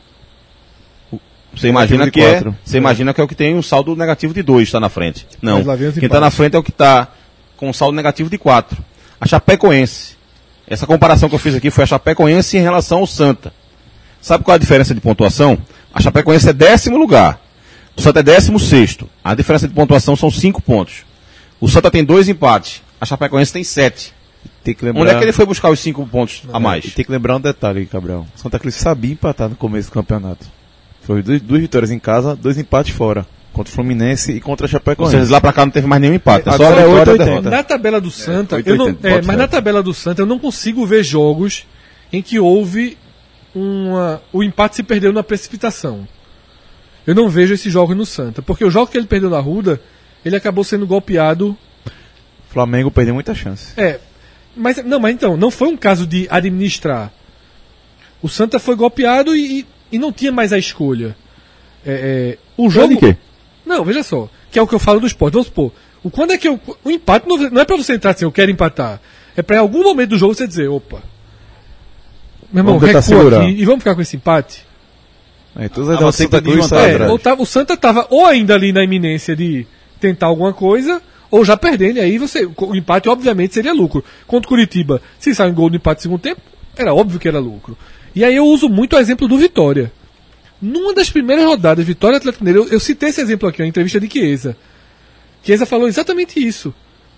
Você imagina de que é, 4. você imagina que é o que tem um saldo negativo de 2, está na frente. Não. Mas lá vem os Quem está empates. na frente é o que está com um saldo negativo de 4. A Chapecoense. Essa comparação que eu fiz aqui foi a Chapecoense em relação ao Santa. Sabe qual é a diferença de pontuação? A Chapecoense é 10º lugar. O Santa é 16º. A diferença de pontuação são 5 pontos. O Santa tem 2 empates. A Chapecoense tem 7. Tem que lembrar, Onde é que ele foi buscar os 5 pontos a mais? E tem que lembrar um detalhe, Cabral. Santa Cruz sabia empatar no começo do campeonato. Foi 2 vitórias em casa, 2 empates fora. Contra o Fluminense e contra a Ou Chapecoense. seja, lá pra cá não teve mais nenhum empate. É só a Agora é vitória e a 8-80. derrota. Na tabela do Santa, 880, mas pode na ser. tabela do Santa eu não consigo ver jogos em que houve o empate se perdeu na precipitação. Eu não vejo esses jogos no Santa, porque o jogo que ele perdeu na Ruda, ele acabou sendo golpeado. O Flamengo perdeu muita chance. Mas então, não foi um caso de administrar. O Santa foi golpeado e não tinha mais a escolha. O jogo. de quê? Não, veja só. Que é o que eu falo do esporte. Vamos supor. Quando é que o empate não é pra você entrar assim, eu quero empatar. É pra em algum momento do jogo você dizer, opa. Meu irmão, Vamos tentar recua segurar. aqui e vamos ficar com esse empate. Todas as Ah, você Santa tem Cruz desvantagem. sai atrás. O Santa estava ou ainda ali na iminência de tentar alguma coisa, ou já perdendo, e aí o empate obviamente seria lucro. Contra o Curitiba, se sai um gol no empate no segundo tempo, era óbvio que era lucro. E aí eu uso muito o exemplo do Vitória. Numa das primeiras rodadas, Vitória e Atlético Mineiro, eu citei esse exemplo aqui, uma entrevista de Chiesa. Chiesa falou exatamente isso.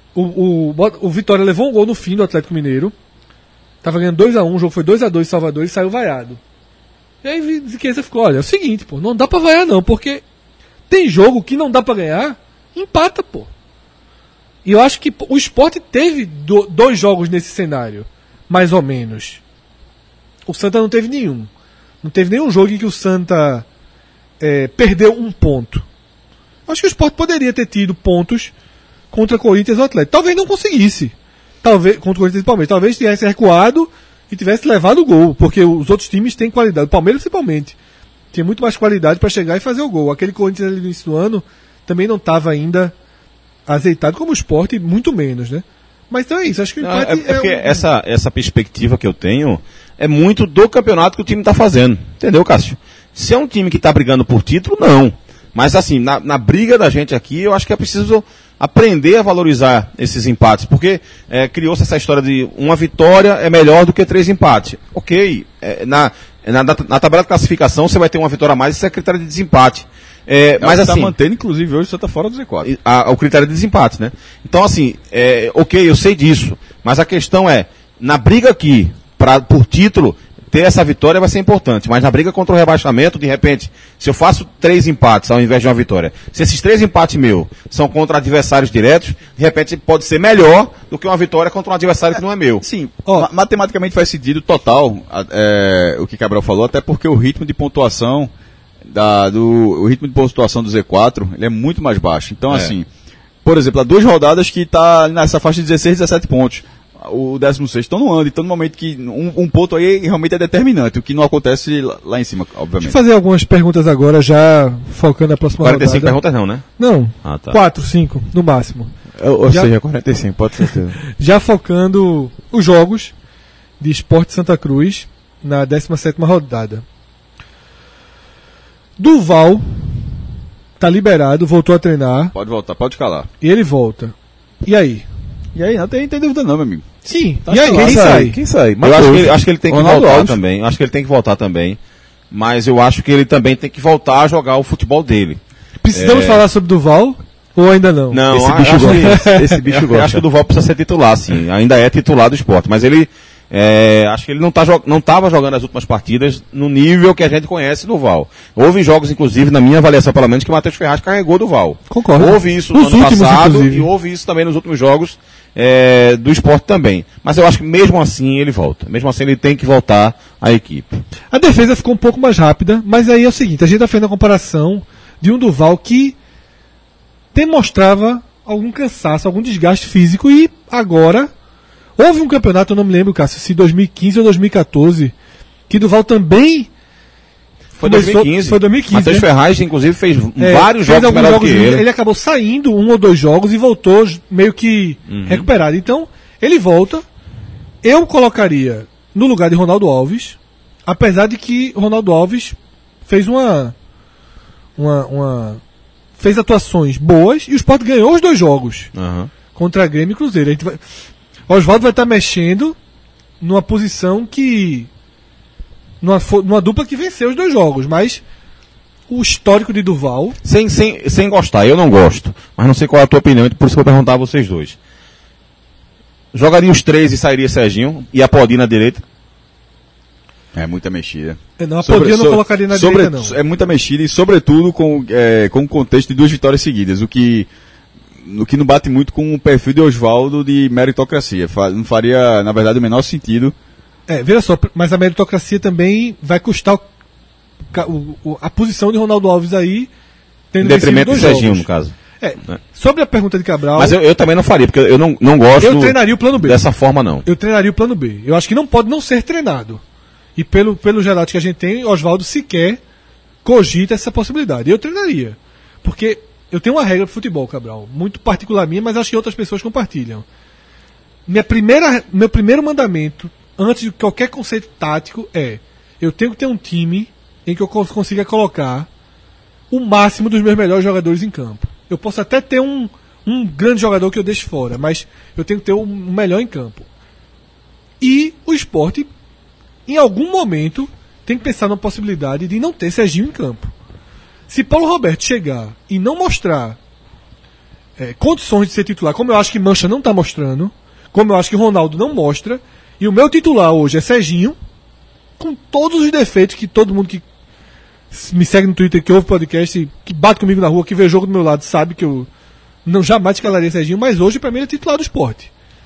O Vitória levou um gol no fim do Atlético Mineiro, tava ganhando 2-1, o jogo foi 2-2 em Salvador e saiu vaiado. E aí Chiesa ficou, olha, é o seguinte, pô, não dá pra vaiar não, porque tem jogo que não dá pra ganhar, empata, pô. E eu acho que o Sport teve 2 jogos nesse cenário, mais ou menos. O Santa não teve nenhum. Não teve nenhum jogo em que o Santa perdeu um ponto. Acho que o Sport poderia ter tido pontos contra Corinthians ou Atlético. Talvez não conseguisse. Talvez contra Corinthians e Palmeiras. Talvez tivesse recuado e tivesse levado o gol, porque os outros times têm qualidade. O Palmeiras principalmente tinha muito mais qualidade para chegar e fazer o gol. Aquele Corinthians ali no início do ano também não estava ainda azeitado como o Sport, muito menos, né? Mas então é isso, acho que o empate Porque essa perspectiva que eu tenho é muito do campeonato que o time está fazendo. Entendeu, Cássio? Se é um time que está brigando por título, não. Mas assim, na briga da gente aqui, eu acho que é preciso aprender a valorizar esses empates. Porque criou-se essa história de uma vitória é melhor do que 3 empates. Ok, na tabela de classificação você vai ter uma vitória a mais, isso é critério de desempate. Mas Está assim, mantendo, inclusive, hoje o Santa fora do Z4. o critério de desempate, né? Então, assim, ok, eu sei disso, mas a questão é, na briga aqui, por título, ter essa vitória vai ser importante, mas na briga contra o rebaixamento, de repente, se eu faço 3 empates ao invés de uma vitória, se esses 3 empates meus são contra adversários diretos, de repente pode ser melhor do que uma vitória contra um adversário que não é meu. Sim, matematicamente faz sentido total o que Cabral falou, até porque o ritmo de pontuação o ritmo de pontuação do Z4 ele é muito mais baixo. Então, assim, por exemplo, há 2 rodadas que está nessa faixa de 16, 17 pontos. O 16 estão no ano, então no momento que um ponto aí realmente é determinante, o que não acontece lá em cima, obviamente. Deixa eu fazer algumas perguntas agora, já focando na próxima 45 rodada. perguntas não, né? Não, Ah, tá. 4, 5, no máximo. Ou Já- seja, 45, pode ser certeza. Já focando os jogos de Sport Santa Cruz na 17ª rodada. Duval tá liberado, voltou a treinar Pode voltar, pode calar. e ele volta. E aí? E aí, não tem dúvida não, meu amigo. Sim, Tá e aí? calado. Quem sai? Quem sai? Eu acho que ele tem que Ronaldo voltar Alves. também. Eu acho que ele tem que voltar também. Mas eu acho que ele também tem que voltar a jogar o futebol dele. Precisamos falar sobre Duval ou ainda não? Não, Esse a- bicho acho que- gosta. Esse bicho eu gosta. acho que o Duval precisa ser titular, sim. Ainda é titular do esporte. Mas ele. Acho que ele não estava jogando as últimas partidas no nível que a gente conhece do Duval. Houve jogos, inclusive, na minha avaliação, pelo menos, que o Matheus Ferraz carregou do Duval. Concordo. Houve isso no Os ano últimos, passado inclusive. e houve isso também nos últimos jogos do esporte também. Mas eu acho que mesmo assim ele volta. Mesmo assim ele tem que voltar à equipe. A defesa ficou um pouco mais rápida, mas aí é o seguinte, a gente está fazendo a comparação de um Duval que demonstrava algum cansaço, algum desgaste físico e agora Houve um campeonato, eu não me lembro, Cássio, se 2015 ou 2014, que Duval também... Foi começou- 2015. Foi 2015, Matheus né? Ferraz, inclusive, fez vários fez jogos alguns melhor do que jogos, ele. ele acabou saindo 1 ou 2 jogos e voltou meio que recuperado. Então, ele volta. Eu colocaria no lugar de Ronaldo Alves, apesar de que Ronaldo Alves fez fez atuações boas e o Sport ganhou os 2 jogos Aham. contra Grêmio e Cruzeiro. Oswaldo vai estar mexendo numa posição que numa dupla que venceu os 2 jogos, mas o histórico de Duval... Sem gostar, eu não gosto. Mas não sei qual é a tua opinião, por isso que eu vou perguntar a vocês dois. Jogaria os 3 e sairia Serginho e a Podinha na direita? É muita mexida. Não, a Podinha eu não colocaria na direita, não. É muita mexida e, sobretudo, com o contexto de 2 vitórias seguidas, o que não bate muito com o perfil de Oswaldo de meritocracia. Não faria, na verdade, o menor sentido. Veja só, mas a meritocracia também vai custar a posição de Ronaldo Alves aí, Em tendo detrimento de vencido 2 Serginho, jogos. no caso. Sobre a pergunta de Cabral, Mas eu também não faria, porque eu não gosto eu treinaria o plano B. dessa forma, não. Eu treinaria o plano B. Eu acho que não pode não ser treinado. E pelo relato que a gente tem, Oswaldo sequer cogita essa possibilidade. Eu treinaria. Porque eu tenho uma regra pro futebol, Cabral, muito particular minha, mas acho que outras pessoas compartilham. Meu primeiro mandamento, antes de qualquer conceito tático, eu tenho que ter um time em que eu consiga colocar o máximo dos meus melhores jogadores em campo. Eu posso até ter um grande jogador que eu deixe fora, mas eu tenho que ter o melhor em campo. E o Sport, em algum momento, tem que pensar na possibilidade de não ter Serginho em campo. Se Paulo Roberto chegar e não mostrar condições de ser titular, como eu acho que Mancha não está mostrando, como eu acho que Ronaldo não mostra, e o meu titular hoje é Serginho, com todos os defeitos que todo mundo que me segue no Twitter, que ouve podcast, que bate comigo na rua, que vê jogo do meu lado, sabe que eu não jamais escalaria Serginho, mas hoje para mim ele é titular do Sport.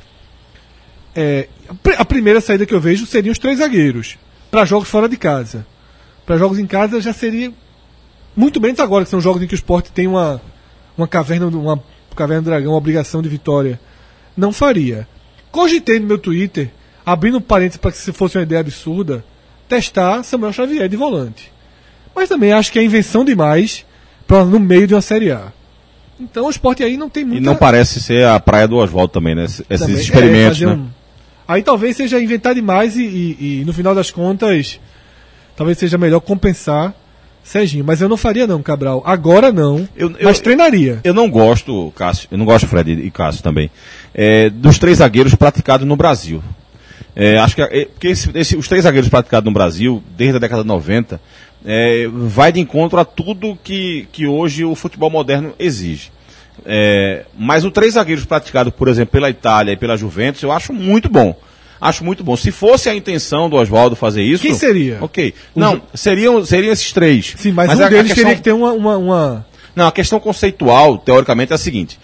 A primeira saída que eu vejo seriam os 3 zagueiros, para jogos fora de casa. Para jogos em casa já seria muito menos agora, que são jogos em que o Sport tem uma caverna do dragão, uma obrigação de vitória. Não faria. Cogitei no meu Twitter, abrindo um parênteses para que se fosse uma ideia absurda, testar Samuel Xavier de volante. Mas também acho que é invenção demais no meio de uma Série A. Então o Sport aí não tem muita... E não parece ser a praia do Oswaldo também, né? Esses também, experimentos, fazer né? Aí talvez seja inventar demais e no final das contas talvez seja melhor compensar Serginho. Mas eu não faria não, Cabral. Agora não, mas treinaria. Eu não gosto, Cássio, Fred e Cássio também, dos 3 zagueiros praticados no Brasil. Acho que porque os 3 zagueiros praticados no Brasil, desde a década de 90, vai de encontro a tudo que hoje o futebol moderno exige. Mas o 3 zagueiros praticados, por exemplo, pela Itália e pela Juventus, eu acho muito bom. Se fosse a intenção do Oswaldo fazer isso... Quem seria? Ok. Não, seriam esses 3. Sim, mas um deles teria que ter uma... Não, a questão conceitual, teoricamente, é a seguinte.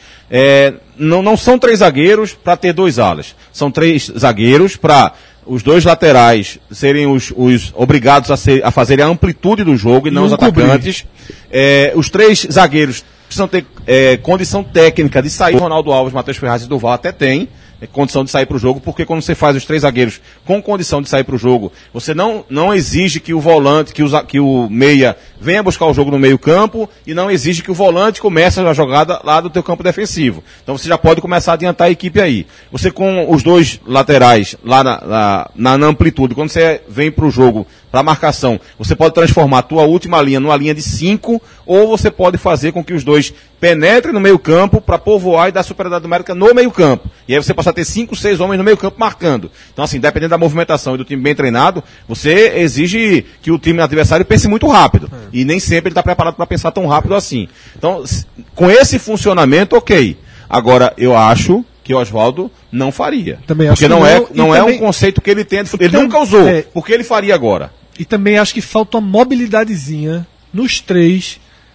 Não são 3 zagueiros para ter 2 alas. São 3 zagueiros para os 2 laterais serem os obrigados a fazerem a amplitude do jogo e não os atacantes. Os 3 zagueiros precisam ter condição técnica de sair. Ronaldo Alves, Matheus Ferraz e Duval até tem condição de sair para o jogo, porque quando você faz os 3 zagueiros com condição de sair para o jogo, você não exige que o volante, que o meia venha buscar o jogo no meio campo e não exige que o volante comece a jogada lá do teu campo defensivo. Então você já pode começar a adiantar a equipe aí. Você com os 2 laterais lá na amplitude, quando você vem para o jogo, para a marcação, você pode transformar a tua última linha numa linha de 5, ou você pode fazer com que os 2 penetrem no meio campo para povoar e dar superioridade numérica no meio campo. E aí você passa a ter 5, 6 homens no meio campo marcando. Então assim, dependendo da movimentação e do time bem treinado, você exige que o time adversário pense muito rápido. E nem sempre ele está preparado para pensar tão rápido assim. Então, com esse funcionamento, ok. Agora, eu acho que o Oswaldo não faria. Também acho porque que não é um conceito que ele tem. Ele nunca usou. Porque ele faria agora. E também acho que falta uma mobilidadezinha nos 3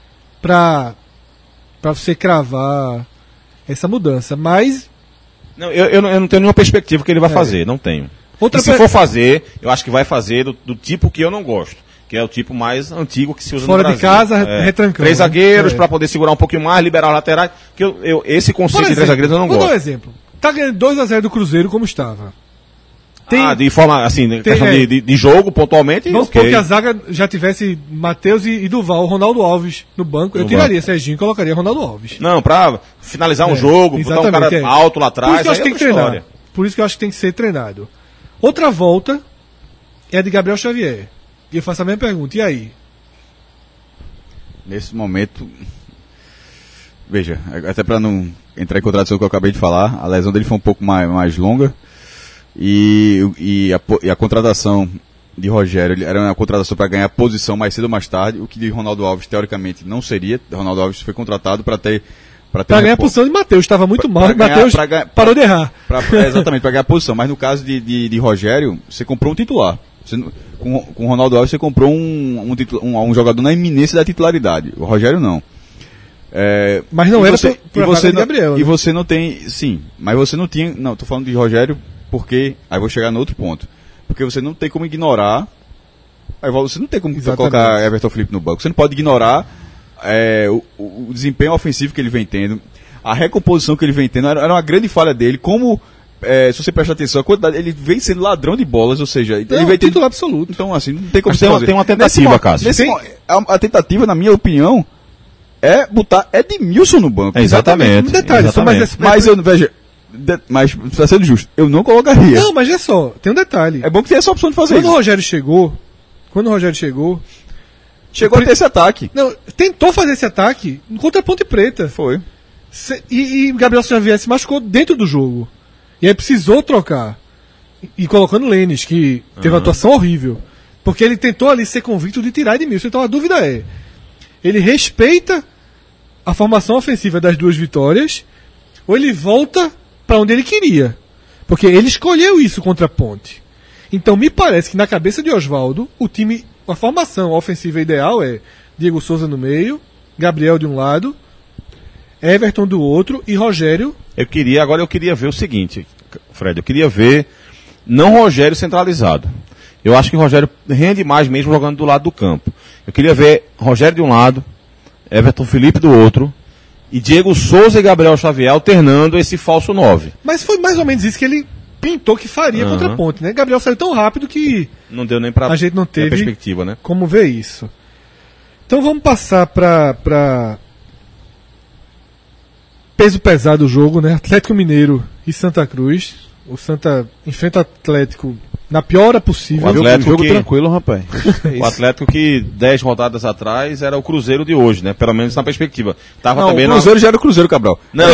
para você cravar essa mudança. Mas... Não, eu não tenho nenhuma perspectiva que ele vai fazer. Não tenho. Se for fazer, eu acho que vai fazer do tipo que eu não gosto. Que é o tipo mais antigo que se usa fora no Brasil. Fora de casa, retrancando. 3 zagueiros para poder segurar um pouquinho mais, liberar o laterais. Esse conceito de 3 zagueiros eu não gosto. Vou dar um exemplo. tá ganhando 2-0 do Cruzeiro como estava. De forma, assim, questão é. de jogo, pontualmente, Vamos ok. supor que a zaga já tivesse Matheus e Duval, Ronaldo Alves no banco. Eu No tiraria Serginho e colocaria Ronaldo Alves. Não, pra finalizar um jogo, botar um cara alto lá Por atrás, isso que eu acho que aí tem que é outra treinar. história. Por isso que eu acho que tem que ser treinado. Outra volta é a de Gabriel Xavier. E eu faço a mesma pergunta. E aí? Nesse momento, veja, até para não entrar em contradição com o que eu acabei de falar, a lesão dele foi um pouco mais longa e a contratação de Rogério era uma contratação para ganhar posição mais cedo ou mais tarde, o que de Ronaldo Alves teoricamente não seria. Ronaldo Alves foi contratado para Ganhar a posição de Matheus, estava muito mal, e Matheus parou de errar. Exatamente, para ganhar a posição, mas no caso de Rogério, você comprou um titular. Com o Ronaldo Alves você comprou um jogador na iminência da titularidade. O Rogério não. Mas não era pra vaga de Gabriel. E você não tem. Sim, mas você não tinha. Não, tô falando de Rogério porque. Aí vou chegar no outro ponto. Porque você não tem como ignorar. Você não tem como colocar Everton Felipe no banco. Você não pode ignorar o desempenho ofensivo que ele vem tendo. A recomposição que ele vem tendo era uma grande falha dele. Como. Se você prestar atenção, a quantidade, ele vem sendo ladrão de bolas, ou seja, ele vem tendo titular absoluto. Então, assim, não tem como Mas você fazer. tem uma tentativa, Cássio. A tentativa, na minha opinião, é botar Edmilson no banco. Exatamente. Um detalhe, exatamente. Mas está sendo justo, eu não colocaria. Não, mas é só, tem um detalhe. É bom que tenha essa opção de fazer Quando isso. o Rogério chegou, Chegou a ter esse ataque. não, tentou fazer esse ataque contra a Ponte Preta. Foi. E Gabriel Xavier se machucou dentro do jogo. E aí precisou trocar. E colocando Lênis, que teve uma atuação horrível. Porque ele tentou ali ser convicto de tirar Edmilson. Então a dúvida é: ele respeita a formação ofensiva das duas vitórias, ou ele volta para onde ele queria? Porque ele escolheu isso contra a Ponte. Então me parece que na cabeça de Oswaldo, a formação ofensiva ideal é Diego Souza no meio, Gabriel de um lado, Everton do outro e Rogério. Agora eu queria ver o seguinte, Fred, eu queria ver não Rogério centralizado. Eu acho que o Rogério rende mais mesmo jogando do lado do campo. Eu queria ver Rogério de um lado, Everton Felipe do outro, e Diego Souza e Gabriel Xavier alternando esse falso 9. Mas foi mais ou menos isso que ele pintou que faria contra a Ponte, né? Gabriel saiu tão rápido que não deu nem pra a gente não teve perspectiva, né? Como ver isso. Então vamos passar para peso pesado do jogo, né? Atlético Mineiro e Santa Cruz. O Santa enfrenta o Atlético na pior hora possível. O Atlético jogo que- tranquilo, rapaz. O Atlético que 10 rodadas atrás era o Cruzeiro de hoje, né? Pelo menos na perspectiva. Tava Não, também o Cruzeiro já era o Cruzeiro, Cabral. Não.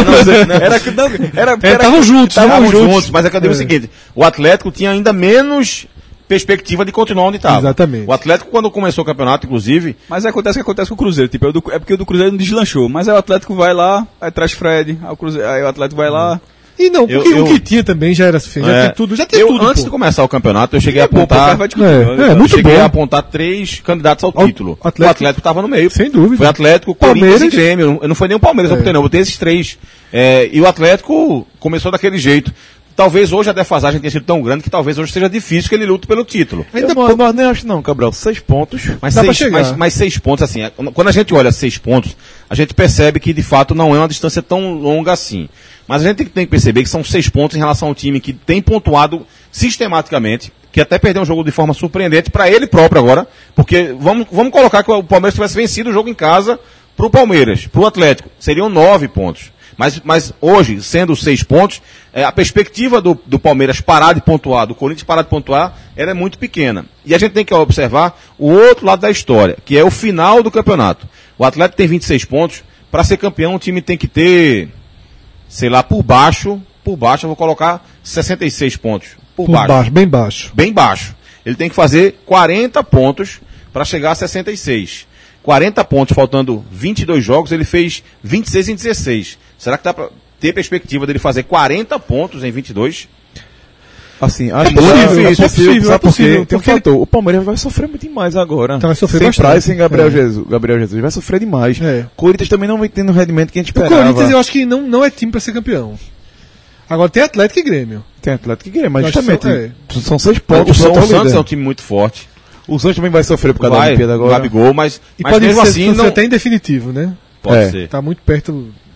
Estavam juntos, Estavam né? juntos, mas é que eu digo o seguinte, o Atlético tinha ainda menos perspectiva de continuar onde estava. Exatamente. O Atlético, quando começou o campeonato, inclusive, Mas acontece o que acontece com o Cruzeiro. Tipo, é porque o do Cruzeiro não deslanchou. Mas aí o Atlético vai lá, aí traz Fred, aí o Atlético vai lá. E não, porque Eu- o que tinha também já era suficiente, já tinha tudo, antes de começar o campeonato, eu cheguei a Pô, o apontar, cara vai discutir. É, muito cheguei bom. a apontar 3 candidatos ao título. Atlético- O Atlético estava no meio. Sem dúvida. Foi Atlético, Palmeiras. Corinthians e Grêmio. Eu não foi nem o Palmeiras, eu botei não, eu botei esses 3. E o Atlético começou daquele jeito. Talvez hoje a defasagem tenha sido tão grande que talvez hoje seja difícil que ele lute pelo título. Mas nem acho não, Cabral. 6 pontos. Mas Dá pra 6 chegar. mas 6 pontos, assim, quando a gente olha 6 pontos, a gente percebe que de fato não é uma distância tão longa assim. Mas a gente tem que perceber que são 6 pontos em relação ao time que tem pontuado sistematicamente, que até perdeu um jogo de forma surpreendente para ele próprio agora, porque vamos colocar que o Palmeiras tivesse vencido o jogo em casa pro Palmeiras, pro Atlético, seriam 9 pontos. Mas hoje, sendo 6 pontos, a perspectiva do Palmeiras parar de pontuar, do Corinthians parar de pontuar, ela é muito pequena. E a gente tem que observar o outro lado da história, que é o final do campeonato. O Atlético tem 26 pontos, para ser campeão o time tem que ter, sei lá, por baixo eu vou colocar 66 pontos. Por baixo. bem baixo. Bem baixo. Ele tem que fazer 40 pontos para chegar a 66. 40 pontos, faltando 22 jogos, ele fez 26 em 16. Será que dá para ter perspectiva dele fazer 40 pontos em 22? Assim, acho possível, que é possível, sabe é por quê? possível, Tem um porque fator. O Palmeiras vai sofrer muito demais agora. Então vai sofrer sem bastante. Praz, sem Gabriel É. Jesus. Vai sofrer demais. É. Corinthians também não vem tendo o rendimento que a gente O esperava. Corinthians eu acho que não é time para ser campeão. Agora tem Atlético e Grêmio. Tem Atlético e Grêmio, mas Eu acho que justamente são- são 6 O pontos. Santos é um time muito forte. O Santos também vai sofrer por causa da Vai, Olimpíada o agora. Gabigol, mas E pode mesmo ser assim não até em definitivo, né? pode É. ser. Tá muito perto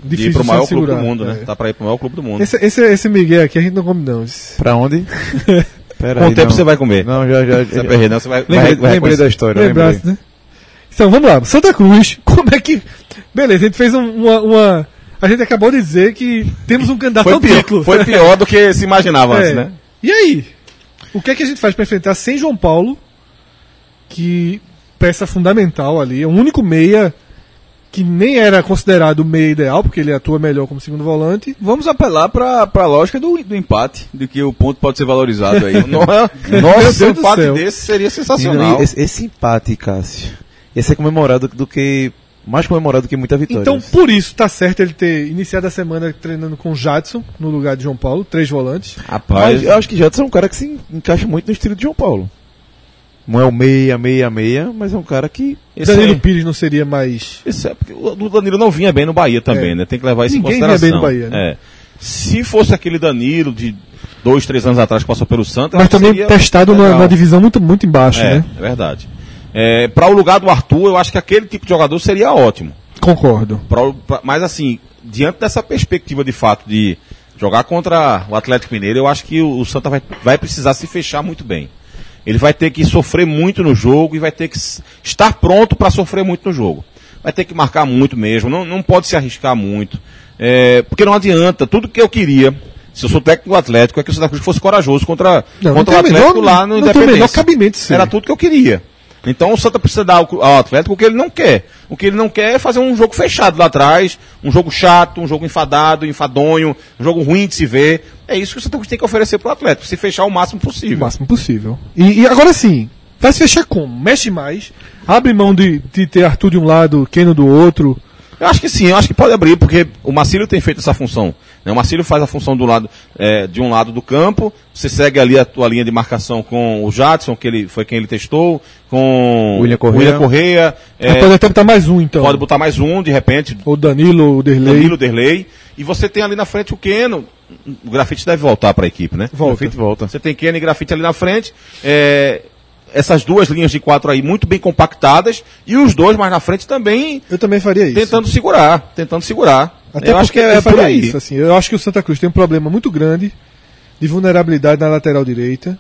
De ir difícil pro de maior clube segurar. do mundo, né? É. Tá pra ir pro maior clube do mundo. Esse Miguel aqui a gente não come não. Pra onde? Pera Com aí, o tempo não. você vai comer. Não, já. Você vai perder, não, você vai Lembrei reconhecer. da história, Lembrasse, lembrei. né? Então, vamos lá. Santa Cruz, como é que... Beleza, a gente fez uma... A gente acabou de dizer que temos um candidato ao título. Foi pior do que se imaginava antes, né? E aí? O que é que a gente faz para enfrentar sem João Paulo, que peça fundamental ali, é o único meia que nem era considerado o meia ideal, porque ele atua melhor como segundo volante. Vamos apelar pra lógica do empate, de que o ponto pode ser valorizado aí. Nossa, Deus um do empate céu. desse seria Sim, sensacional. não, esse empate, Cássio, esse é comemorado do que... Mais comemorado do que muita vitória. Então, por isso, tá certo ele ter iniciado a semana treinando com o Jadson, no lugar de João Paulo, 3 volantes. Rapaz, Mas eu acho que Jadson é um cara que se encaixa muito no estilo de João Paulo. Não é o meia, mas é um cara que... Danilo Pires não seria mais... Porque o Danilo não vinha bem no Bahia também, né? Tem que levar isso Ninguém em consideração. vinha bem no Bahia, né? É. Se fosse aquele Danilo de 2, 3 anos atrás que passou pelo Santos... Mas também seria testado legal. numa divisão muito, muito embaixo, né? É verdade. Para o lugar do Arthur, eu acho que aquele tipo de jogador seria ótimo. Concordo. Mas assim, diante dessa perspectiva de fato de jogar contra o Atlético Mineiro, eu acho que o Santa vai precisar se fechar muito bem. Ele vai ter que sofrer muito no jogo e vai ter que estar pronto para sofrer muito no jogo. Vai ter que marcar muito mesmo, não pode se arriscar muito. Porque não adianta, tudo que eu queria, se eu sou técnico do Atlético, é que o Santa Cruz fosse corajoso contra o Atlético lá no Não tem o menor Independência. cabimento ser. Era tudo que eu queria. Então o Santa precisa dar ao Atlético o que ele não quer. O que ele não quer é fazer um jogo fechado lá atrás, um jogo chato, um jogo enfadado, enfadonho, um jogo ruim de se ver. É isso que o Santa Cruz tem que oferecer pro Atlético, se fechar o máximo O possível. máximo possível. E agora sim, vai se fechar como? Mexe mais, abre mão de ter Arthur de um lado, Keno do outro. Eu acho que sim, eu acho que pode abrir, porque o Marcílio tem feito essa função. Né? O Marcílio faz a função do lado, de um lado do campo, você segue ali a tua linha de marcação com o Jadson, que foi quem ele testou, com William Correa. o William Correa. Pode até botar mais um, então. Pode botar mais um, de repente, Ou Danilo, ou Derlei. Danilo, Derlei. E você tem ali na frente o Keno. O Grafite deve voltar para a equipe, né? Volta. Você tem Keno e Grafite ali na frente. Essas duas linhas de 4 aí muito bem compactadas. E os dois mais na frente também Eu também faria isso. tentando segurar. Até eu acho que eu é por faria aí. isso, assim. Eu acho que o Santa Cruz tem um problema muito grande de vulnerabilidade na lateral direita.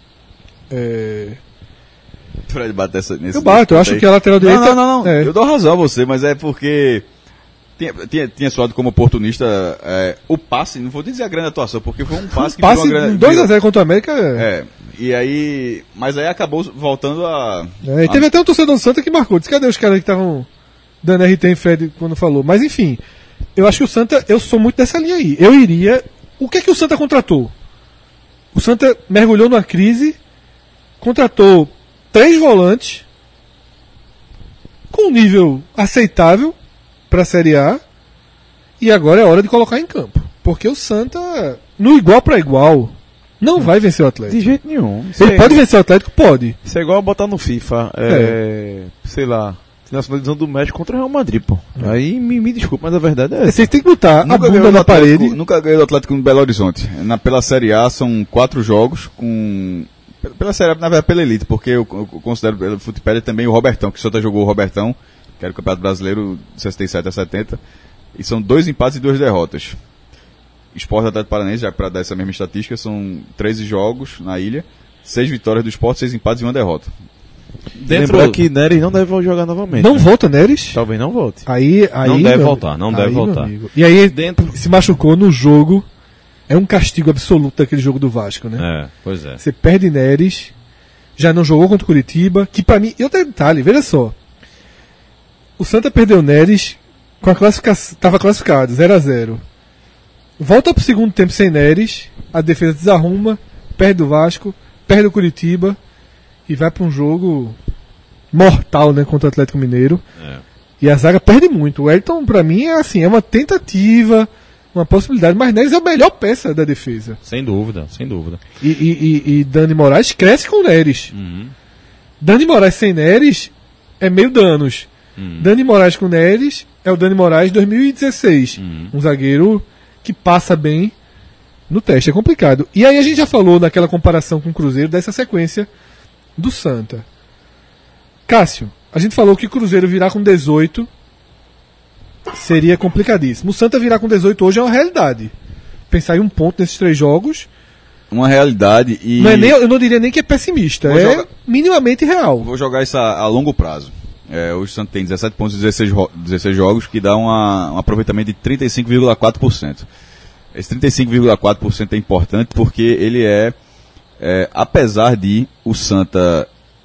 Fred bate nesse Eu bato, eu acho que a lateral direita... Não. É. Eu dou razão a você, mas é porque tinha soado como oportunista o passe, não vou dizer a grande atuação, porque foi um passe que Passe virou uma grande... 2x0 contra o América. E aí... Mas aí acabou voltando a... E teve até um torcedor do Santa que marcou. Disse, cadê os caras que estavam dando RT em Fred quando falou? Mas enfim, eu acho que o Santa, eu sou muito dessa linha aí. Eu iria... O que é que o Santa contratou? O Santa mergulhou numa crise, contratou 3 volantes com um nível aceitável para a Série A e agora é hora de colocar em campo. Porque o Santa, no igual para igual, não vai vencer o Atlético. De jeito nenhum. Ele pode vencer o Atlético? Pode. Isso é igual botar no FIFA, sei lá, nacionalização do México contra o Real Madrid, pô. Aí me desculpa, mas a verdade é essa. Vocês têm que botar a bunda na parede. Nunca ganhei do Atlético no Belo Horizonte. Pela Série A são 4 jogos com... Pela Série A, na verdade, pela Elite, porque eu considero pelo Futipédia também o Robertão, que o Santa jogou o Robertão, que era o Campeonato Brasileiro de 67 a 70, e são 2 empates e 2 derrotas. Sport Atlético Paranaense, já para dar essa mesma estatística, são 13 jogos na ilha, 6 vitórias do Sport, 6 empates e 1 derrota. Lembrar que Neres não deve jogar novamente. Não né? volta, Neres? Talvez não volte. Aí, Não deve meu- voltar, não deve aí, meu voltar. amigo. E aí Dentro- se machucou no jogo. É um castigo absoluto daquele jogo do Vasco, né? Pois é. Você perde Neres, já não jogou contra o Curitiba, que pra mim, e outro detalhe, veja só. O Santa perdeu Neres com a classificação, tava classificado, 0x0. Volta pro segundo tempo sem Neres, a defesa desarruma, perde o Vasco, perde o Curitiba e vai pra um jogo mortal, né, contra o Atlético Mineiro. E a zaga perde muito. O Elton, pra mim, é assim, é uma tentativa, uma possibilidade, mas Neres é a melhor peça da defesa. Sem dúvida, sem dúvida. E Dani Moraes cresce com o Neres. Dani Moraes sem Neres é meio danos. Dani Moraes com Neres é o Dani Moraes 2016. Um zagueiro que passa bem no teste. É complicado. E aí a gente já falou naquela comparação com o Cruzeiro dessa sequência do Santa. Cássio, a gente falou que o Cruzeiro virá com 18 seria complicadíssimo. O Santa virar com 18 hoje é uma realidade. Pensar em um ponto nesses 3 jogos. Uma realidade e... Não é nem, eu não diria nem que é pessimista, Vou é jogar- minimamente real. Vou jogar isso a longo prazo. Hoje o Santa tem 17 pontos em 16 jogos, que dá um aproveitamento de 35,4%. Esse 35,4% é importante porque ele apesar de o Santa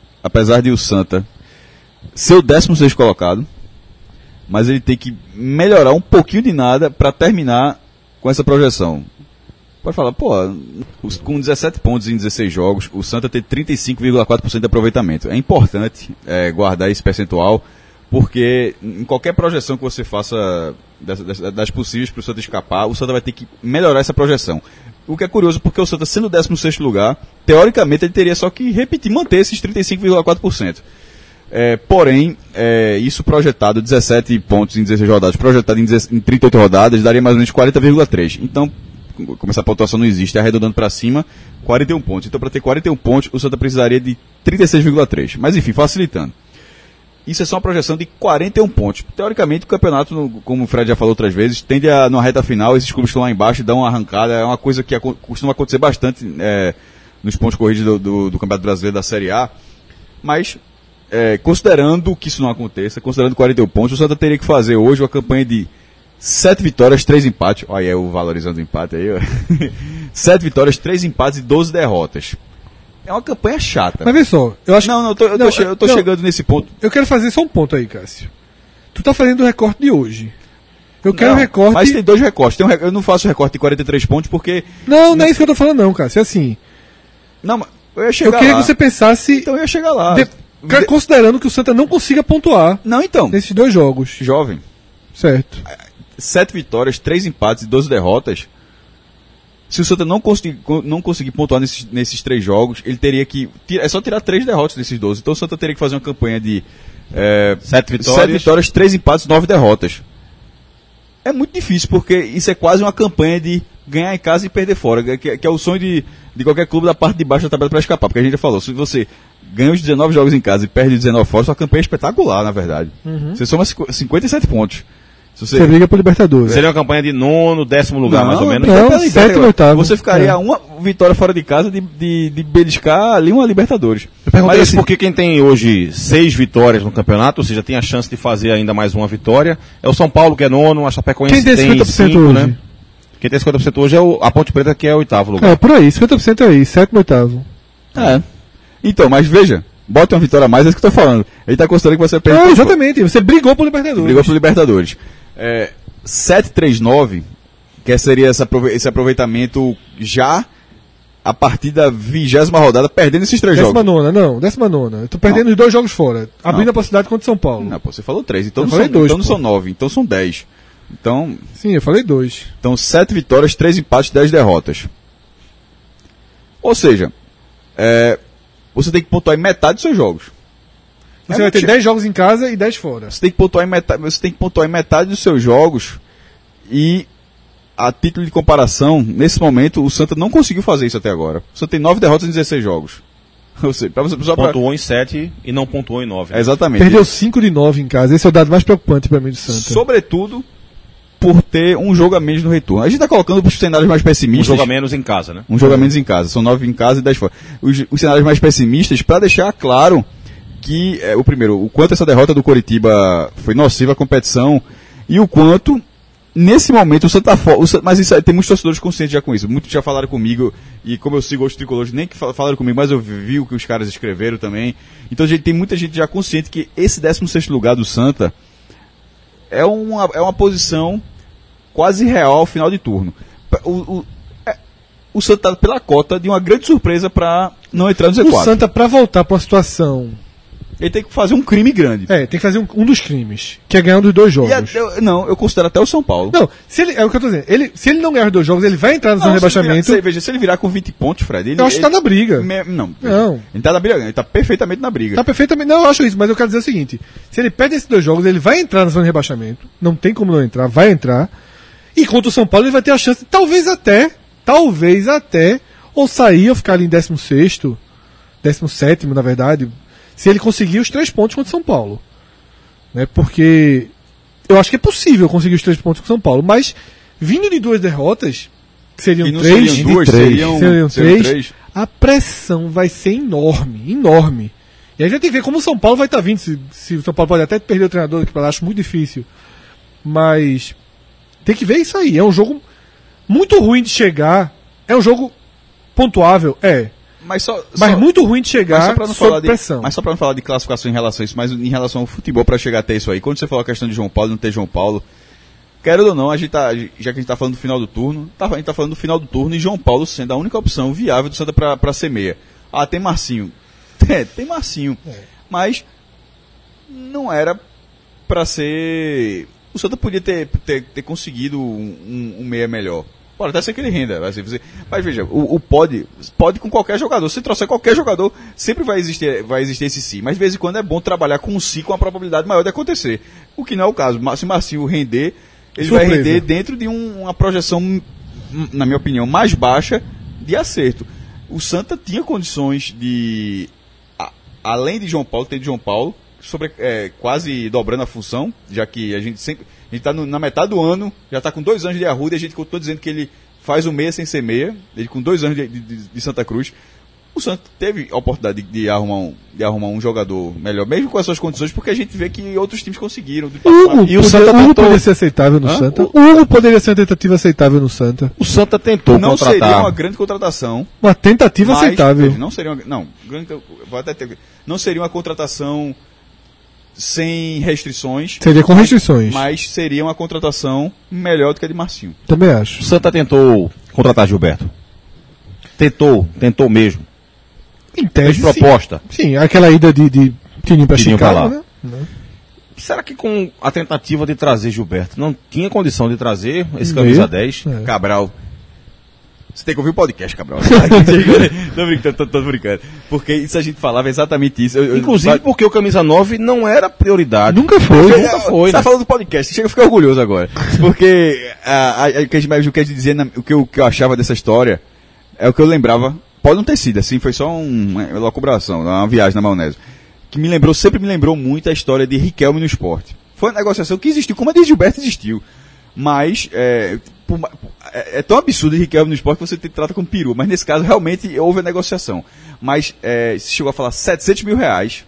ser o 16º colocado, mas ele tem que melhorar um pouquinho de nada para terminar com essa projeção. Pode falar, com 17 pontos em 16 jogos, o Santa tem 35,4% de aproveitamento. É importante guardar esse percentual, porque em qualquer projeção que você faça das possíveis para o Santa escapar, o Santa vai ter que melhorar essa projeção. O que é curioso, porque o Santa, sendo o 16º lugar, teoricamente ele teria só que manter esses 35,4%. Porém, isso projetado, 17 pontos em 16 rodadas, projetado em 38 rodadas, daria mais ou menos 40,3%. Então, como essa pontuação não existe, arredondando para cima, 41 pontos. Então, para ter 41 pontos, o Santa precisaria de 36,3%. Mas, enfim, facilitando. Isso é só uma projeção de 41 pontos. Teoricamente, o campeonato, como o Fred já falou outras vezes, tende a, numa reta final, esses clubes estão lá embaixo e dão uma arrancada. É uma coisa que costuma acontecer bastante nos pontos corridos do Campeonato Brasileiro da Série A. Mas, considerando que isso não aconteça, considerando 41 pontos, o Santa teria que fazer hoje uma campanha de 7 vitórias, 3 empates. Olha eu valorizando o empate aí. 7 vitórias, 3 empates e 12 derrotas. É uma campanha chata. Mas vê só, eu acho Eu tô chegando nesse ponto. Eu quero fazer só um ponto aí, Cássio. Tu tá fazendo o recorte de hoje. Eu quero Não, o recorte. Mas tem 2 recortes. Eu não faço recorte de 43 pontos porque. Não é isso que eu tô falando, não, Cássio. É assim. Não, mas eu ia chegar Eu queria lá. que você pensasse. Então eu ia chegar lá. Considerando que o Santa não consiga pontuar Não, então. nesses 2 jogos. Jovem. Certo. 7 vitórias, 3 empates e 12 derrotas. Se o Santa não conseguir pontuar nesses 3 jogos, ele teria que. É só tirar 3 derrotas desses 12. Então o Santa teria que fazer uma campanha de 7 7 vitórias, 3 empates e 9 derrotas. É muito difícil, porque isso é quase uma campanha de ganhar em casa e perder fora, que é o sonho de qualquer clube da parte de baixo da tabela para escapar. Porque a gente já falou, se você ganha os 19 jogos em casa e perde 19 fora, sua campanha é espetacular, na verdade. Você soma 57 pontos. Se Você briga pro Libertadores. Seria uma campanha de 9º, 10º lugar, mais ou menos. não. Peraí, 7º, 8º. Você ficaria a uma vitória fora de casa de beliscar ali uma Libertadores. Eu perguntei Mas, isso porque quem tem hoje 6 vitórias no campeonato, ou seja, tem a chance de fazer ainda mais uma vitória, é o São Paulo, que é 9º, a Chapecoense Quem tem tem 50% 5, hoje? né? Quem tem 50% hoje é a Ponte Preta, que é o 8º lugar. É, por aí, 50% aí, 7º, 8º. Então, mas veja, bota uma vitória a mais, é isso que eu tô falando. Ele tá considerando que você perdeu. Exatamente, você brigou pro Libertadores. Brigou pro Libertadores. 7-3-9, que seria esse aproveitamento já a partir da 20ª rodada, perdendo esses 3 jogos. 19ª. Eu tô perdendo os 2 jogos fora. Abrindo a possibilidade contra o São Paulo. Não, pô, você falou 3, então Eu não falei são, 2, então não pô. são 9, então são 10. Então, Sim, eu falei 2. 7 vitórias, 3 empates, 10 derrotas. Ou seja, você tem que pontuar em metade dos seus jogos. Você vai ter 10 jogos em casa e 10 fora. Você tem que pontuar em metade dos seus jogos e, a título de comparação, nesse momento, o Santa não conseguiu fazer isso até agora. O Santa tem 9 derrotas em 16 jogos. Ou seja, Pontuou em 7 e não pontuou em 9. Né? Exatamente. Perdeu 5 de 9 em casa. Esse é o dado mais preocupante pra mim do Santa. Sobretudo por ter um jogo a menos no retorno. A gente está colocando os cenários mais pessimistas. Um jogo a menos em casa, né? Um jogo a menos em casa. São 9 em casa e 10 fora. Os cenários mais pessimistas, para deixar claro que, o quanto essa derrota do Coritiba foi nociva à competição e o quanto, nesse momento, o Santa mas isso, tem muitos torcedores conscientes já com isso. Muitos já falaram comigo, e como eu sigo outros tricolores, nem que falaram comigo, mas eu vi o que os caras escreveram também. Então tem muita gente já consciente que esse 16º lugar do Santa é uma posição quase real ao final de turno. O Santa está pela cota de uma grande surpresa para não entrar no Z4. O Santa, pra voltar pra uma situação... Ele tem que fazer um crime grande. tem que fazer um dos crimes, que é ganhar um dos 2 jogos. Eu considero até o São Paulo. Não, é o que eu tô dizendo. Se ele não ganhar os 2 jogos, ele vai entrar no zona de rebaixamento. Se ele virar com 20 pontos, Fred... Eu acho que tá na briga. Não. Não. Ele tá na briga, ele tá perfeitamente na briga. Tá perfeitamente. Não, eu acho isso, mas eu quero dizer o seguinte: se ele perde esses 2 jogos, ele vai entrar na zona de rebaixamento. Não tem como não entrar, vai entrar. E contra o São Paulo, ele vai ter a chance, talvez até, ou sair ou ficar ali em 16º, 17º, na verdade, se ele conseguir os 3 pontos contra o São Paulo. Né? Porque eu acho que é possível conseguir os 3 pontos com o São Paulo, mas vindo de 2 derrotas, que seriam E não 3, seriam duas, seriam seriam 3, três. a pressão vai ser enorme, enorme. E a gente tem que ver como o São Paulo vai estar vindo, se o São Paulo pode até perder o treinador, que eu acho muito difícil. Mas tem que ver isso aí. É um jogo muito ruim de chegar. É um jogo pontuável, Mas muito ruim de Mas chegar só pra não sob falar pressão. Mas só para não falar de classificação em relação a isso, mas em relação ao futebol para chegar até isso aí. Quando você falou a questão de João Paulo, não ter João Paulo, querendo ou não, já que a gente tá falando do final do turno, a gente tá falando do final do turno e João Paulo sendo a única opção viável do Santa para ser meia. Ah, tem Marcinho. Tem Marcinho. Mas não era para ser... O Santa podia ter conseguido um meia melhor. Pode até ser que ele renda. Mas veja, o pode com qualquer jogador. Se trouxer qualquer jogador, sempre vai existir esse si. Mas de vez em quando é bom trabalhar com um si com a probabilidade maior de acontecer. O que não é o caso. Se Marcinho render, ele vai render dentro de uma projeção, na minha opinião, mais baixa de acerto. O Santa tinha condições de, além de João Paulo, ter de João Paulo, quase dobrando a função, já que a gente está na metade do ano, já está com 2 anos de Arruda, e a gente continua dizendo que ele faz o meia sem ser meia, ele com 2 anos de Santa Cruz. O Santos teve a oportunidade de arrumar um jogador melhor, mesmo com as suas condições, porque a gente vê que outros times conseguiram. E o Santa poderia ser aceitável no Santa. O Hugo poderia ser uma tentativa aceitável no Santa. O Santa tentou não contratar. Seria uma grande contratação. Uma tentativa mas, aceitável. Não seria não seria uma contratação sem restrições. Seria com restrições. Mas seria uma contratação melhor do que a de Marcinho. Também acho. O Santa tentou contratar Gilberto. Tentou mesmo. Em tese, Fez proposta. Sim, aquela ida de Tininho pra Tininho pra Chicago, lá. né? Será que com a tentativa de trazer Gilberto, não tinha condição de trazer esse Meio. camisa 10? Cabral. Você tem que ouvir o podcast, Cabral. Tô brincando. Porque isso a gente falava exatamente isso. Inclusive porque o camisa 9 não era prioridade. Nunca foi. Nunca foi, Você tá né? falando do podcast, chega a ficar orgulhoso agora. Porque o que eu dizer, o que eu achava dessa história é o que eu lembrava. Pode não ter sido, assim, foi só uma locubração, uma viagem na maionese. Que sempre me lembrou muito a história de Riquelme no esporte. Foi uma negociação que existiu, como a de Gilberto existiu. Mas é tão absurdo de Riquelme no esporte que você trata como peru. Mas nesse caso, realmente, houve a negociação. Mas se chegou a falar R$700 mil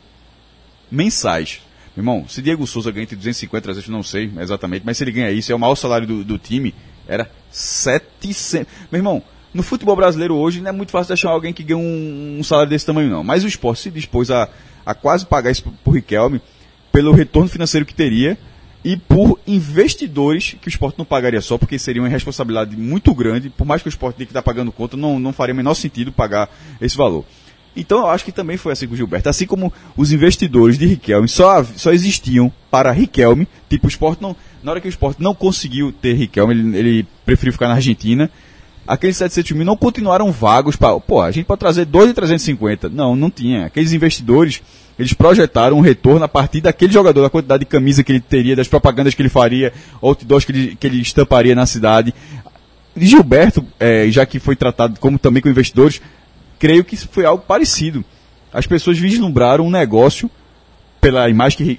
mensais. Meu irmão, se Diego Souza ganha entre 250 e 300, não sei exatamente, mas se ele ganha isso, é o maior salário do time, era 700. Meu irmão, no futebol brasileiro hoje não é muito fácil de achar alguém que ganha um salário desse tamanho, não. Mas o esporte se dispôs a quase pagar isso por Riquelme, pelo retorno financeiro que teria e por investidores que o esporte não pagaria só, porque seria uma responsabilidade muito grande. Por mais que o esporte tenha que estar pagando conta, não faria o menor sentido pagar esse valor. Então eu acho que também foi assim com o Gilberto. Assim como os investidores de Riquelme só existiam para Riquelme, tipo o esporte não, na hora que o esporte não conseguiu ter Riquelme, ele preferiu ficar na Argentina. Aqueles 700 mil não continuaram vagos para... Pô, a gente pode trazer 2.350. Não tinha. Aqueles investidores, eles projetaram um retorno a partir daquele jogador, da quantidade de camisa que ele teria, das propagandas que ele faria, outdoors que ele estamparia na cidade. E Gilberto, já que foi tratado como também com investidores, creio que foi algo parecido. As pessoas vislumbraram um negócio pela imagem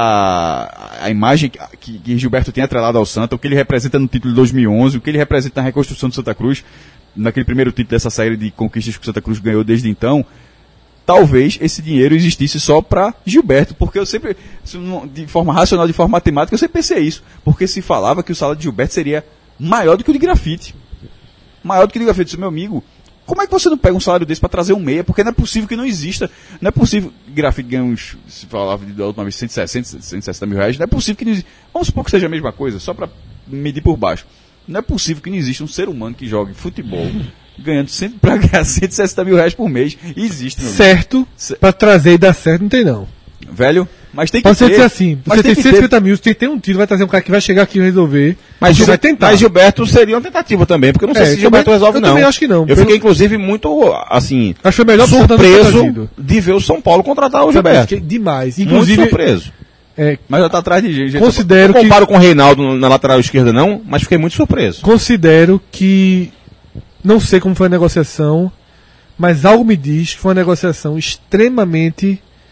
que Gilberto tem atrelado ao Santa, o que ele representa no título de 2011, o que ele representa na reconstrução do Santa Cruz, naquele primeiro título dessa série de conquistas que o Santa Cruz ganhou desde então. Talvez esse dinheiro existisse só para Gilberto, porque eu sempre, de forma racional, de forma matemática, eu sempre pensei isso, porque se falava que o salário de Gilberto seria maior do que o de Grafite. Maior do que o de Grafite. Disse, meu amigo, como é que você não pega um salário desse para trazer um meia? Porque não é possível que não exista. Não é possível. Grafite ganha uns, se falava da última vez, 160 mil reais. Não é possível que não exista. Vamos supor que seja a mesma coisa, só para medir por baixo. Não é possível que não exista um ser humano que jogue futebol ganhando sempre para ganhar 160 mil reais por mês. E existe. Certo, para trazer e dar certo, não tem não. Velho, mas tem que Pode ter. ser assim, Mas você tem que 150 mil, você tem um tiro, vai trazer um cara que vai chegar aqui e resolver. Mas você vai tentar. Mas Gilberto seria uma tentativa também, porque eu não sei se Gilberto resolve, não. Eu também acho que não. Eu fiquei, inclusive, muito, assim, acho que foi melhor pro Santa não ter surpreso trazido. de ver o São Paulo contratar o Eu Gilberto. fiquei demais. Muito Inclusive, surpreso. Mas já tá atrás de gente. considero Não que... comparo com o Reinaldo na lateral esquerda, não, mas fiquei muito surpreso. Considero que... Não sei como foi a negociação, mas algo me diz que foi uma negociação extremamente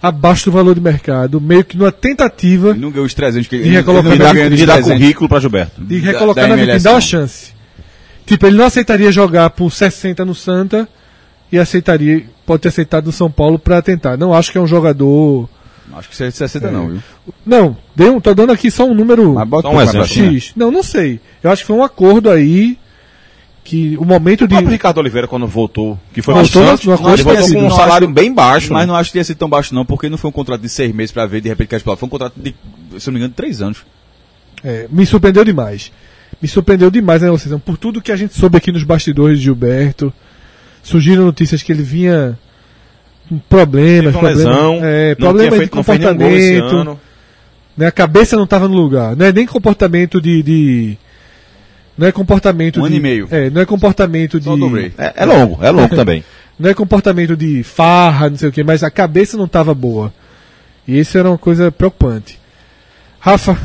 abaixo do valor de mercado, meio que numa tentativa Ele não ganhou os 300 que E recolocar ele na não ganhou os De dar 300. currículo pra Gilberto. de recolocar da na vitrine, MLS, dar uma não. chance. Tipo, ele não aceitaria jogar por 60 no Santa e aceitaria, pode ter aceitado no São Paulo pra tentar. Não acho que é um jogador. Acho que 60 não, viu? Não, tô dando aqui só um número Mas bota Só um pouco exemplo, pra cima. X. Não sei. Eu acho que foi um acordo aí que o momento O de. próprio Ricardo Oliveira, quando voltou, que foi Voltou pro Santos, no acordo, ele voltou assim, com um não salário acho- bem baixo. Mas né? não acho que ia ser tão baixo não, porque não foi um contrato de 6 meses pra ver de repente cair pro lado. Foi um contrato de, se eu não me engano, de 3 anos. Me surpreendeu demais. Me surpreendeu demais a negociação. Por tudo que a gente soube aqui nos bastidores de Gilberto, surgiram notícias que ele vinha com problemas, Teve uma lesão, problemas de não fez nenhum gol esse comportamento, ano. né, a cabeça não estava no lugar. Não é nem comportamento não é comportamento Um de ano e meio. não é comportamento Só dobrei. de É longo também. não é comportamento de farra, não sei o que, mas a cabeça não estava boa. E isso era uma coisa preocupante. Rafa,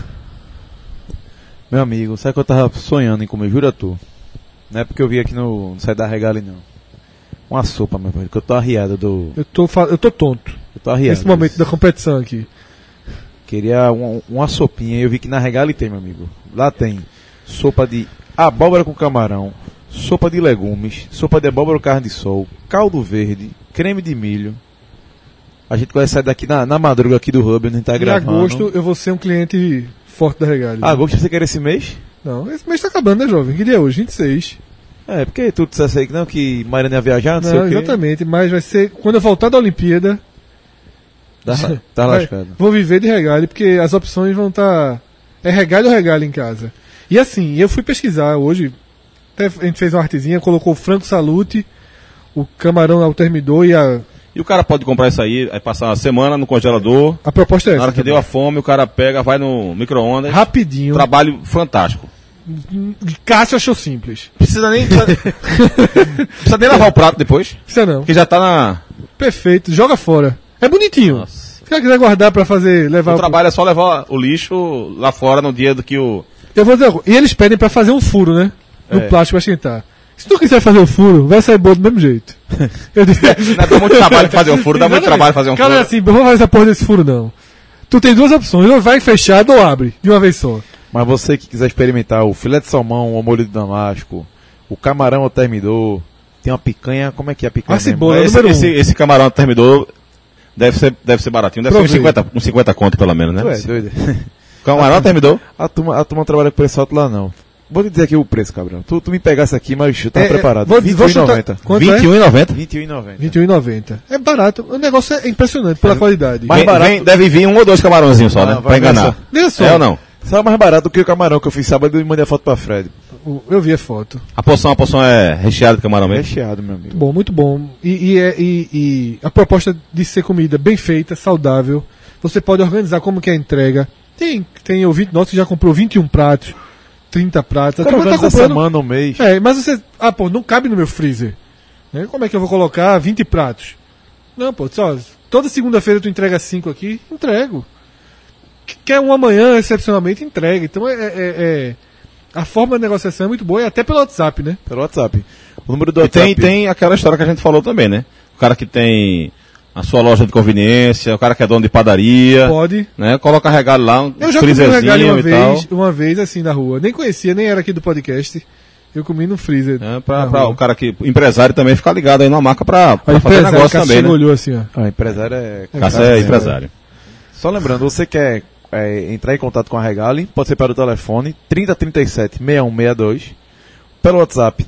Meu amigo, sabe que eu tava sonhando em comer, jura tu? Não é porque eu vi aqui no site da Regali, não. Uma sopa, meu velho, que eu tô arriado do... eu tô tonto Eu tô arriado. nesse momento da competição aqui. Queria uma sopinha, eu vi que na Regali tem, meu amigo. Lá tem sopa de abóbora com camarão, sopa de legumes, sopa de abóbora com carne de sol, caldo verde, creme de milho. A gente vai sair daqui na madruga aqui do Hub, onde a gente tá Em gravando. agosto eu vou ser um cliente forte da Regalia. Agosto você quer esse mês? Não, esse mês tá acabando, né, jovem? Que dia é hoje? 26. É, porque tu dissesse aí que não, que Mariana ia viajar, não, sei Não, o quê. exatamente, mas vai ser quando eu voltar da Olimpíada. Tá vai- lascado. Vou viver de Regalia, porque as opções vão estar. É Regalia ou Regalia em casa. E assim, eu fui pesquisar hoje. Até a gente fez uma artezinha, colocou o frango salute, o camarão ao termidor e E o cara pode comprar isso aí passar uma semana no congelador. a proposta é Na essa. hora que deu a fome, o cara pega, vai no micro-ondas. Rapidinho. Trabalho fantástico. Cássio achou simples. Precisa nem precisa nem lavar o prato depois, Precisa não. porque já tá na. Perfeito. Joga fora. É bonitinho. Se o cara quiser guardar pra fazer, levar O trabalho é só levar o lixo lá fora no dia do que o. Eu vou dizer, uma coisa. E eles pedem pra fazer um furo, né? No plástico pra esquentar. Se tu quiser fazer o furo, vai sair bom do mesmo jeito. Eu disse, Dá muito trabalho fazer um furo, dá muito Exatamente. trabalho fazer um Cara, furo. assim, eu vou fazer essa porra desse furo, não. Tu tem duas opções, ou vai fechado ou abre, de uma vez só. Mas você que quiser experimentar o filé de salmão ao molho de damasco, o camarão ao termidor, tem uma picanha, como é que é a picanha A mesmo? cebola. Esse, número um. esse camarão terminou. Deve ser baratinho, deve Provei. ser uns 50 conto pelo menos, né? Tu é doido. Camarão terminou. A turma não trabalha com preço alto lá, não. Vou te dizer aqui o preço, cabrão. Tu me pegasse aqui, mas eu tava preparado. Vou chutar. 21,90. Quanto é? 21,90. 21,90. 21,90. É barato. O negócio é impressionante pela qualidade. Mais barato. Deve vir um ou dois camarãozinhos só, Ah, né? vai Pra enganar. Veja só. É ou não? Só mais barato do que o camarão que eu fiz sábado e mandei a foto pra Fred. Eu vi a foto. A porção é recheada de camarão mesmo. Recheado, meu amigo. Bom, muito bom. E a proposta de ser comida bem feita, saudável. Você pode organizar como que é a entrega. Tem ouvinte nosso que já comprou 21 pratos, 30 pratos. A turma tá essa comprando. semana, um mês. É, mas você. Não cabe no meu freezer. Né? Como é que eu vou colocar 20 pratos? Não, pô, só. Toda segunda-feira tu entrega 5 aqui? Entrego. Quer um amanhã, excepcionalmente, entrega. Então a forma de negociação é muito boa, e até pelo WhatsApp, né? Pelo WhatsApp. O número do E WhatsApp. tem aquela história que a gente falou também, né? O cara que tem a sua loja de conveniência, o cara que é dono de padaria, Pode. né? Coloca regalo lá, um Eu já comi um regalho freezerzinho uma e tal. uma vez assim na rua. Nem conhecia, nem era aqui do podcast. Eu comi no freezer. Né? na Pra rua. o cara que, empresário também ficar ligado aí na marca pra Aí o fazer empresário, negócio Cássio também, chegou, né? olhou assim, ó. Empresário é... Cássio é empresário. Só lembrando, você quer entrar em contato com a Regali, pode ser pelo telefone 3037 6162, pelo WhatsApp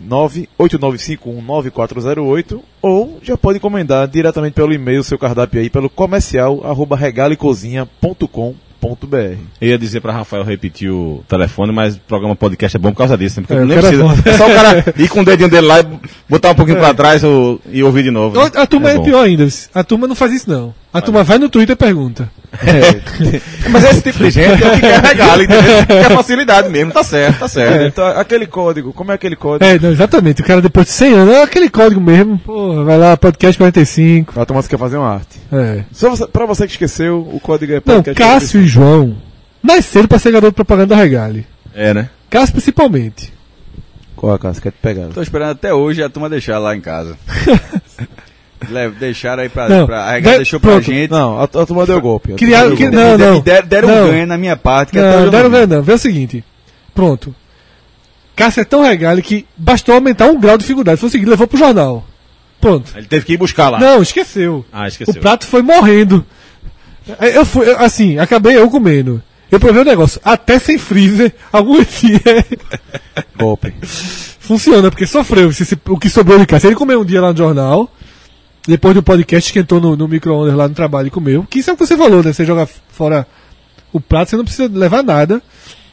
989519408, ou já pode encomendar diretamente pelo e-mail seu cardápio aí pelo comercial@regalicozinha.com.br. Eu ia dizer pra Rafael repetir o telefone, mas o programa podcast é bom por causa disso, né? Porque É, nem o cara precisa. volta. É só o cara ir com o dedinho dele lá e botar um pouquinho pra trás e ouvir de novo. né? A turma é bom. pior ainda. A turma não faz isso, não. A turma vai no Twitter e pergunta. Mas esse tipo de gente é o que quer regalo, entendeu? Quer facilidade mesmo, tá certo, tá certo. Então, aquele código, como é aquele código? É, não, exatamente. O cara depois de 100 anos, é aquele código mesmo. Porra, vai lá, podcast 45. A turma quer fazer uma arte. É. Pra você que esqueceu, o código é Não, podcast Cássio e João nasceram pra ser garoto de propaganda da Regali. É, né? Cássio principalmente. Qual a Cássio? Quer te pegar? Tô esperando até hoje a turma deixar lá em casa. Deixaram aí pra Não, a Regata deixou pra pronto. gente. Não, a turma deu golpe. Criaram, não. Deram Não. um ganho na minha parte. Que até hoje Não, eu deram vi. ganho não. Vê o seguinte. Pronto. Cássio é tão regalho que bastou aumentar um grau de dificuldade. Foi o seguinte, levou pro jornal. Pronto. Ele teve que ir buscar lá. Não, esqueceu. Ah, esqueceu. O prato foi morrendo. Eu fui, assim, acabei eu comendo. Eu provei o negócio. Até sem freezer, algum dia Golpe. funciona, porque sofreu. O que sobrou de Cássio. Ele comeu um dia lá no jornal. Depois do podcast, esquentou no micro-ondas lá no trabalho e comeu. Que isso é o que você falou, né? Você joga fora o prato, você não precisa levar nada.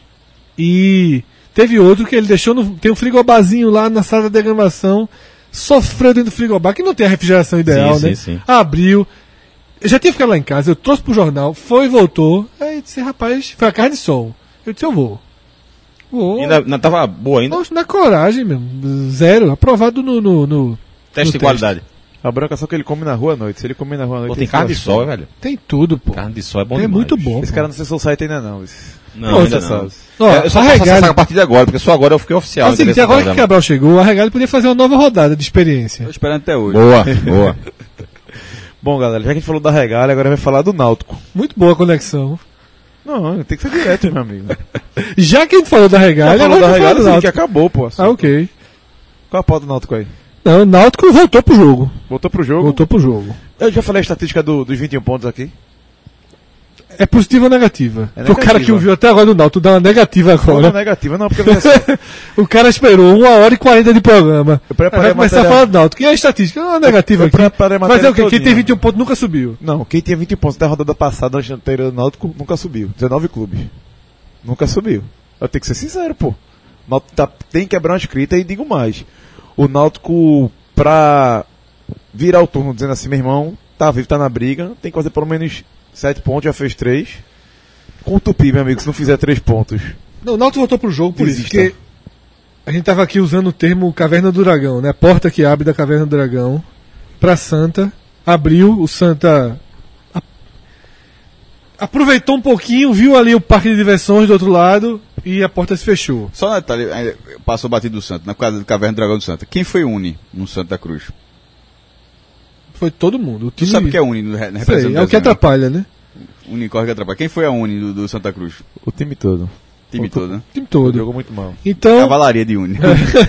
E teve outro que ele deixou tem um frigobarzinho lá na sala da gravação. Sofreu dentro do frigobar, que não tem a refrigeração ideal, Sim, né? sim. Abriu. Eu já tinha ficado lá em casa, eu trouxe pro jornal, foi e voltou. Aí disse, rapaz, foi a carne de sol. Eu disse, eu vou. Vou. Ainda tava boa ainda? Poxa, na coragem mesmo. Zero. Aprovado no Teste de qualidade. A branca só que ele come na rua à noite. Se ele comer na rua à noite... Pô, tem ele carne de fica sol, assim. velho. Tem tudo, pô. Carne de sol é bom É demais. muito bom. Esse pô. cara não acessou o site ainda não. Não, Pô, ainda você não. sabe. Ó, Eu só a posso acessar Regalho. a partir de agora, porque só agora eu fiquei oficial. É o seguinte, desse agora que programa. Cabral chegou, a Regalho podia fazer uma nova rodada de experiência. Tô esperando até hoje. Boa, boa. Bom, galera, já que a gente falou da Regalha, agora vai falar do Náutico. Muito boa a conexão. Não, tem que ser direto, meu amigo. Já que a gente falou da Regalha, Já falou agora da vai falar Regalha, do sim, que Náutico. acabou, pô. Ah, ok. Qual a pauta do Náutico aí? Não, o Náutico voltou pro jogo. Voltou pro jogo? Voltou pro jogo. Eu já falei a estatística dos 21 pontos aqui. É positiva ou negativa? É Porque o cara que negativa. ouviu até agora do Náutico dá uma negativa Não, agora. negativa, não, porque vai ser- O cara esperou 1h40 de programa. Eu preparei Aí vai a começar a matéria- falar do Náutico. E a estatística? É uma negativa Eu aqui. preparei a Mas matéria é o quê? Quem todinha. tem 21 pontos nunca subiu. Não, quem tinha 20 pontos da rodada passada anterior do Náutico nunca subiu. 19 clubes. Nunca subiu. Eu tenho que ser sincero, pô. O Náutico tem que quebrar uma escrita e digo mais. O Náutico, pra virar o turno dizendo assim, meu irmão, tá vivo, tá na briga, tem que fazer pelo menos 7 pontos, já fez 3. Com o Tupi, meu amigo, se não fizer 3 pontos. Não, o Náutico voltou pro jogo por isso. Desista. Porque a gente tava aqui usando o termo Caverna do Dragão, né? A porta que abre da Caverna do Dragão pra Santa. Abriu, o Santa aproveitou um pouquinho, viu ali o parque de diversões do outro lado e a porta se fechou. Só um detalhe, passou batido do Santo, na quadra do Caverna do Dragão do Santa. Quem foi Uni no Santa da Cruz? Foi todo mundo. O Tu time... sabe o que é Uni no representante Sei, é o que desenho, né? atrapalha, né? Uni corre que atrapalha. Quem foi a Uni do Santa Cruz? O time todo. Time todo, né? O time todo. Jogou muito mal. Então, Cavalaria de Uni.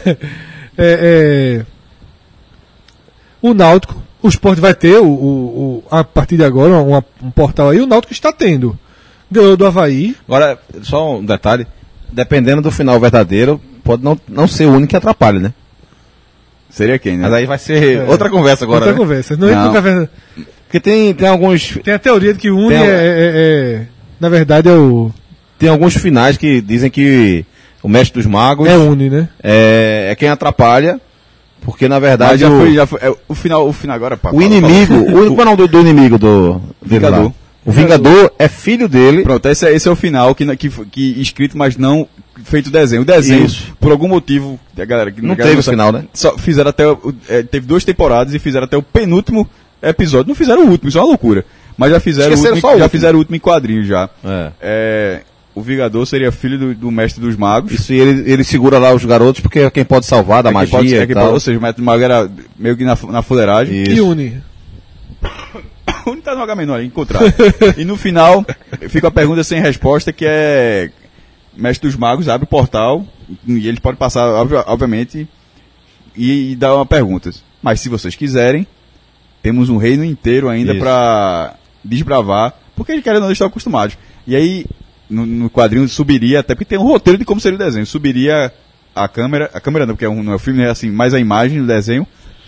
o Náutico, o Sport vai ter a partir de agora um portal aí, o Náutico está tendo. Ganhou do Avaí. Agora, só um detalhe. Dependendo do final verdadeiro, pode não ser o único que atrapalha, né? Seria quem, né? Mas aí vai ser outra conversa agora, Outra né? conversa. Não, entra Não. no Caverna. Porque tem alguns... Tem a teoria de que o Uni Tem na verdade é o Tem alguns finais que dizem que o mestre dos magos Uni, né? é quem atrapalha, porque na Mas verdade já foi. O final agora, pá. o inimigo, o único não do inimigo do Vingador. lá. O Vingador é filho dele. Pronto, esse é o final que escrito, mas não feito desenho. O desenho, Isso. por algum motivo, a galera que Não a galera teve o sabe, final, né? Só fizeram até teve 2 temporadas e fizeram até o penúltimo episódio. Não fizeram o último, isso é uma loucura. Mas já fizeram Esqueceram o só o último, já último. fizeram o último em quadrinho já. É. O Vingador seria filho do mestre dos magos. Isso, e ele segura lá os garotos porque é quem pode salvar da É quem magia pode- é e quem tal. pode- ou seja, o mestre dos magos era meio que na fuleiragem. Isso. E Uni. O Uni tá no H-menor, encontrado. E no final, fica a pergunta sem resposta, que é... Mestre dos Magos abre o portal, e eles podem passar, obviamente, e dar uma pergunta. Mas se vocês quiserem, temos um reino inteiro ainda Isso. pra desbravar, porque eles querem não estão acostumados. E aí, no quadrinho subiria, até porque tem um roteiro de como seria o desenho, subiria a câmera não, porque não é o filme, é assim, mais a imagem do desenho,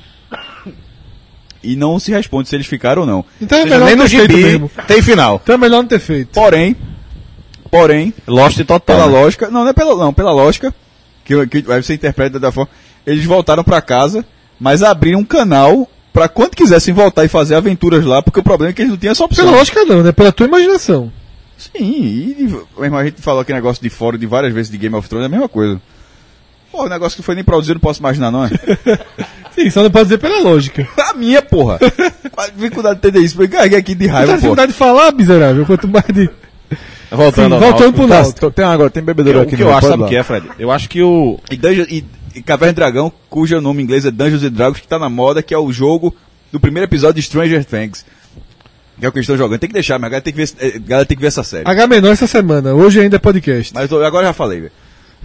e não se responde se eles ficaram ou não. Então é Ou seja, melhor nem não no ter feito gibi mesmo. tem final. Então é melhor não ter feito. Porém, Lost total. pela né? lógica, pela lógica, que aí você interpreta da forma, eles voltaram pra casa, mas abriram um canal pra quando quisessem voltar e fazer aventuras lá, porque o problema é que eles não tinham essa opção. Pela lógica não, né? Pela tua imaginação. Sim, mesmo a gente falou aquele negócio de fora de várias vezes de Game of Thrones, é a mesma coisa. Pô, o negócio que foi nem produzido, não posso imaginar, não é? Sim, só não pode dizer pela lógica. A minha, porra! A dificuldade de entender isso, eu encarreguei aqui de Não raiva, tem porra. dificuldade de falar, miserável, quanto mais de... Voltando, Sim, voltando pro Náutico. Tem agora, tem bebedouro O aqui que no eu acho, pode sabe o lá. que é, Fred? Eu acho que o... E Caverna e Dragão, cujo nome em inglês é Dungeons and Dragons, que tá na moda, que é o jogo do primeiro episódio de Stranger Things. Que é o que eles estão jogando. Tem que deixar, mas a galera tem que ver essa série. H menor essa semana, hoje ainda é podcast. Mas agora já falei, velho.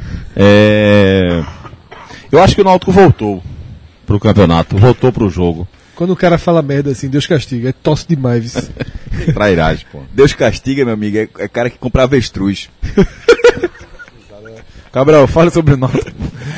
Eu acho que o Náutico voltou pro campeonato, voltou pro jogo. Quando o cara fala merda assim, Deus castiga, é tosse demais. Trairagem, pô. Deus castiga, meu amigo, é cara que compra avestruz. Cabral, fala sobre o Náutico.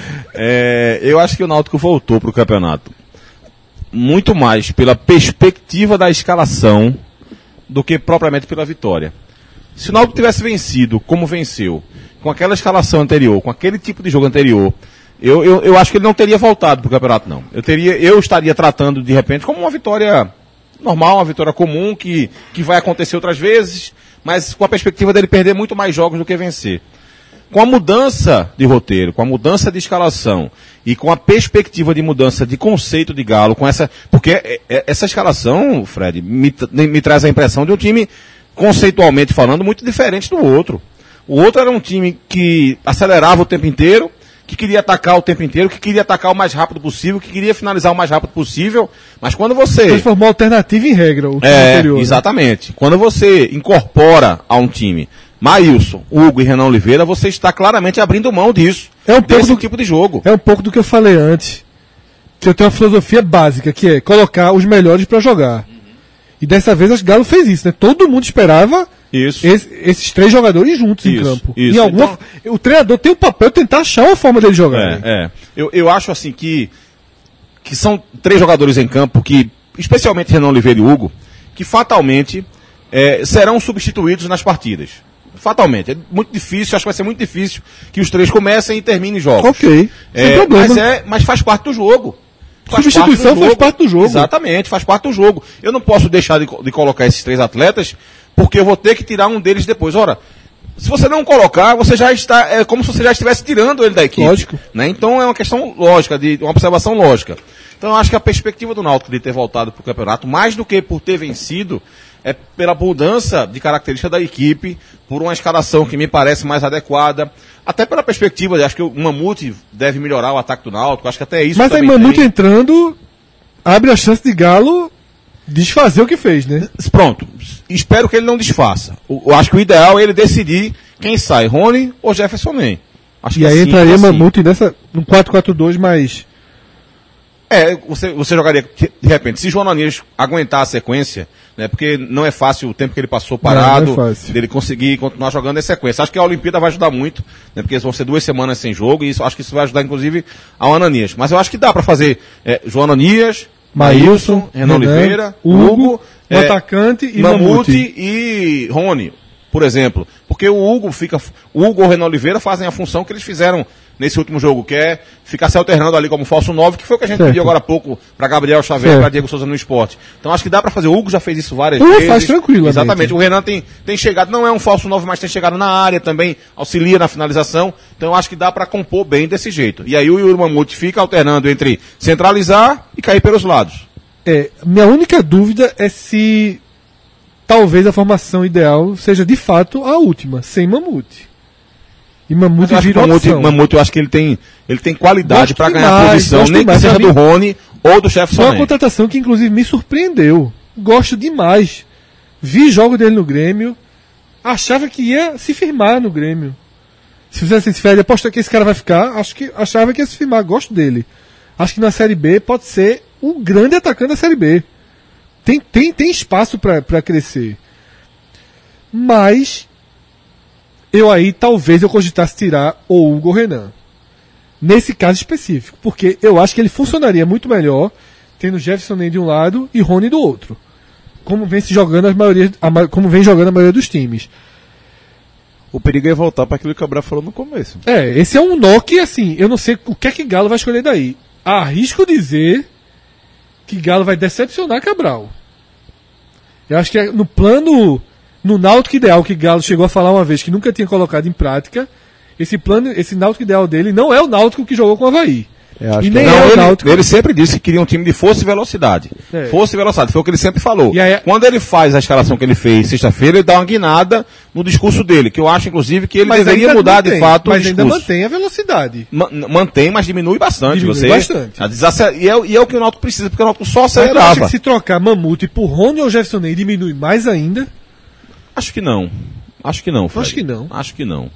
Eu acho que o Náutico voltou pro campeonato. Muito mais pela perspectiva da escalação do que propriamente pela vitória. Se o Náutico tivesse vencido como venceu, com aquela escalação anterior, com aquele tipo de jogo anterior, eu acho que ele não teria voltado pro campeonato, não. Eu estaria tratando, de repente, como uma vitória normal, uma vitória comum, que vai acontecer outras vezes, mas com a perspectiva dele perder muito mais jogos do que vencer. Com a mudança de roteiro, com a mudança de escalação e com a perspectiva de mudança de conceito de Galo, porque essa escalação, Fred, me traz a impressão de um time, conceitualmente falando, muito diferente do outro. O outro era um time que acelerava o tempo inteiro, que queria atacar o tempo inteiro, que queria atacar o mais rápido possível, que queria finalizar o mais rápido possível, mas quando você... Transformou a alternativa em regra, o time anterior. Exatamente. Né? Quando você incorpora a um time Maílson, Hugo e Renan Oliveira, você está claramente abrindo mão disso. Desse tipo de jogo. É um pouco do que eu falei antes, que eu tenho uma filosofia básica, que é colocar os melhores para jogar. E dessa vez o Galo fez isso, né? Todo mundo esperava esses três jogadores juntos em campo. Isso. O treinador tem o papel de tentar achar uma forma dele jogar. Eu acho assim que são três jogadores em campo que, especialmente Renan Oliveira e Hugo, que fatalmente serão substituídos nas partidas. Fatalmente. É muito difícil, acho que vai ser muito difícil que os três comecem e terminem jogos. Ok. Sem problema. Mas faz parte do jogo. Substituição faz parte do jogo. Exatamente, faz parte do jogo. Eu não posso deixar de colocar esses três atletas, porque eu vou ter que tirar um deles depois. Ora, se você não colocar, você já está. É como se você já estivesse tirando ele da equipe. Lógico. Né? Então é uma questão lógica, uma observação lógica. Então eu acho que a perspectiva do Náutico de ter voltado para o campeonato, mais do que por ter vencido, é pela mudança de característica da equipe, por uma escalação que me parece mais adequada, até pela perspectiva, acho que o Mamute deve melhorar o ataque do Náutico, acho que até isso. Mas aí Mamute entrando, abre a chance de Galo desfazer o que fez, né? Pronto, espero que ele não desfaça. Eu acho que o ideal é ele decidir quem sai, Rony ou Jefferson Nem. Acho e aí assim, entraria Mamute nessa, no 4-4-2, mas... Você jogaria, de repente, se João Ananias aguentar a sequência, né, porque não é fácil o tempo que ele passou parado, dele conseguir continuar jogando em sequência. Acho que a Olimpíada vai ajudar muito, né, porque vão ser 2 semanas sem jogo, e acho que isso vai ajudar, inclusive, ao Ananias. Mas eu acho que dá para fazer João Ananias, Maílson, Renan Oliveira, Hugo, o atacante e Mamute e Rony, por exemplo. Porque o Hugo ou o Renan Oliveira fazem a função que eles fizeram nesse último jogo, que é ficar se alternando ali como falso 9, que foi o que a gente pediu agora há pouco para Gabriel Xavier e para Diego Souza no Esporte. Então acho que dá para fazer. O Hugo já fez isso várias vezes. Faz tranquilo. Exatamente. O Renan tem chegado, não é um falso 9, mas tem chegado na área também, auxilia na finalização. Então eu acho que dá para compor bem desse jeito. E aí o Yuri Mamute fica alternando entre centralizar e cair pelos lados. Minha única dúvida é se talvez a formação ideal seja de fato a última, sem Mamute. E Mamute vira opção. Mamute, eu acho que ele tem qualidade para ganhar a posição, nem que seja do Rony ou do Jefferson. Foi uma contratação que inclusive me surpreendeu. Gosto demais. Vi jogo dele no Grêmio, achava que ia se firmar no Grêmio. Se fizesse esse Fred, aposta que esse cara vai ficar, achava que ia se firmar, gosto dele. Acho que na Série B pode ser o grande atacante da Série B. Tem espaço para crescer. Mas talvez eu cogitasse tirar o Hugo Renan. Nesse caso específico. Porque eu acho que ele funcionaria muito melhor tendo Jefferson Nem de um lado e Rony do outro. Como vem jogando a maioria dos times. O perigo é voltar para aquilo que o Cabral falou no começo. Esse é um nó que, assim, eu não sei o que é que Galo vai escolher daí. Arrisco dizer que Galo vai decepcionar Cabral. Eu acho que no plano, no Náutico ideal que Galo chegou a falar uma vez que nunca tinha colocado em prática, esse Náutico ideal dele não é o Náutico que jogou com o Avaí. Eu acho E que nem Não, é o ele, Náutico. ele sempre disse que queria um time de força e velocidade. É. Força e velocidade, foi o que ele sempre falou. E aí- Quando ele faz a escalação que ele fez sexta-feira, ele dá uma guinada no discurso dele, que eu acho, inclusive, que ele deveria ainda mudar de mantém, fato o Mas ainda discurso. mantém a velocidade. Mantém, mas diminui bastante. Diminui você, bastante. E é o que o Náutico precisa, porque o Náutico só Mas tu acha acelerava. que se trocar Mamute por Rony ou Jefferson Ney diminui mais ainda? Acho que não. Acho que não, Fred. Acho que não. Acho que não.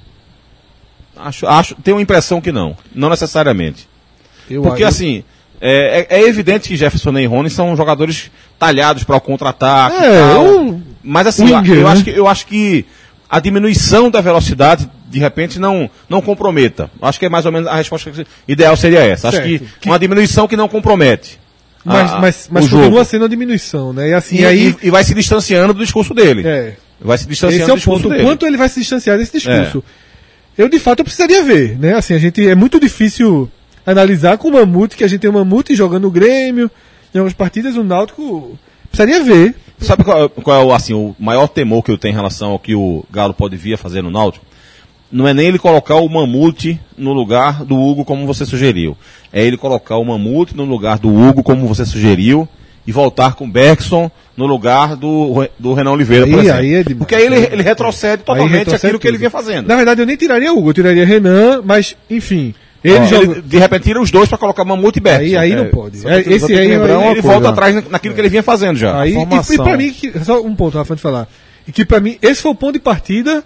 Tenho a impressão que não. Não necessariamente. Porque assim, é evidente que Jefferson e Rony são jogadores talhados para o contra-ataque e tal. Mas assim, winger, eu acho que a diminuição da velocidade, de repente, não comprometa. Acho que é mais ou menos a resposta ideal seria essa. Acho Certo. que uma diminuição que não compromete. Mas o jogo. continua sendo a diminuição, né? E assim, E vai se distanciando do discurso dele. Vai se distanciando esse é do o ponto. discurso O dele. quanto ele vai se distanciar desse discurso. Eu, de fato, eu precisaria ver, né? Assim, é muito difícil analisar com o Mamute, que a gente tem o Mamute jogando o Grêmio, em algumas partidas, o Náutico precisaria ver. Sabe qual é assim, o maior temor que eu tenho em relação ao que o Galo pode vir a fazer no Náutico? Não é nem ele colocar o Mamute no lugar do Hugo, como você sugeriu. É ele colocar o Mamute no lugar do Hugo, como você sugeriu, e voltar com o Bergson no lugar do Renan Oliveira, por exemplo. Aí é demais. Porque aí ele retrocede totalmente retrocede aquilo que ele tudo. vinha fazendo. Na verdade, eu nem tiraria o Hugo, eu tiraria Renan, mas, enfim. Ele joga. Ele, de repente, tira os dois para colocar Mamute e Bergson. Aí não pode. só que tu Esse tem que aí lembrar uma Ele coisa. volta atrás naquilo que ele vinha fazendo já. Aí, formação. e pra mim, só um ponto, Rafa, de falar. E que pra mim, esse foi o ponto de partida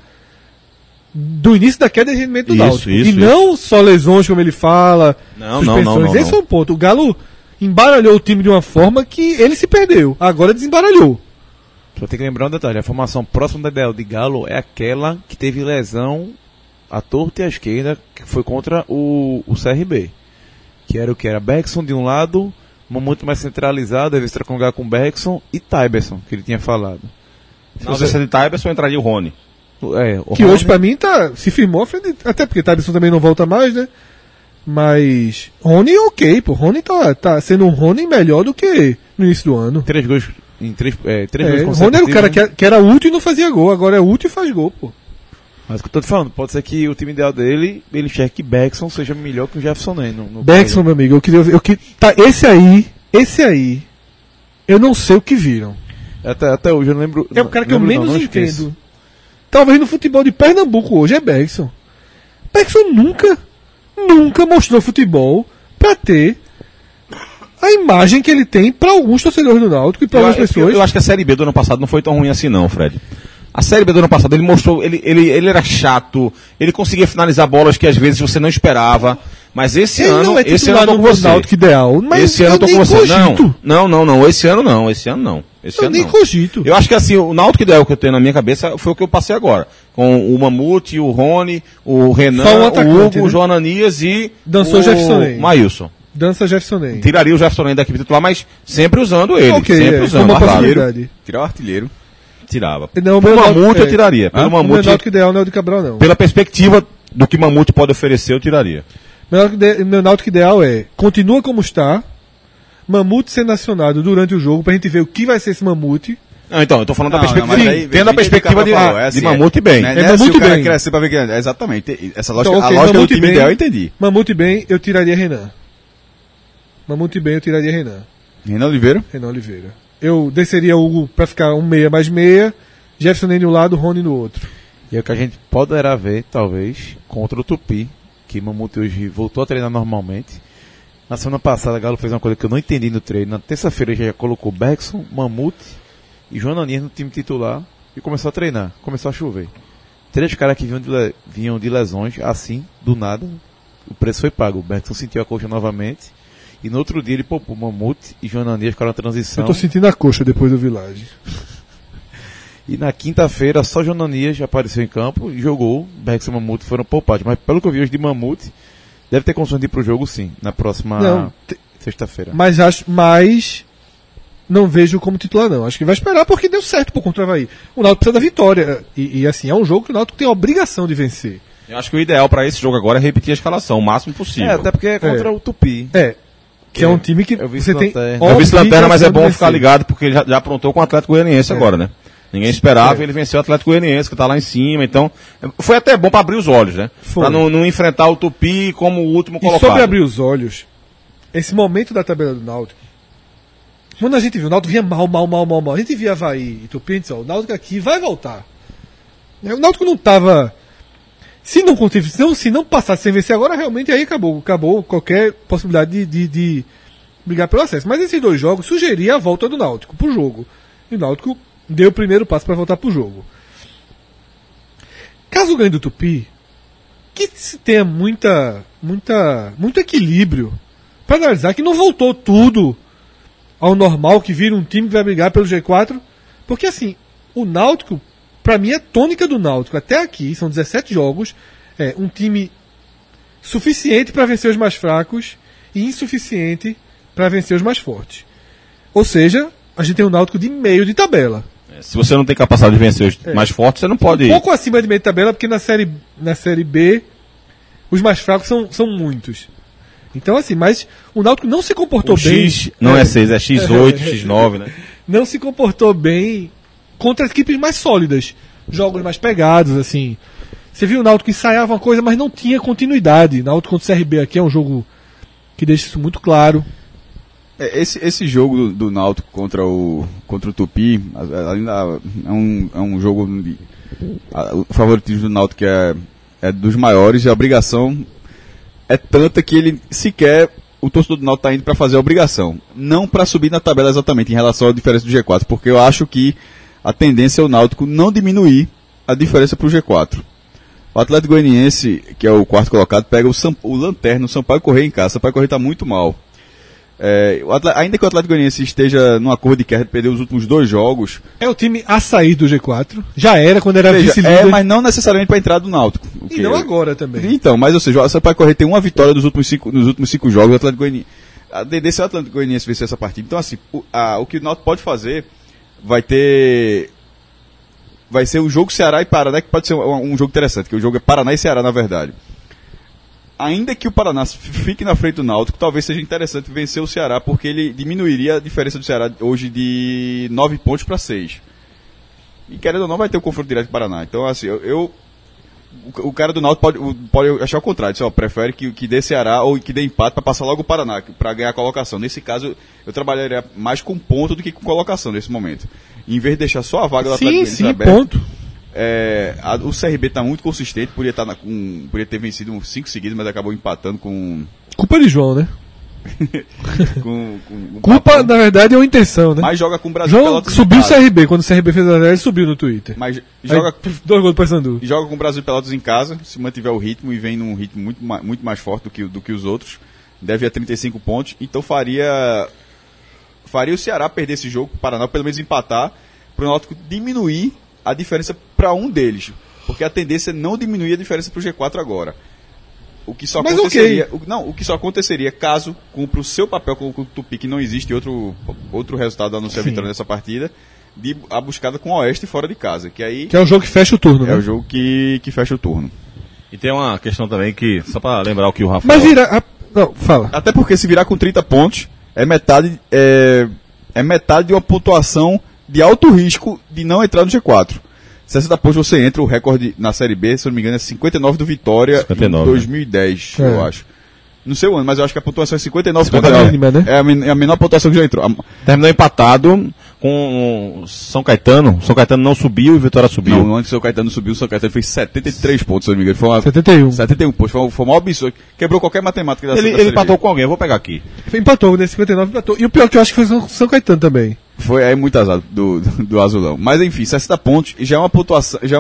do início da queda de rendimento do Isso, Náutico. isso, E não só lesões, como ele fala, Não, suspensões. não. Esse foi o ponto. O Galo embaralhou o time de uma forma que ele se perdeu. Agora desembaralhou. Só tem que lembrar um detalhe, a formação próxima da ideal de Galo é aquela que teve lesão à torta e à esquerda, que foi contra o CRB. Que era o que? Era Bergson de um lado, muito mais centralizado, às vezes trocando com Bergson e Tyberson, que ele tinha falado. Na ausência de Tyberson entraria o Rony. Que hoje pra mim se firmou à frente, até porque Tyberson também não volta mais, né? Mas Rony ok, pô. Rony tá sendo um Rony melhor do que no início do ano. 3 gols em 3 gols Rony era o cara consecutivos, né? que era útil e não fazia gol, agora é útil e faz gol, pô. Mas o que eu tô te falando, pode ser que o time ideal dele, ele enxergue que Bergson seja melhor que o Jefferson Ney. Bergson, meu amigo, esse aí, eu não sei o que viram. Até hoje eu não lembro. É o cara que eu lembro, menos não esqueço. entendo. Talvez no futebol de Pernambuco hoje é Bergson. Bergson nunca mostrou futebol pra ter a imagem que ele tem pra alguns torcedores do Náutico e pra algumas pessoas. Eu acho que a Série B do ano passado não foi tão ruim assim não, Fred. A Série B do ano passado ele mostrou, ele era chato, ele conseguia finalizar bolas que às vezes você não esperava, mas esse Ele ano, não é esse ano titular eu tô no com você. Náutico ideal, mas Esse ano eu tô nem com você. cogito. Não, esse ano não. Eu nem cogito. Eu acho que assim, o Náutico ideal que eu tenho na minha cabeça foi o que eu passei agora. Com o Mamute, o Rony, o Renan, Só um o atacante, Hugo, né? o João Ananias e Dançou o Jefferson Ney. Maílson. Dança Jefferson Ney. Tiraria o Jefferson Ney da equipe titular, mas sempre usando ele. Ok, sempre é, usando. como uma claro. possibilidade. Tirar o artilheiro. Tirava. Não, o Pelo meu Mamute Náutico- eu tiraria. Pelo O meu Mamute, Náutico ideal não é o de Cabral, não. pela perspectiva do que Mamute pode oferecer, eu tiraria. Meu Náutico ideal é, continua como está, Mamute sendo acionado durante o jogo, pra gente ver o que vai ser esse Mamute. Não, então, eu tô falando da Não, perspectiva. mas aí, Tendo a perspectiva de, assim, de Mamute bem. Né, É né, se Mamute o cara bem. crescer pra ver que exatamente. Essa lógica, Então, ok, a lógica do Mamute time bem. ideal eu entendi. Mamute bem, eu tiraria Renan. Mamute bem, eu tiraria Renan. Renan Oliveira. Renan Oliveira. Eu desceria o Hugo pra ficar um meia mais meia, Jefferson Ney de um lado, Rony no outro. E é o que a gente poderá ver, talvez, contra o Tupi, que Mamute hoje voltou a treinar normalmente. Na semana passada, Galo fez uma coisa que eu não entendi no treino. Na terça-feira já colocou Bergson, Mamute e João Ananias no time titular e começou a treinar. Começou a chover. 3 caras que vinham de lesões, assim, do nada, o preço foi pago. O Bergson sentiu a coxa novamente e no outro dia ele poupou Mamute e João Ananias ficaram na transição. Eu tô sentindo a coxa depois do Village. E na quinta-feira, só Jonanias apareceu em campo e jogou. Bergson e Mamute foram poupados. Mas pelo que eu vi hoje de Mamute, deve ter condições de ir pro jogo sim, na próxima Não, sexta-feira. Mas não vejo como titular, não. Acho que vai esperar porque deu certo por contra o Avaí. O Náutico precisa da vitória. E assim, é um jogo que o Náutico tem a obrigação de vencer. Eu acho que o ideal pra esse jogo agora é repetir a escalação o máximo possível. É, até porque é contra o Tupi. Que é um time que É o você tem. vice-lanterna. É o vice-lanterna, mas é bom obrigação de ficar vencer. ligado porque ele já aprontou com o Atlético Goianiense agora, né? Ninguém esperava, ele venceu o Atlético Goianiense, que tá lá em cima, então foi até bom pra abrir os olhos, né? Foi. Pra não enfrentar o Tupi como o último E colocado. sobre abrir os olhos, esse momento da tabela do Náutico, quando a gente viu, o Náutico vinha mal. A gente via Avaí e Tupi, a gente disse, ó, o Náutico aqui vai voltar. O Náutico não estava... Se não passasse sem vencer agora, realmente aí acabou qualquer possibilidade de brigar pelo acesso. Mas esses 2 jogos sugeria a volta do Náutico pro jogo. E o Náutico deu o primeiro passo para voltar pro jogo. Caso ganhe do Tupi, que se tenha muito equilíbrio para analisar que não voltou tudo ao normal, que vira um time que vai brigar pelo G4, porque assim, o Náutico, para mim, a tônica do Náutico até aqui, são 17 jogos, é um time suficiente para vencer os mais fracos e insuficiente para vencer os mais fortes. Ou seja, a gente tem um Náutico de meio de tabela. Se você não tem capacidade de vencer os mais fortes, você não pode... Um pouco acima de meio de tabela, porque na série B, os mais fracos são muitos. Então, assim, mas o Náutico não se comportou bem... X não é 6, é X8, X9, né? Não se comportou bem contra as equipes mais sólidas. Jogos mais pegados, assim. Você viu o Náutico ensaiava uma coisa, mas não tinha continuidade. Náutico contra o CRB aqui é um jogo que deixa isso muito claro. Esse jogo do Náutico contra o Tupi ainda é um jogo onde o favoritismo do Náutico é dos maiores e a obrigação é tanta que ele sequer, o torcedor do Náutico está indo para fazer a obrigação, não para subir na tabela exatamente em relação à diferença do G4, porque eu acho que a tendência é o Náutico não diminuir a diferença para o G4. O Atlético Goianiense, que é o quarto colocado, pega o lanterna, o Sampaio Corrêa em casa. O Sampaio Corrêa está muito mal. Ainda que o Atlético Goianiense esteja numa curva de queda, perdeu os últimos 2 jogos. É o time a sair do G4. Já era quando era vice-líder. Mas não necessariamente para entrar do Náutico. E não agora também. Então, mas ou seja, o Sampaio Corrêa tem uma vitória nos últimos 5 jogos. O Atlético Goianiense, a tendência é o Atlético Goianiense vencer essa partida. Então, assim, o que o Náutico pode fazer vai ser o jogo Ceará e Paraná, que pode ser um jogo interessante, que o jogo é Paraná e Ceará, na verdade. Ainda que o Paraná fique na frente do Náutico, talvez seja interessante vencer o Ceará, porque ele diminuiria a diferença do Ceará hoje de 9 pontos para 6. E querendo ou não, vai ter o confronto direto com o Paraná. Então, assim, o cara do Náutico pode achar o contrário, só prefere que dê Ceará ou que dê empate para passar logo o Paraná, para ganhar a colocação. Nesse caso, eu trabalharia mais com ponto do que com colocação nesse momento. Em vez de deixar só a vaga do Atlético Goianiense aberta. Ponto. O CRB está muito consistente, podia ter vencido 5 seguidos, mas acabou empatando com... Culpa de João, né? com culpa, na verdade, é uma intenção, né? Mas joga com o Brasil João Pelotas subiu o CRB, quando o CRB fez a 0, ele subiu no Twitter. Mas joga 2 gols do Paysandu. E joga com o Brasil Pelotas em casa, se mantiver o ritmo e vem num ritmo muito mais forte do que os outros. Deve a 35 pontos, então faria o Ceará perder esse jogo, o Paraná pelo menos empatar, para o Náutico diminuir a diferença para um deles, porque a tendência é não diminuir a diferença para o G4 agora. O que só aconteceria caso cumpra o seu papel com o Tupi, que não existe outro resultado a não ser a vitória nessa partida, a buscada com o Oeste fora de casa, que é o jogo que fecha o turno, né? É o jogo que fecha o turno. E tem uma questão também que, só para lembrar o que o Rafael... Mas não, fala. Até porque se virar com 30 pontos, é metade de uma pontuação de alto risco de não entrar no G4. 60 pontos você entra, o recorde na Série B, se eu não me engano, é 59 do Vitória 59, em 2010, eu acho. No seu ano, mas eu acho que a pontuação é 59 pontos. É a menor pontuação que já entrou. Terminou empatado com São Caetano. São Caetano não subiu e o Vitória subiu. Não, antes o São Caetano subiu, o São Caetano fez 73 pontos, se eu não me engano. 71 pontos, foi um maior absurdo. Quebrou qualquer matemática da Ele empatou com alguém, eu vou pegar aqui. Empatou, nesse 59 empatou. E o pior é que eu acho que foi o São Caetano também. Foi aí muito azar do Azulão. Mas enfim, 60 pontos já é uma pontuação, já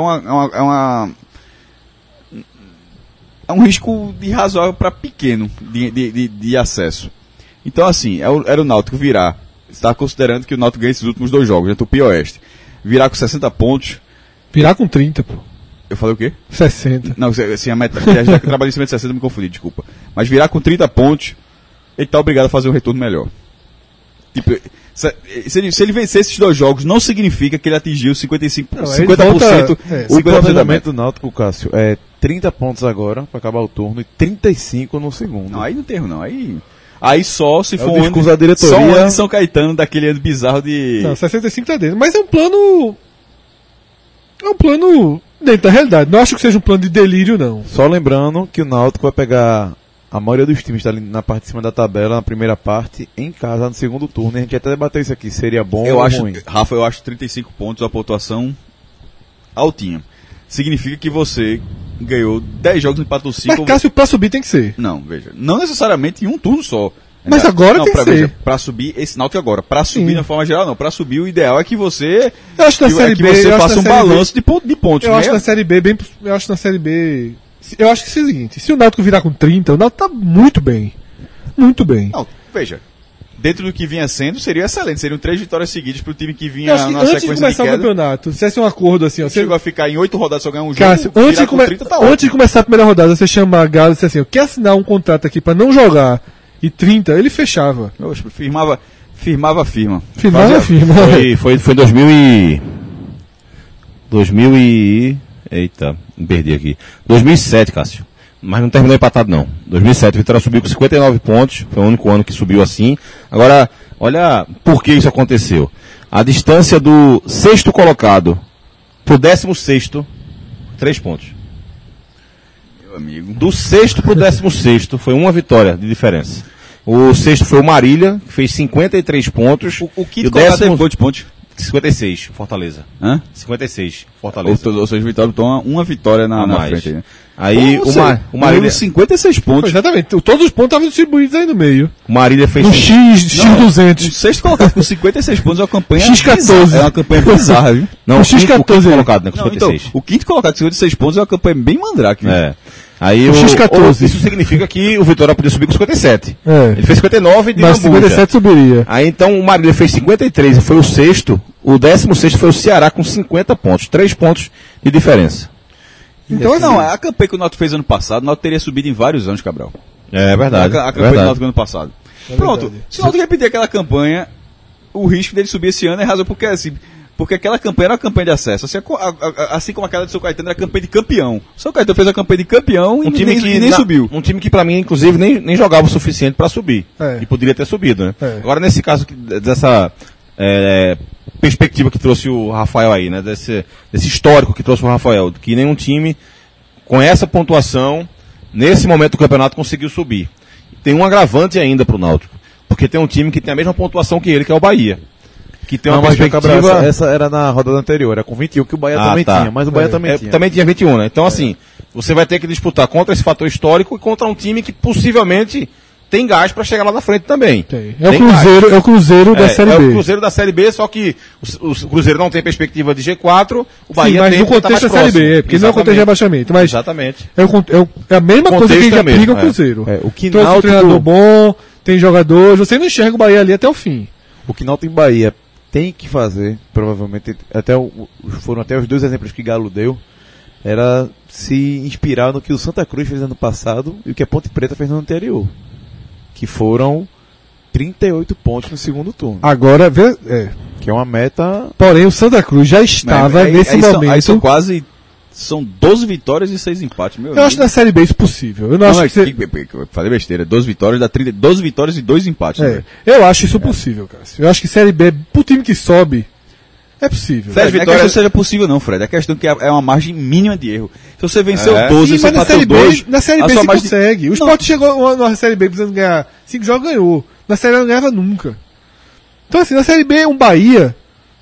é um risco de razoável para pequeno de acesso. Então assim, era o Náutico virar. Você está considerando que o Náutico ganha esses últimos 2 jogos, né? Tupi e Oeste. Virar com 60 pontos. Virar com 30, pô. Eu falei o quê? 60. Não, assim, a meta. Já que eu trabalhei em cima de 60, me confundi, desculpa. Mas virar com 30 pontos, ele está obrigado a fazer um retorno melhor. Tipo, se ele vencer esses 2 jogos, não significa que ele atingiu 50%. O planejamento do Náutico, Cássio, é 30 pontos agora, para acabar o turno, e 35 no segundo. Não, aí não tem erro, não. Aí só se for um da diretoria. Só um ano de São Caetano, daquele ano bizarro de... Não, 65 tá dentro. Mas é um plano... É um plano dentro da realidade. Não acho que seja um plano de delírio, não. Só lembrando que o Náutico vai pegar A maioria dos times está ali na parte de cima da tabela, na primeira parte, em casa, no segundo turno. E a gente até debateu isso aqui, seria bom ou ruim. Rafa, eu acho 35 pontos a pontuação altinha. Significa que você ganhou 10 jogos, empatou 5. Mas Cássio, pra subir tem que ser. Não, veja. Não necessariamente em um turno só. Mas agora tem que ser. Veja, pra subir esse Náutico agora. Pra subir de forma geral, não. Pra subir, o ideal é que você. Eu acho que na Série B. Você faça um balanço de pontos. Eu acho que na Série B, eu acho que na Série B. Eu acho que é o seguinte: se o Náutico virar com 30, o Náutico tá muito bem. Muito bem. Não, veja. Dentro do que vinha sendo, seria excelente. Seriam 3 vitórias seguidas pro time que vinha Eu acho que na antes sequência de começar de o campeonato, se tivesse um acordo assim, ó. Chegou a ficar em 8 rodadas só ganhar um jogo. Cássio, antes de começar a primeira rodada, você chama a Galo e disse assim: eu quero assinar um contrato aqui pra não jogar. E 30, ele fechava. Eu firma. Foi 2000 e... Eita, me perdi aqui. 2007, Cássio. Mas não terminou empatado, não. 2007, o Vitória subiu com 59 pontos. Foi o único ano que subiu assim. Agora, olha por que isso aconteceu. A distância do 6º colocado pro 16º, 3 pontos. Meu amigo. Do 6º pro 16º, foi uma vitória de diferença. O 6º foi o Marília, que fez 53 pontos. O quinto colocado teve quantos pontos? 56, Fortaleza. Hã? 56, Fortaleza. Ou seja, o Vitória toma uma vitória na frente. Né? Aí o Marília... 56 pontos. Exatamente. Todos os pontos estavam distribuídos aí no meio. O Marília fez... No X200. O 6º colocado com 56 pontos é uma campanha... X14. É uma campanha bizarra, viu? Não, o X14 o quinto colocado, né, com 56. Então, o quinto colocado com 56 pontos é uma campanha bem mandrake, viu? É. Aí o X14. Isso significa que o Vitória podia subir com 57. É. Ele fez 59 de mas 57 subiria. Aí então o Marília fez 53 e foi o 6º. O 16º foi o Ceará com 50 pontos. 3 pontos de diferença. Então, não, a campanha que o Náutico fez ano passado, o Náutico teria subido em vários anos, Cabral. É verdade. A campanha do Náutico ano passado. Pronto, se o Náutico repetir aquela campanha, o risco dele subir esse ano é razão porque assim... Porque aquela campanha era uma campanha de acesso. Assim como aquela de São Caetano era campanha de campeão. O São Caetano fez a campanha de campeão e nem subiu. Um time que pra mim, inclusive, nem jogava o suficiente pra subir. É. E poderia ter subido, né? É. Agora, nesse caso, dessa perspectiva que trouxe o Rafael aí, né? Desse histórico que trouxe o Rafael, que nenhum time com essa pontuação, nesse momento do campeonato, conseguiu subir. Tem um agravante ainda pro Náutico. Porque tem um time que tem a mesma pontuação que ele, que é o Bahia. Que tem uma perspectiva... Essa era na rodada anterior, era com 21, que o Bahia também tinha, mas o Bahia também tinha. Também tinha 21, né? Então, assim, você vai ter que disputar contra esse fator histórico e contra um time que possivelmente tem gás para chegar lá na frente também. Tem. É o Cruzeiro da Série B. É o Cruzeiro da Série B, só que o Cruzeiro não tem perspectiva de G4, o Bahia mas tem... no contexto da Série B, porque não é o contexto de rebaixamento. Mas exatamente. É a mesma coisa que a gente aplica o Cruzeiro. O que trouxe um treinador bom, tem jogadores, você não enxerga o Bahia ali até o fim. O que Náutico em Bahia tem que fazer, provavelmente, foram até os 2 exemplos que Galo deu, era se inspirar no que o Santa Cruz fez ano passado e o que a Ponte Preta fez no anterior, que foram 38 pontos no segundo turno. Agora, que é uma meta... Porém, o Santa Cruz já estava nesse momento... São 12 vitórias e 6 empates, meu Eu acho que na Série B isso possível. Eu não acho que falei besteira. 12 vitórias dá 12 vitórias e 2 empates. Né? Eu acho isso possível, Cássio. Eu acho que Série B, pro time que sobe, é possível. Fred, não é questão que seja possível não, Fred. É questão que é uma margem mínima de erro. Se você venceu 12, você empatou 2... Na Série B você consegue. O Sport chegou na Série B precisando ganhar 5 jogos, ganhou. Na Série A não ganhava nunca. Então assim, na Série B, um Bahia,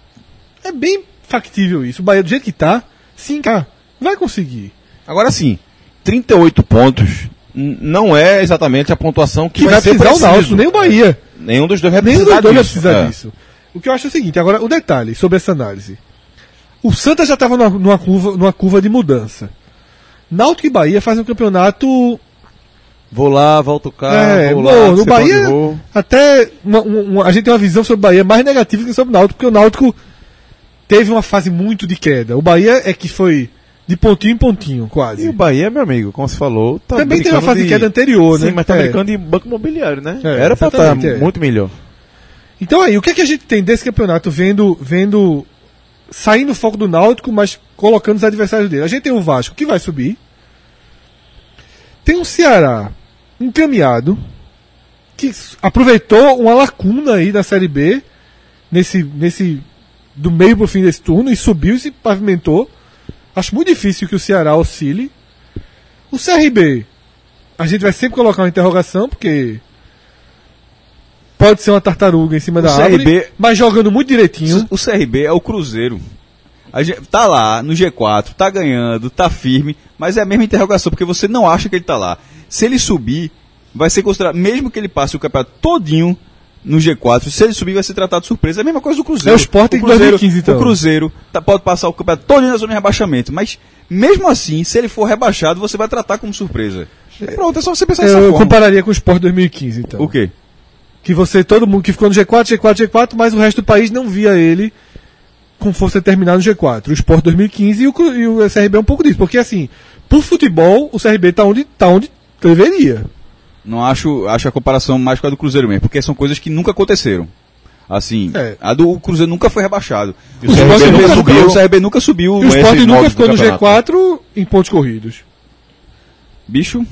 é bem factível isso. O Bahia, do jeito que tá, 5K. Vai conseguir. Agora sim, 38 pontos não é exatamente a pontuação que vai precisar o Náutico, nem o Bahia. Nenhum dos dois vai precisar disso. O que eu acho é o seguinte, agora o detalhe sobre essa análise. O Santa já estava numa curva de mudança. Náutico e Bahia fazem um campeonato... Vou lá, volto cá, no Bahia, até a gente tem uma visão sobre o Bahia mais negativa que sobre o Náutico, porque o Náutico teve uma fase muito de queda. O Bahia é que foi... de pontinho em pontinho, quase. E o Bahia, meu amigo, como você falou... Tá também tem uma fase de queda anterior, né? Sim, mas tá brincando de banco imobiliário, né? Era pra estar muito melhor. Então aí, o que é que a gente tem desse campeonato vendo saindo o foco do Náutico, mas colocando os adversários dele? A gente tem o Vasco, que vai subir. Tem o Ceará encaminhado, que aproveitou uma lacuna aí da Série B, do meio pro fim desse turno, e subiu e se pavimentou. Acho muito difícil que o Ceará oscile. O CRB a gente vai sempre colocar uma interrogação, porque pode ser uma tartaruga em cima da árvore, mas jogando muito direitinho. O CRB é o Cruzeiro. A gente tá lá no G4, tá ganhando, tá firme, mas é a mesma interrogação, porque você não acha que ele tá lá. Se ele subir, vai ser considerado, mesmo que ele passe o campeonato todinho no G4, se ele subir vai ser tratado de surpresa. É a mesma coisa do Cruzeiro. É o Sport em 2015, então. O Cruzeiro pode passar o campeonato todinho na zona de rebaixamento, mas mesmo assim, se ele for rebaixado, você vai tratar como surpresa. Pronto, é só você pensar dessa forma. Eu compararia com o Sport 2015, então. O quê? Que todo mundo que ficou no G4, mas o resto do país não via ele com força determinada no G4. O Sport 2015 e o CRB é um pouco disso. Porque, assim, por futebol, o CRB tá onde deveria. Não acho a comparação mais com a do Cruzeiro mesmo, porque são coisas que nunca aconteceram. Assim, a do Cruzeiro nunca foi rebaixado. O CRB nunca subiu. E o Sport nunca ficou no G4 em pontos corridos. Bicho.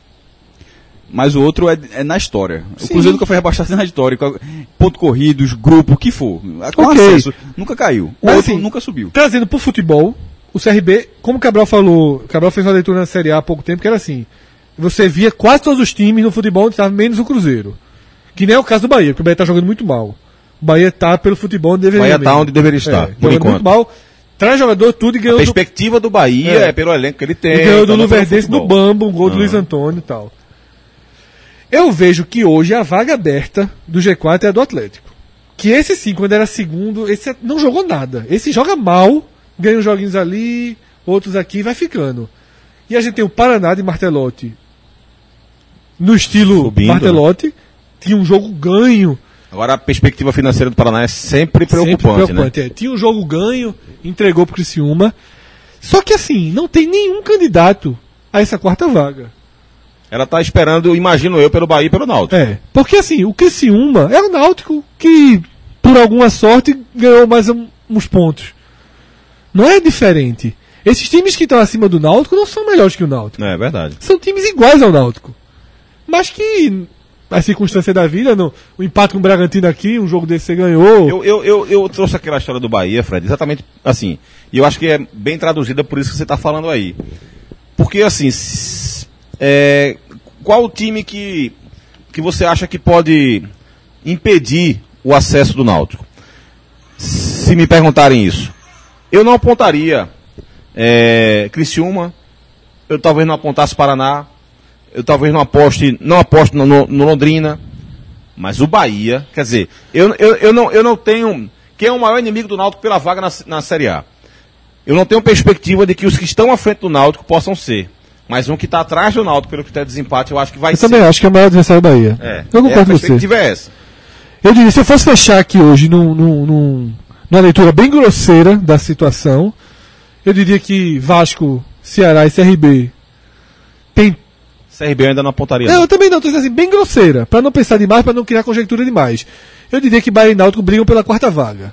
Mas o outro é na história. Sim. O Cruzeiro nunca foi rebaixado na história. Ponto corridos, grupo, o que for. Com acesso, nunca caiu. O outro assim, nunca subiu. Trazendo pro futebol, o CRB, como o Cabral falou, Cabral fez uma leitura na Série A há pouco tempo, que era assim, você via quase todos os times no futebol onde estava menos o Cruzeiro. Que nem é o caso do Bahia, porque o Bahia tá jogando muito mal. O Bahia tá pelo futebol onde deveria estar. Onde deveria estar, por enquanto. Muito mal. Traz jogador tudo e ganhou. A perspectiva do Bahia é pelo elenco que ele tem. E ganhou do Luverdense no Bambo, um gol do Luiz Antônio e tal. Eu vejo que hoje a vaga aberta do G4 é a do Atlético. Que esse sim, quando era segundo, esse não jogou nada. Esse joga mal, ganha uns joguinhos ali, outros aqui, vai ficando. E a gente tem o Paraná de Martelotti no estilo subindo, Martelotti, tinha um jogo ganho. Agora a perspectiva financeira do Paraná é sempre preocupante, né? Tinha um jogo ganho, entregou pro Criciúma. Só que assim, não tem nenhum candidato a essa quarta vaga. Ela tá esperando, imagino eu, pelo Bahia e pelo Náutico. Porque assim, o Criciúma é o Náutico que, por alguma sorte, ganhou mais uns pontos. Não é diferente. Esses times que estão acima do Náutico não são melhores que o Náutico. É verdade. São times iguais ao Náutico. Mas que, a circunstância da vida, o empate com o Bragantino aqui, um jogo desse você ganhou. Eu trouxe aquela história do Bahia, Fred, exatamente assim. E eu acho que é bem traduzida por isso que você está falando aí. Porque assim... qual o time que você acha que pode impedir o acesso do Náutico? Se me perguntarem isso, eu não apontaria Criciúma, eu talvez não apontasse Paraná, eu talvez não aposte no Londrina, mas o Bahia, quer dizer, eu não tenho, quem é o maior inimigo do Náutico pela vaga na Série A? Eu não tenho perspectiva de que os que estão à frente do Náutico possam ser. Mas um que está atrás do Náutico, pelo critério de desempate, eu acho que vai ser. Eu também acho que é o maior adversário da Bahia. Eu concordo com você. A perspectiva é essa. Eu diria, se eu fosse fechar aqui hoje numa leitura bem grosseira da situação, eu diria que Vasco, Ceará e CRB tem... CRB eu ainda não apontaria. Não, eu também não, estou dizendo assim, bem grosseira, para não pensar demais, para não criar conjectura demais. Eu diria que Bahia e Náutico brigam pela quarta vaga.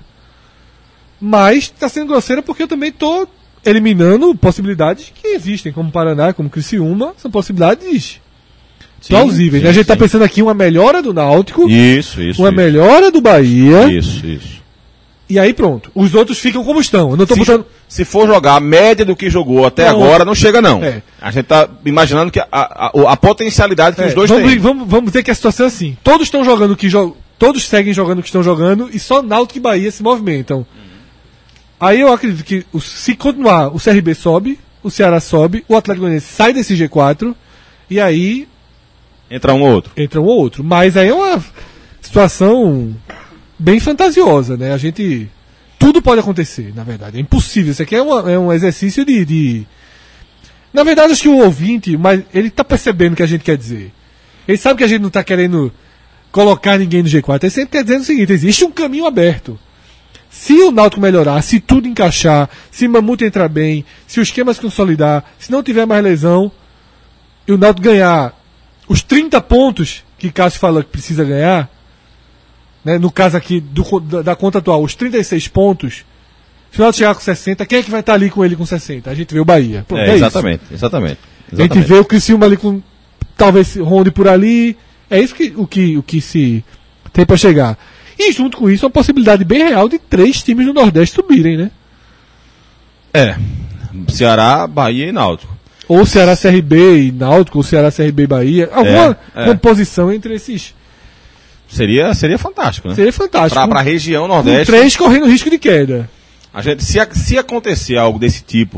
Mas está sendo grosseira porque eu também estou eliminando possibilidades que existem, como Paraná, como Criciúma, são possibilidades plausíveis. Sim, a gente está pensando aqui uma melhora do Náutico, uma melhora do Bahia. Isso. E aí pronto. Os outros ficam como estão. Eu não tô botando... Se for jogar a média do que jogou até agora, não chega não. A gente está imaginando que a potencialidade que os dois têm. Vamos dizer que a situação é assim. Todos estão jogando todos seguem jogando o que estão jogando e só Náutico e Bahia se movimentam. Aí eu acredito que se continuar, o CRB sobe, o Ceará sobe, o Atlético Goianiense sai desse G4 e aí entra um ou outro. Mas aí é uma situação bem fantasiosa, né? Tudo pode acontecer, na verdade. É impossível. Isso aqui é um exercício de... Na verdade, acho que o ouvinte, mas ele tá percebendo o que a gente quer dizer. Ele sabe que a gente não tá querendo colocar ninguém no G4. Ele sempre quer dizer o seguinte, existe um caminho aberto. Se o Náutico melhorar, se tudo encaixar, se Mamute entrar bem, se o esquema se consolidar, se não tiver mais lesão, e o Náutico ganhar os 30 pontos que Cássio fala que precisa ganhar, né, no caso aqui da conta atual, os 36 pontos, se o Náutico chegar com 60, quem é que vai estar ali com ele com 60? A gente vê o Bahia. Pronto, exatamente. A gente vê o Criciúma ali com, talvez ronde por ali, é isso o que se tem para chegar. E junto com isso, uma possibilidade bem real de 3 times do Nordeste subirem, né? Ceará, Bahia e Náutico. Ou Ceará CRB e Náutico, ou Ceará CRB e Bahia. Alguma composição entre esses. Seria fantástico, né? Seria fantástico. Pra região Com Nordeste. 3 correndo risco de queda. A gente, se acontecer algo desse tipo,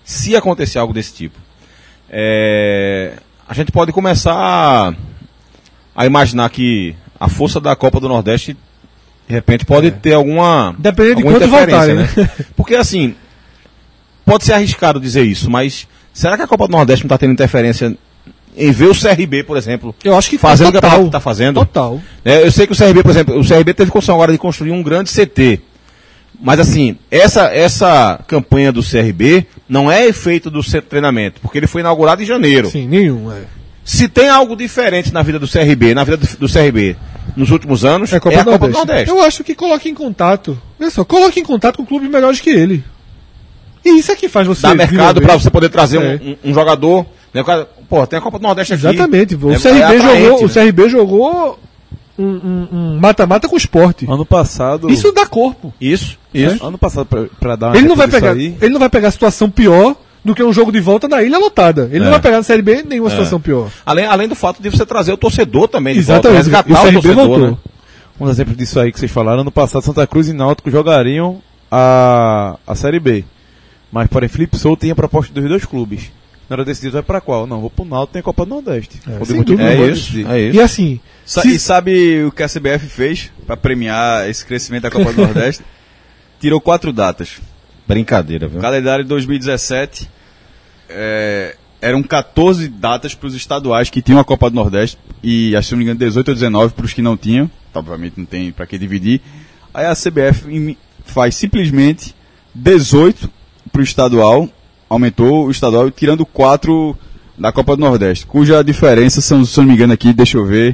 a gente pode começar a imaginar que a força da Copa do Nordeste, de repente, pode ter alguma Dependendo de alguma quanto interferência, voltarem, né? Porque, assim, pode ser arriscado dizer isso, mas será que a Copa do Nordeste não está tendo interferência em ver o CRB, por exemplo, Eu acho que fazendo o que o total. campeonato está fazendo? Total. Eu sei que o CRB, por exemplo, o CRB teve condição agora de construir um grande CT. Mas assim, essa campanha do CRB não é efeito do centro de treinamento, porque ele foi inaugurado em janeiro. Sim, nenhum. Se tem algo diferente na vida do CRB, do CRB nos últimos anos, É Copa a Copa do Nordeste. Eu acho que coloque em contato. Olha só, coloque em contato com clubes melhores que ele. E isso é que faz você. Dá mercado desenvolver. para você poder trazer É. um jogador. Né? Pô, tem a Copa do Nordeste aqui. Exatamente. O É CRB atraente, o né? CRB jogou um mata-mata com o Sport. Ano passado. Isso dá corpo. Isso. Ano passado, pra dar uma Ele não vai exemplo disso pegar, aí, ele não vai pegar a situação pior do que um jogo de volta na ilha lotada. Ele não vai pegar na Série B nenhuma situação pior. Além do fato de você trazer o torcedor também de Exatamente. volta, E o resgatar o CRB torcedor, voltou. né? um exemplo disso aí que vocês falaram, ano passado Santa Cruz e Náutico jogariam a Série B. Mas, porém, Felipe Souto tinha proposta dos dois clubes. Na hora de decidir, vai pra qual? Não, vou pro Náutico, tem a Copa do Nordeste. sem dúvida. É Vou isso. decidir. É isso. E assim, E sabe o que a CBF fez para premiar esse crescimento da Copa do Nordeste? Tirou 4 datas. Brincadeira, viu? Calendário de 2017 eram 14 datas para os estaduais que tinham a Copa do Nordeste e, acho que não me engano, 18 ou 19 para os que não tinham. Obviamente não tem para que dividir. Aí a CBF faz simplesmente 18 para o estadual, aumentou o estadual, tirando 4 da Copa do Nordeste, cuja diferença são, se não me engano aqui, deixa eu ver,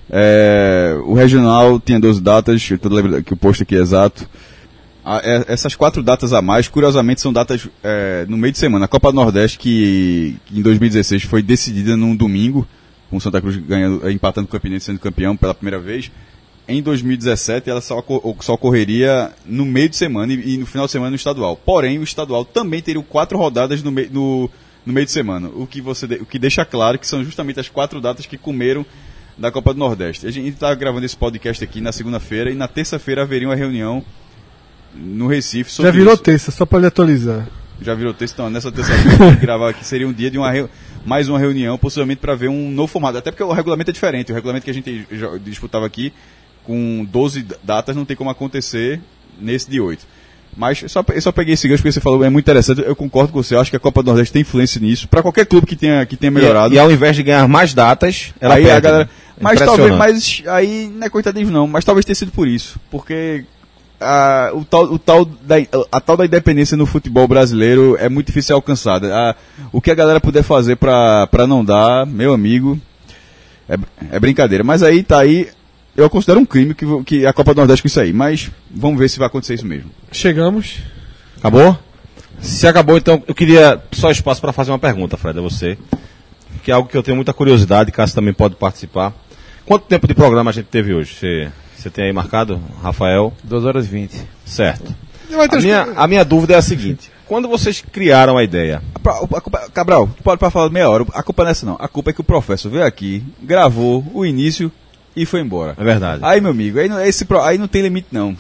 o regional tinha 12 datas, eu tô lembrando que o posto aqui é exato. Essas 4 datas a mais, curiosamente, são datas no meio de semana. A Copa do Nordeste, que em 2016 foi decidida num domingo, com o Santa Cruz empatando com o Campinense sendo campeão pela primeira vez. Em 2017, ela só ocorreria no meio de semana e no final de semana no estadual. Porém, o estadual também teria 4 rodadas no meio de semana, o que deixa claro que são justamente as 4 datas que comeram da Copa do Nordeste. A gente está gravando esse podcast aqui na segunda-feira e na terça-feira haveria uma reunião no Recife sobre já virou isso. terça, só pra lhe atualizar. Já virou texto, então nessa terça-feira que gravar aqui seria um dia de mais uma reunião, possivelmente para ver um novo formato, até porque o regulamento é diferente, o regulamento que a gente disputava aqui com 12 datas não tem como acontecer nesse de 8. Mas eu só peguei esse gancho porque você falou, é muito interessante, eu concordo com você, eu acho que a Copa do Nordeste tem influência nisso, para qualquer clube que tenha melhorado. E ao invés de ganhar mais datas, ela Aí perde, a galera, né? mas Impressionante. talvez, aí não é coitadismo não, mas talvez tenha sido por isso, porque a tal da independência no futebol brasileiro é muito difícil ser alcançada. O que a galera puder fazer pra não dar, meu amigo, é brincadeira. Mas aí tá aí, eu considero um crime que a Copa do Nordeste com isso aí. Mas vamos ver se vai acontecer isso mesmo. Chegamos. Acabou? Se acabou, então, eu queria só espaço para fazer uma pergunta, Fred, a você. Que é algo que eu tenho muita curiosidade, Cássio também pode participar. Quanto tempo de programa a gente teve hoje? Você tem aí marcado, Rafael? 2h20. Certo. Vai ter A minha dúvida é a seguinte. Quando vocês criaram a ideia, Cabral, tu pode falar meia hora, a culpa não é essa não. A culpa é que o professor veio aqui, gravou o início e foi embora. é verdade. Aí, meu amigo, aí não tem limite não.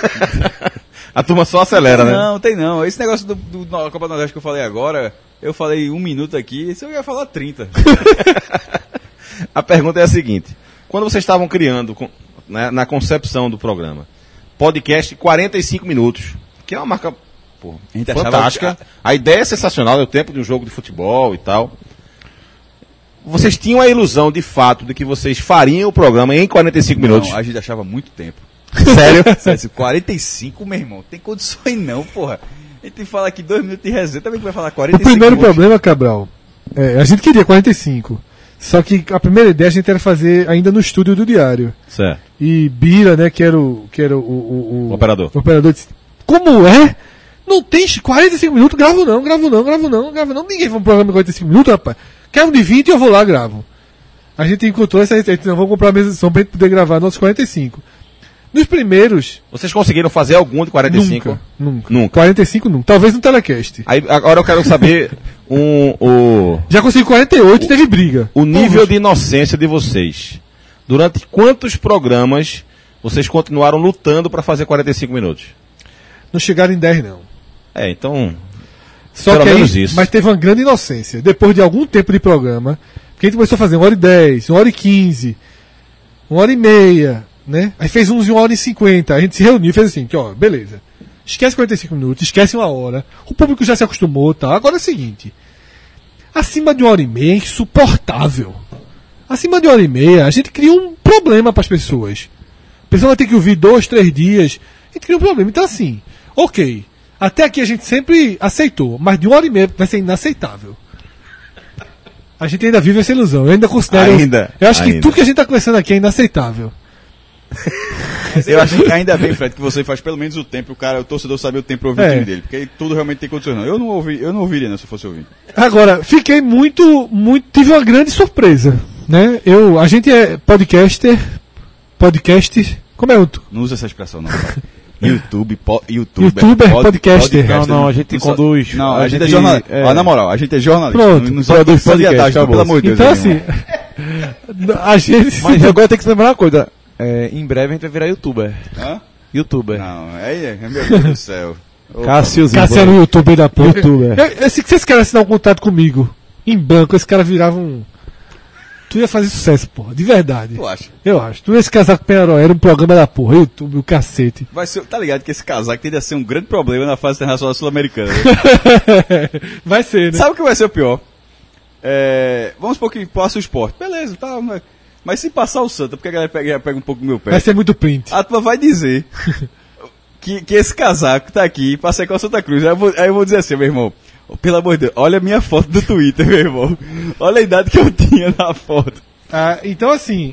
A turma só acelera, né? Não, tem não. Esse negócio da Copa do Nordeste que eu falei agora, eu falei 1 minuto aqui, eu ia falar 30. A pergunta é a seguinte. Quando vocês estavam criando, na concepção do programa, podcast 45 minutos, que é uma marca A gente achava fantástica. A ideia é sensacional, é o tempo de um jogo de futebol e tal. Vocês tinham a ilusão, de fato, de que vocês fariam o programa em 45 minutos? Não, a gente achava muito tempo. Sério? Sério, 45, meu irmão, tem condições não, porra. A gente fala aqui 2 minutos de resenha, também que vai falar O 45 primeiro minutos. problema, Cabral, a gente queria 45. Só que a primeira ideia a gente era fazer ainda no estúdio do Diário. Certo. E Bira, né, que era o Operador. O operador disse: como é? Não tem 45 minutos? Gravo não. Ninguém vai um programa de 45 minutos, rapaz. Quer um de 20 e eu vou lá, gravo. A gente encontrou essa receita, não vamos comprar a mesa de som pra gente poder gravar nossos 45. Nos primeiros, Vocês conseguiram fazer algum de 45? nunca. Nunca. 45 nunca. Talvez no telecast. Aí, agora eu quero saber Já conseguiu 48 e teve briga. o nível de inocência de vocês. Durante quantos programas vocês continuaram lutando para fazer 45 minutos? Não chegaram em 10, não. Então, Só pelo que aí, menos isso. mas teve uma grande inocência. Depois de algum tempo de programa, porque a gente começou a fazer 1h10, 1h15, 1h30, né? Aí fez uns de 1h50. A gente se reuniu e fez assim, que ó, beleza. Esquece 45 minutos, esquece 1 hora. O público já se acostumou, tá? Agora é o seguinte. Acima de 1h30 é insuportável. Acima de 1h30, a gente cria um problema para as pessoas. A pessoa vai ter que ouvir 2, 3 dias. A gente cria um problema. Então assim, ok. Até aqui a gente sempre aceitou, mas de 1h30 vai ser inaceitável. A gente ainda vive essa ilusão. Eu ainda considero. Eu acho que tudo que a gente está conversando aqui é inaceitável. Eu acho que ainda bem, Fred, que você faz pelo menos o tempo, o torcedor sabe o tempo para ouvir o time dele, porque aí tudo realmente tem condições. Não. Eu não ouviria, não, se eu fosse ouvir. Agora, fiquei tive uma grande surpresa, né? A gente é podcast, como é outro? Não usa essa expressão, não. YouTuber, podcaster. Não, a gente conduz. Não, a gente é jornalista. Na moral, a gente é jornalista. Pronto, não produz podcast, pelo amor de Deus. Então assim, a gente... Mas agora tem que se lembrar uma coisa. Em breve a gente vai virar youtuber. Hã? Youtuber. Não, meu Deus do céu. Cássiozinho. Cássio era um youtuber da porra. YouTuber. Se esse cara assinar um contrato comigo, em banco, esse cara virava um... Tu ia fazer sucesso, porra, de verdade. Tu acha? Eu acho. Tu ia se casar com o Penharol, era um programa da porra, YouTube, o cacete. Vai ser, tá ligado que esse casaco tende a ser um grande problema na fase internacional sul-americana. Né? Vai ser, né? Sabe o que vai ser o pior? Vamos supor que passa o esporte. Beleza, tá. Mas se passar o Santa, porque a galera pega um pouco do meu pé. Vai ser muito print. A turma vai dizer que esse casaco tá aqui pra ser com a Santa Cruz. Aí eu vou dizer assim, meu irmão, pelo amor de Deus, olha a minha foto do Twitter, meu irmão. Olha a idade que eu tinha na foto. Então, assim,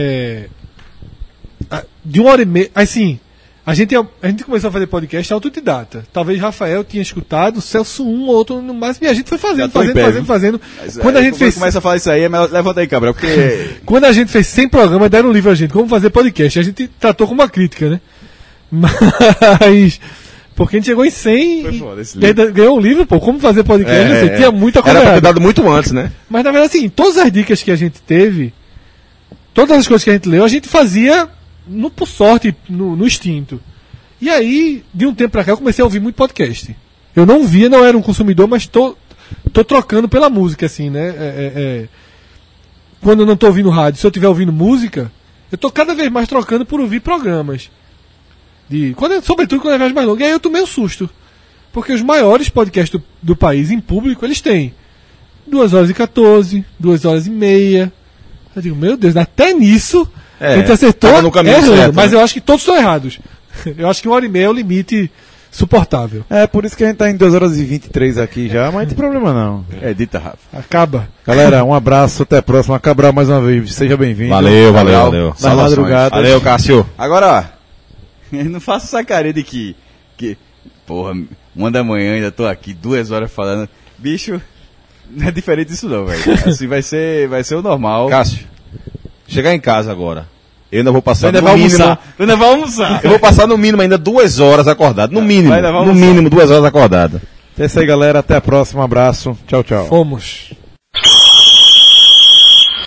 de 1h30, assim, a gente começou a fazer podcast autodidata. Talvez Rafael tinha escutado, Celso um ou outro no máximo, e a gente foi fazendo. Mas, quando a gente fez... começa a falar isso aí, é melhor, levanta aí, Cabral, porque... Quando a gente fez 100 programas, deram um livro a gente, como fazer podcast. A gente tratou como uma crítica, né? Mas... Porque a gente chegou em 100 e ganhou um livro, pô, como fazer podcast, assim, tinha muita coisa. Era pra ter dado muito antes, né? Mas na verdade, assim, todas as dicas que a gente teve, todas as coisas que a gente leu, a gente fazia por sorte, no instinto. E aí, de um tempo pra cá, eu comecei a ouvir muito podcast. Eu não era um consumidor, mas tô trocando pela música, assim, né? Quando eu não tô ouvindo rádio, se eu estiver ouvindo música, eu tô cada vez mais trocando por ouvir programas. Sobretudo quando é viagem mais longa. E aí eu tomei um susto. Porque os maiores podcasts do país, em público, eles têm 2h14, 2h30. Eu digo, meu Deus, até nisso a gente acertou no caminho errando. certo, mas né? eu acho que todos estão errados. Eu acho que 1h30 é o limite suportável. Por isso que a gente tá em 2h23 aqui já, mas não tem problema não. Dita, Rafa. Acaba. Galera, um abraço, até a próxima. Cabral mais uma vez, seja bem-vindo. Valeu. Na madrugada. Valeu, Cássio. Agora, ó, não faça essa carinha de que, porra, 1 da manhã ainda tô aqui, 2 horas falando. Bicho, não é diferente disso não, velho. Assim vai ser o normal. Cássio, chegar em casa agora. Eu ainda vou passar Tu ainda vai almoçar. Eu vou passar no mínimo ainda 2 horas acordado. No mínimo. Vai levar No mínimo 2 horas acordado. É isso aí, galera. Até a próxima. Um abraço. Tchau, tchau. Fomos.